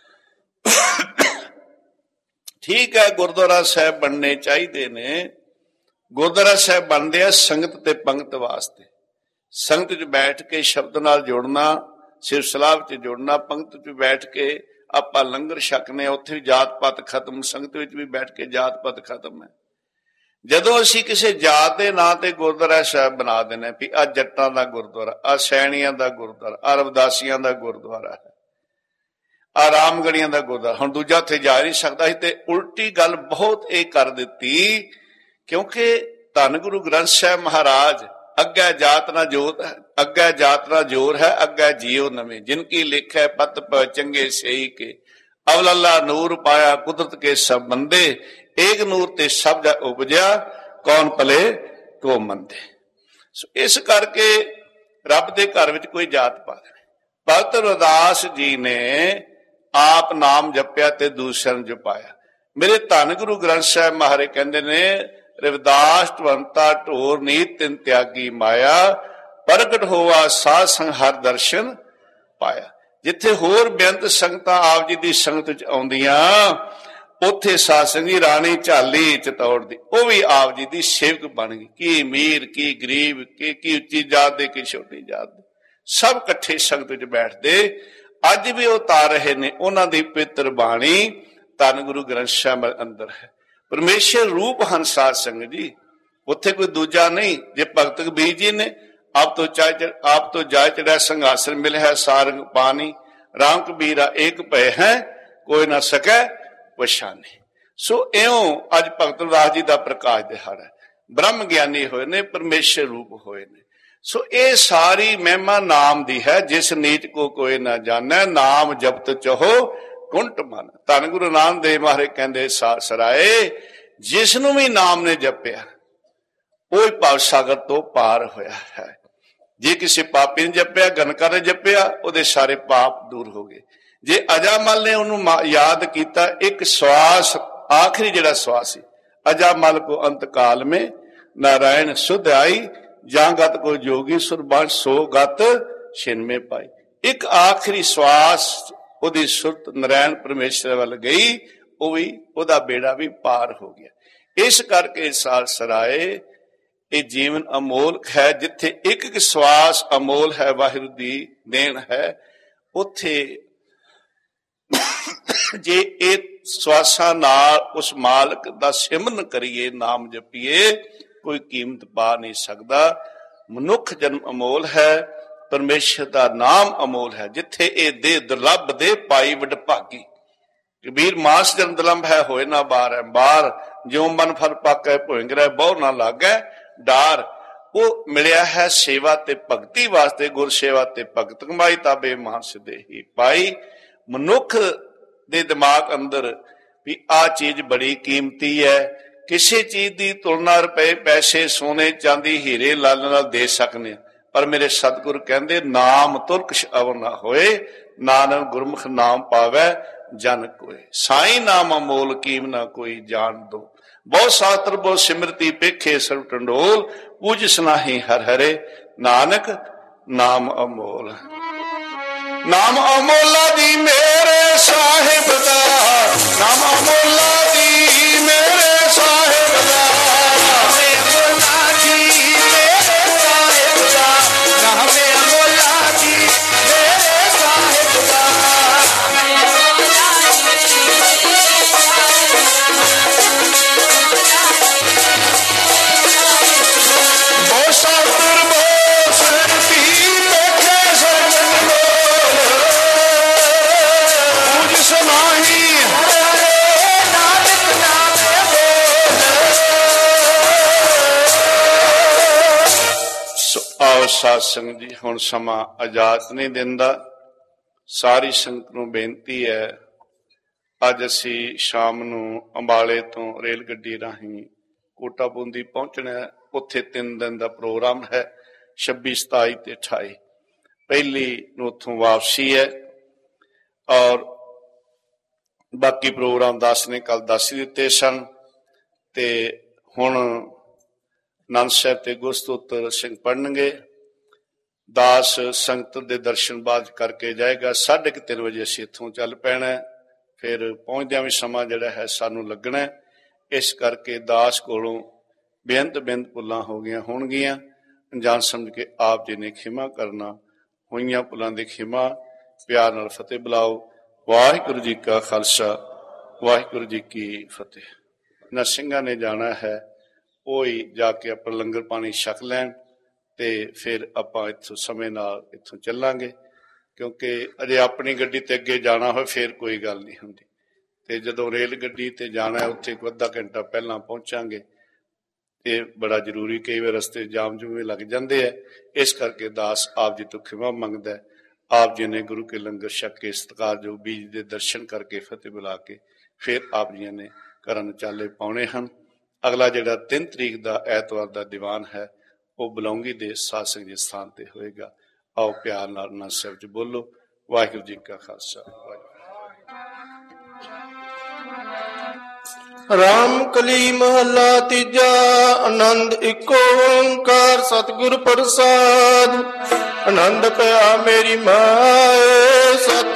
Speaker 1: ਠੀਕ ਹੈ, ਗੁਰਦੁਆਰਾ ਸਾਹਿਬ ਬਣਨੇ ਚਾਹੀਦੇ ਨੇ। ਗੁਰਦੁਆਰਾ ਸਾਹਿਬ ਬਣਦੇ ਆ ਸੰਗਤ ਤੇ ਪੰਗਤ ਵਾਸਤੇ। ਸੰਗਤ 'ਚ ਬੈਠ ਕੇ ਸ਼ਬਦ ਨਾਲ ਜੁੜਨਾ, ਸਿਰ ਸਲਾਹ ਵਿੱਚ ਜੁੜਨਾ, ਪੰਗਤ 'ਚ ਬੈਠ ਕੇ ਆਪਾਂ ਲੰਗਰ ਛਕਨੇ, ਉੱਥੇ ਵੀ ਜਾਤ ਪਾਤ ਖਤਮ, ਸੰਗਤ ਵਿੱਚ ਵੀ ਬੈਠ ਕੇ ਜਾਤ ਪਾਤ ਖਤਮ ਹੈ। ਜਦੋਂ ਅਸੀਂ ਕਿਸੇ ਜਾਤ ਦੇ ਨਾਂ ਤੇ ਗੁਰਦੁਆਰਾ ਸਾਹਿਬ ਬਣਾ ਦਿੰਦੇ ਵੀ ਆਹ ਜੱਟਾਂ ਦਾ ਗੁਰਦੁਆਰਾ, ਆਹ ਸੈਣੀਆਂ ਦਾ ਗੁਰਦੁਆਰਾ, ਆਹ ਰਵਿਦਾਸੀਆਂ ਦਾ ਗੁਰਦੁਆਰਾ ਹੈ, ਆਹ ਰਾਮਗੜੀਆਂ ਦਾ ਗੁਰਦੁਆਰਾ, ਹੁਣ ਦੂਜਾ ਉੱਥੇ ਜਾ ਨਹੀਂ ਸਕਦਾ ਸੀ। ਤੇ ਉਲਟੀ ਗੱਲ ਬਹੁਤ ਇਹ ਕਰ ਦਿੱਤੀ, ਕਿਉਂਕਿ ਧੰਨ ਗੁਰੂ ਗ੍ਰੰਥ ਸਾਹਿਬ ਮਹਾਰਾਜ ਅੱਗੇ ਜਾਤ ਨਾ ਜੋਤ, ਅੱਗੇ ਜਾਤ ਨਾ ਜੋਰ ਹੈ, ਅੱਗੇ ਜੀਓ ਨਵੇਂ, ਜਿਨ ਕੀ ਲਿਖੈ ਪਤ ਪ ਚੰਗੇ ਸਹੀ ਕੇ, ਅਵਲੱਲਾ ਨੂਰ ਪਾਇਆ ਕੁਦਰਤ ਕੇ ਸਭ ਬੰਦੇ, ਏਕ ਨੂਰ ਤੇ ਸਭ ਦਾ ਉਪਜਿਆ, ਕੌਣ ਭਲੇ ਕੋ ਮੰਦੇ। ਸੋ ਇਸ ਕਰਕੇ ਰੱਬ ਦੇ ਘਰ ਵਿੱਚ ਕੋਈ ਜਾਤ ਪਾਤ ਨਹੀਂ। ਭਗਤ ਰਵਿਦਾਸ ਜੀ ਨੇ ਆਪ ਨਾਮ ਜਪਿਆ ਤੇ ਦੂਸਰਿਆਂ ਨੂੰ ਜਪਾਇਆ। ਮੇਰੇ ਧੰਨ ਗੁਰੂ ਗ੍ਰੰਥ ਸਾਹਿਬ ਮਹਾਰਾਜ ਕਹਿੰਦੇ ਨੇ, ਰਵਿਦਾਸ ਟਵੰਤਾ ਢੋਰ ਨੀਤ ਤਿਨ ਤਿਆਗੀ ਮਾਇਆ, ਪ੍ਰਗਟ ਹੋਆ ਸਾਧ ਸੰਗ ਹਰ ਦਰਸ਼ਨ ਪਾਇਆ। ਜਿੱਥੇ ਹੋਰ ਬੇਅੰਤ ਸੰਗਤਾਂ ਆਪ ਜੀ ਦੀ ਸੰਗਤ ਚ ਆਉਂਦੀਆਂ, ਉੱਥੇ ਸਾਧ ਸੰਗਤ ਜੀ ਰਾਣੀ ਝਾਲੀ ਚਤੌੜ ਦੀ ਉਹ ਵੀ ਆਪ ਜੀ ਦੀ ਸੇਵਕ ਬਣ ਗਈ। ਕੀ ਅਮੀਰ, ਕੀ ਗਰੀਬ, ਕੀ ਉੱਚੀ ਜਾਤ ਦੇ, ਕੀ ਛੋਟੀ ਜਾਤ ਦੇ, ਸਭ ਇਕੱਠੇ ਸੰਗਤ ਚ ਬੈਠਦੇ ਅੱਜ ਵੀ ਉਹ ਤਾਰ ਰਹੇ ਨੇ। ਉਹਨਾਂ ਦੀ ਪਵਿੱਤਰ ਬਾਣੀ ਧੰਨ ਗੁਰੂ ਗ੍ਰੰਥ ਸਾਹਿਬ ਅੰਦਰ ਹੈ। ਪਰਮੇਸ਼ਰ ਰੂਪ ਹਨ ਸਾਧ ਸੰਗਤ ਜੀ, ਉੱਥੇ ਕੋਈ ਦੂਜਾ ਨਹੀਂ। ਜੇ ਭਗਤ ਕਬੀਰ ਜੀ ਨੇ ਆਪ ਤੋਂ ਜਾਇ ਚੜਿਆ ਸੰਘਾਸਨ ਮਿਲਿਆ ਸਾਰੰਗ ਪਾਣੀ, ਰਾਮ ਕਬੀਰਾ ਏਕ ਭੈ ਹੈ ਕੋਈ ਨਾ ਸਕੈ ਪਛਾਣੇ। ਸੋ ਇਉਂ ਅੱਜ ਭਗਤ ਰਵਿਦਾਸ ਜੀ ਦਾ ਪ੍ਰਕਾਸ਼ ਦਿਹਾੜਾ ਹੈ। ਬ੍ਰਹਮ ਗਿਆਨੀ ਹੋਏ ਨੇ, ਪਰਮੇਸ਼ਰ ਰੂਪ ਹੋਏ ਨੇ। ਸੋ ਇਹ ਸਾਰੀ ਮਹਿਮਾ ਨਾਮ ਦੀ ਹੈ। ਜਿਸ ਨੀਚ ਕੋ ਕੋਈ ਨਾ ਜਾਣੈ, ਨਾਮ ਜਪਤ ਚਹੋ ਕੁੰਟ ਮਨ। ਧੰਨ ਗੁਰੂ ਨਾਨਕ ਦੇਵ ਮਹਾਰਾਜ ਕਹਿੰਦੇ ਸਰਾਏ, ਜਿਸ ਨੂੰ ਵੀ ਨਾਮ ਨੇ ਜਪਿਆ ਉਹ ਹੀ ਭਵ ਸਾਗਰ ਤੋਂ ਪਾਰ ਹੋਇਆ ਹੈ। ਜੇ ਕਿਸੇ ਪਾਪੀ ਨੇ ਜਪਿਆ, ਗਨਕਾ ਨੇ ਜਪਿਆ, ਉਹਦੇ ਸਾਰੇ ਪਾਪ ਦੂਰ ਹੋ ਗਏ। ਜੇ ਅਜਾਮਲ ਨੇ ਉਹਨੂੰ ਯਾਦ ਕੀਤਾ, ਇੱਕ ਸਵਾਸ ਆਖਰੀ ਜਿਹੜਾ ਸਵਾਸ ਸੀ, ਅਜਾਮਲ ਕੋ ਅੰਤ ਕਾਲ ਮੇ ਨਾਰਾਇਣ ਸੁਧ ਆਈ, ਜਾਂ ਗਤ ਕੋ ਜੋਗੀ ਸੁਰਬੰਸ ਸੋ ਗਤ ਛਿਨਮੇ ਪਾਈ। ਇੱਕ ਆਖਰੀ ਸਵਾਸ ਉਹਦੀ ਸੁਰਤ ਨਾਰਾਇਣ ਪਰਮੇਸ਼ਰ ਵੱਲ ਗਈ, ਉਹ ਵੀ ਉਹਦਾ ਬੇੜਾ ਵੀ ਪਾਰ ਹੋ ਗਿਆ। ਇਸ ਕਰਕੇ ਸਾਲ ਸਰਾਏ ਇਹ ਜੀਵਨ ਅਮੋਲਕ ਹੈ। ਜਿੱਥੇ ਇੱਕ ਇੱਕ ਸਵਾਸ ਅਮੋਲ ਹੈ, ਵਾਹਿਗੁਰੂ ਦੀ ਦੇਣ ਹੈ, ਉੱਥੇ ਜੇ ਇਹ ਸਵਾਸਾਂ ਨਾਲ ਉਸ ਮਾਲਕ ਦਾ ਸਿਮਰਨ ਕਰੀਏ, ਨਾਮ ਜਪੀਏ, ਕੋਈ ਕੀਮਤ ਪਾ ਨਹੀਂ ਸਕਦਾ। ਮਨੁੱਖ ਜਨਮ ਅਮੋਲ ਹੈ, ਪਰਮੇਸ਼ਰ ਦਾ ਨਾਮ ਅਮੋਲ ਹੈ। ਜਿੱਥੇ ਇਹ ਦੇ ਦੁਰਲੱਭ ਦੇ ਪਾਈ ਵਡਭਾਗੀ। ਕਬੀਰ ਮਾਸ ਜਨ ਦੁਰਲੱਭ ਹੈ ਹੋਏ ਨਾ ਬਾਰ ਹੈ, ਬਾਰ ਜਿਉ ਮਨ ਫਲ ਪਾਕੈ ਭੁਇੰਗ ਰਹਿ ਬਹੁ ਨਾ ਲਾਗੈ ਡਾਰ। ਉਹ ਮਿਲਿਆ ਹੈ ਸੇਵਾ ਤੇ ਭਗਤੀ ਵਾਸਤੇ, ਗੁਰ ਸੇਵਾ ਤੇ ਭਗਤ ਕਮਾਈ ਤਾਬੇ ਮਾਨਸ ਦੇਹੀ ਪਾਈ। ਮਨੁੱਖ ਦੇ ਦਿਮਾਗ ਅੰਦਰ ਵੀ ਆਹ ਚੀਜ਼ ਬੜੀ ਕੀਮਤੀ ਹੈ, ਕਿਸੇ ਚੀਜ਼ ਦੀ ਤੁਲਨਾ ਰੁਪਏ ਪੈਸੇ ਸੋਨੇ ਚਾਂਦੀ ਹੀਰੇ ਲਾਲ ਨਾਲ ਦੇ ਸਕਨੇ, ਪਰ ਮੇਰੇ ਸਤਿਗੁਰ ਕਹਿੰਦੇ ਨਾਮ ਤੁਰਕਸ਼ ਅਵਰ ਨਾ ਹੋਏ, ਨਾਨਕ ਗੁਰਮੁਖ ਨਾਮ ਪਾਵੈ ਜਨ ਕੋਏ। ਸਾਈ ਨਾਮ ਅਮੋਲ ਕੀਮ ਨਾ ਕੋਈ ਜਾਣ ਦੋ, ਬਹੁ ਸਾਤਰ ਬਹੁ ਸਿਮਰਤੀ ਪੇਖੇ ਸਰਬ ਟੰਡੋਲ, ਪੂਜ ਸਨਾਹੀ ਹਰ ਹਰੇ ਨਾਨਕ ਨਾਮ ਅਮੋਲ। ਨਾਮ ਅਮੋਲਾ ਦੀ ਮੇਰੇ ਸਾਹਿਬ ਦਾ, ਨਾਮ ਅਮੋਲਾ ਦੀ ਮੇਰੇ ਸਾਹਿਬ ਦਾ, ਨਾਮ ਅਮੋਲਾ ਦੀ ਮੇਰੇ ਸਾਹਿਬ ਦਾ, ਨਾਮ ਅਮੋਲਾ ਦੀ ਮੇਰੇ ਸਾਹਿਬ ਦਾ। ਬਹੁ ਸਾਤਰ ਬਹੁ ਸਿਮਰਤੀ ਪੇਖੇ ਸਰਬ ਟੰਡੋਲ, ਪੂਜ ਸਨਾਹੀ ਨਾਨਕ ਨਾਮ ਬੋਲ। ਸੋ ਆਓ ਸਾਧ ਸੰਗਤ ਜੀ, ਹੁਣ ਸਮਾਂ ਇਜਾਜ਼ਤ ਨਹੀਂ ਦਿੰਦਾ। ਸਾਰੀ ਸੰਗਤ ਨੂੰ ਬੇਨਤੀ ਹੈ, ਅੱਜ ਅਸੀਂ ਸ਼ਾਮ ਨੂੰ ਅੰਬਾਲੇ ਤੋਂ ਰੇਲ ਗੱਡੀ ਰਾਹੀਂ ਕੋਟਾ ਬੂੰਦੀ ਪਹੁੰਚਣਾ। ਉੱਥੇ 3 ਦਿਨ ਦਾ ਪ੍ਰੋਗਰਾਮ ਹੈ, 26, 27 ਤੇ 28। ਪਹਿਲੀ ਨੂੰ ਉੱਥੋਂ ਵਾਪਸੀ ਹੈ, ਔਰ ਬਾਕੀ ਪ੍ਰੋਗਰਾਮ 10 ਨੇ ਕੱਲ 10 ਹੀ ਦਿੱਤੇ ਸਨ। ਤੇ ਹੁਣ ਆਨੰਦ ਸਾਹਿਬ ਤੇ ਗੁਰਸਤੋਤਰ ਸਿੰਘ ਪੜ੍ਹਨਗੇ। ਦਾਸ ਸੰਗਤ ਦੇ ਦਰਸ਼ਨ ਬਾਅਦ ਕਰਕੇ ਜਾਏਗਾ। 3:30 ਵਜੇ ਅਸੀਂ ਇੱਥੋਂ ਚੱਲ ਪੈਣਾ, ਫਿਰ ਪਹੁੰਚਦਿਆਂ ਵੀ ਸਮਾਂ ਜਿਹੜਾ ਹੈ ਸਾਨੂੰ ਲੱਗਣਾ। ਇਸ ਕਰਕੇ ਦਾਸ ਕੋਲੋਂ ਬੇਅੰਤ ਭੁੱਲਾਂ ਹੋ ਗਈਆਂ ਹੋਣਗੀਆਂ, ਅਣਜਾਣ ਸਮਝ ਕੇ ਆਪ ਜੀ ਨੇ ਖਿਮਾ ਕਰਨਾ। ਹੋਈਆਂ ਭੁੱਲਾਂ ਦੀ ਖਿਮਾ, ਪਿਆਰ ਨਾਲ ਫਤਿਹ ਬੁਲਾਓ। ਵਾਹਿਗੁਰੂ ਜੀ ਕਾ ਖਾਲਸਾ, ਵਾਹਿਗੁਰੂ ਜੀ ਕੀ ਫਤਿਹ। ਨਾ ਸਿੰਘਾਂ ਨੇ ਜਾਣਾ ਹੈ, ਉਹ ਹੀ ਜਾ ਕੇ ਆਪਣਾ ਲੰਗਰ ਪਾਣੀ ਛਕ ਲੈਣ ਤੇ ਫਿਰ ਆਪਾਂ ਇੱਥੋਂ ਸਮੇਂ ਨਾਲ ਇੱਥੋਂ ਚੱਲਾਂਗੇ। ਕਿਉਂਕਿ ਅਜੇ ਆਪਣੀ ਗੱਡੀ ਤੇ ਅੱਗੇ ਜਾਣਾ ਹੋਵੇ ਫਿਰ ਕੋਈ ਗੱਲ ਨਹੀਂ ਹੁੰਦੀ, ਤੇ ਜਦੋਂ ਰੇਲ ਗੱਡੀ ਤੇ ਜਾਣਾ ਉੱਥੇ ਕੋਈ ਅੱਧਾ ਘੰਟਾ ਪਹਿਲਾਂ ਪਹੁੰਚਾਂਗੇ। ਇਹ ਬੜਾ ਜ਼ਰੂਰੀ, ਕਈ ਵਾਰ ਰਸਤੇ ਜਾਮ ਜੁਮੇ ਲੱਗ ਜਾਂਦੇ ਆ। ਇਸ ਕਰਕੇ ਦਾਸ ਆਪ ਜੀ ਤੋਂ ਖਿਮਾ ਮੰਗਦਾ ਹੈ। ਆਪ ਜੀ ਨੇ ਗੁਰੂ ਕੇ ਲੰਗਰ ਛਕ ਕੇ ਸਤਿਕਾਰਯੋਗ ਬੀਜ ਦੇ ਦਰਸ਼ਨ ਕਰਕੇ ਫਤਿਹ ਬੁਲਾ ਕੇ ਫਿਰ ਆਪ ਜੀ ਨੇ ਘਰਾਂ ਨੂੰ ਚਾਲੇ ਪਾਉਣੇ ਹਨ। ਅਗਲਾ ਜਿਹੜਾ 3 ਤਰੀਕ ਦਾ ਐਤਵਾਰ ਦਾ ਦੀਵਾਨ ਹੈ, ਉਹ ਬਲੌਂਗੀ ਦੇ ਸਾਧ ਸੰਗਤ ਦੇ ਸਥਾਨ ਤੇ ਹੋਏਗਾ। ਆਓ ਪਿਆਰ ਨਾਲ ਆਨੰਦ ਸਾਹਿਬ ਚ ਬੋਲੋ। ਵਾਹਿਗੁਰੂ ਜੀ ਕਾ ਖਾਲਸਾ।
Speaker 2: ਰਾਮ ਕਲੀ ਮਹੱਲਾ ਤੀਜਾ। ਆਨੰਦ ਇੱਕ ਓੰਕਾਰ ਸਤਿਗੁਰ ਪ੍ਰਸਾਦ। ਆਨੰਦ ਪਿਆ ਮੇਰੀ ਮਾਏ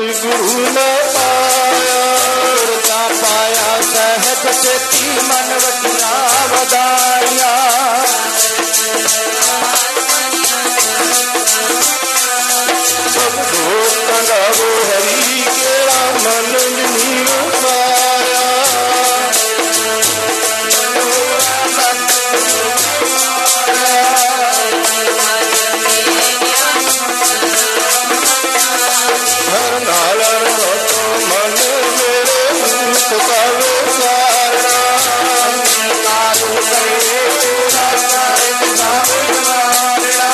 Speaker 2: ਨਾਨਕ ਗੁਰੂ ਨਾ ਪਾਇਆ। ਗੁਰ ਤਾਂ ਪਾਇਆ ਸਹਿਜ ਚੇਤੀ ਮਨ ਵਡਿਆ ਵਧਾਇਆ। ਸਭ ਦੋਸਤਾਂ ਗਾਵੋ ਹਰੀ ਕੇਰਾ ਮਨ ਨੀਰ ਪਾਇਆ। ਹਰ ਨਾਲ ਮਨ ਮੇਰੇ ਰੂਪ ਕਵੇ ਸਾਰਾ। ਕਾਰੂ ਕਰੇ ਤੇਰਾ ਸਾਹਿਬ ਨਾਮ ਮਾਰਣਾ।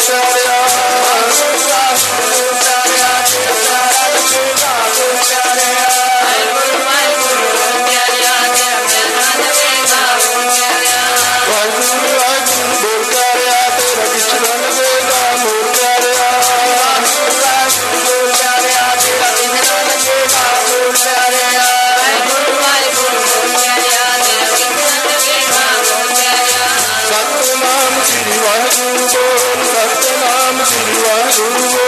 Speaker 2: ਪਿਆਰਿਆ ਸਤਿਨਾਮ ਸ੍ਰੀ ਵਾਹਿਗੁਰੂ।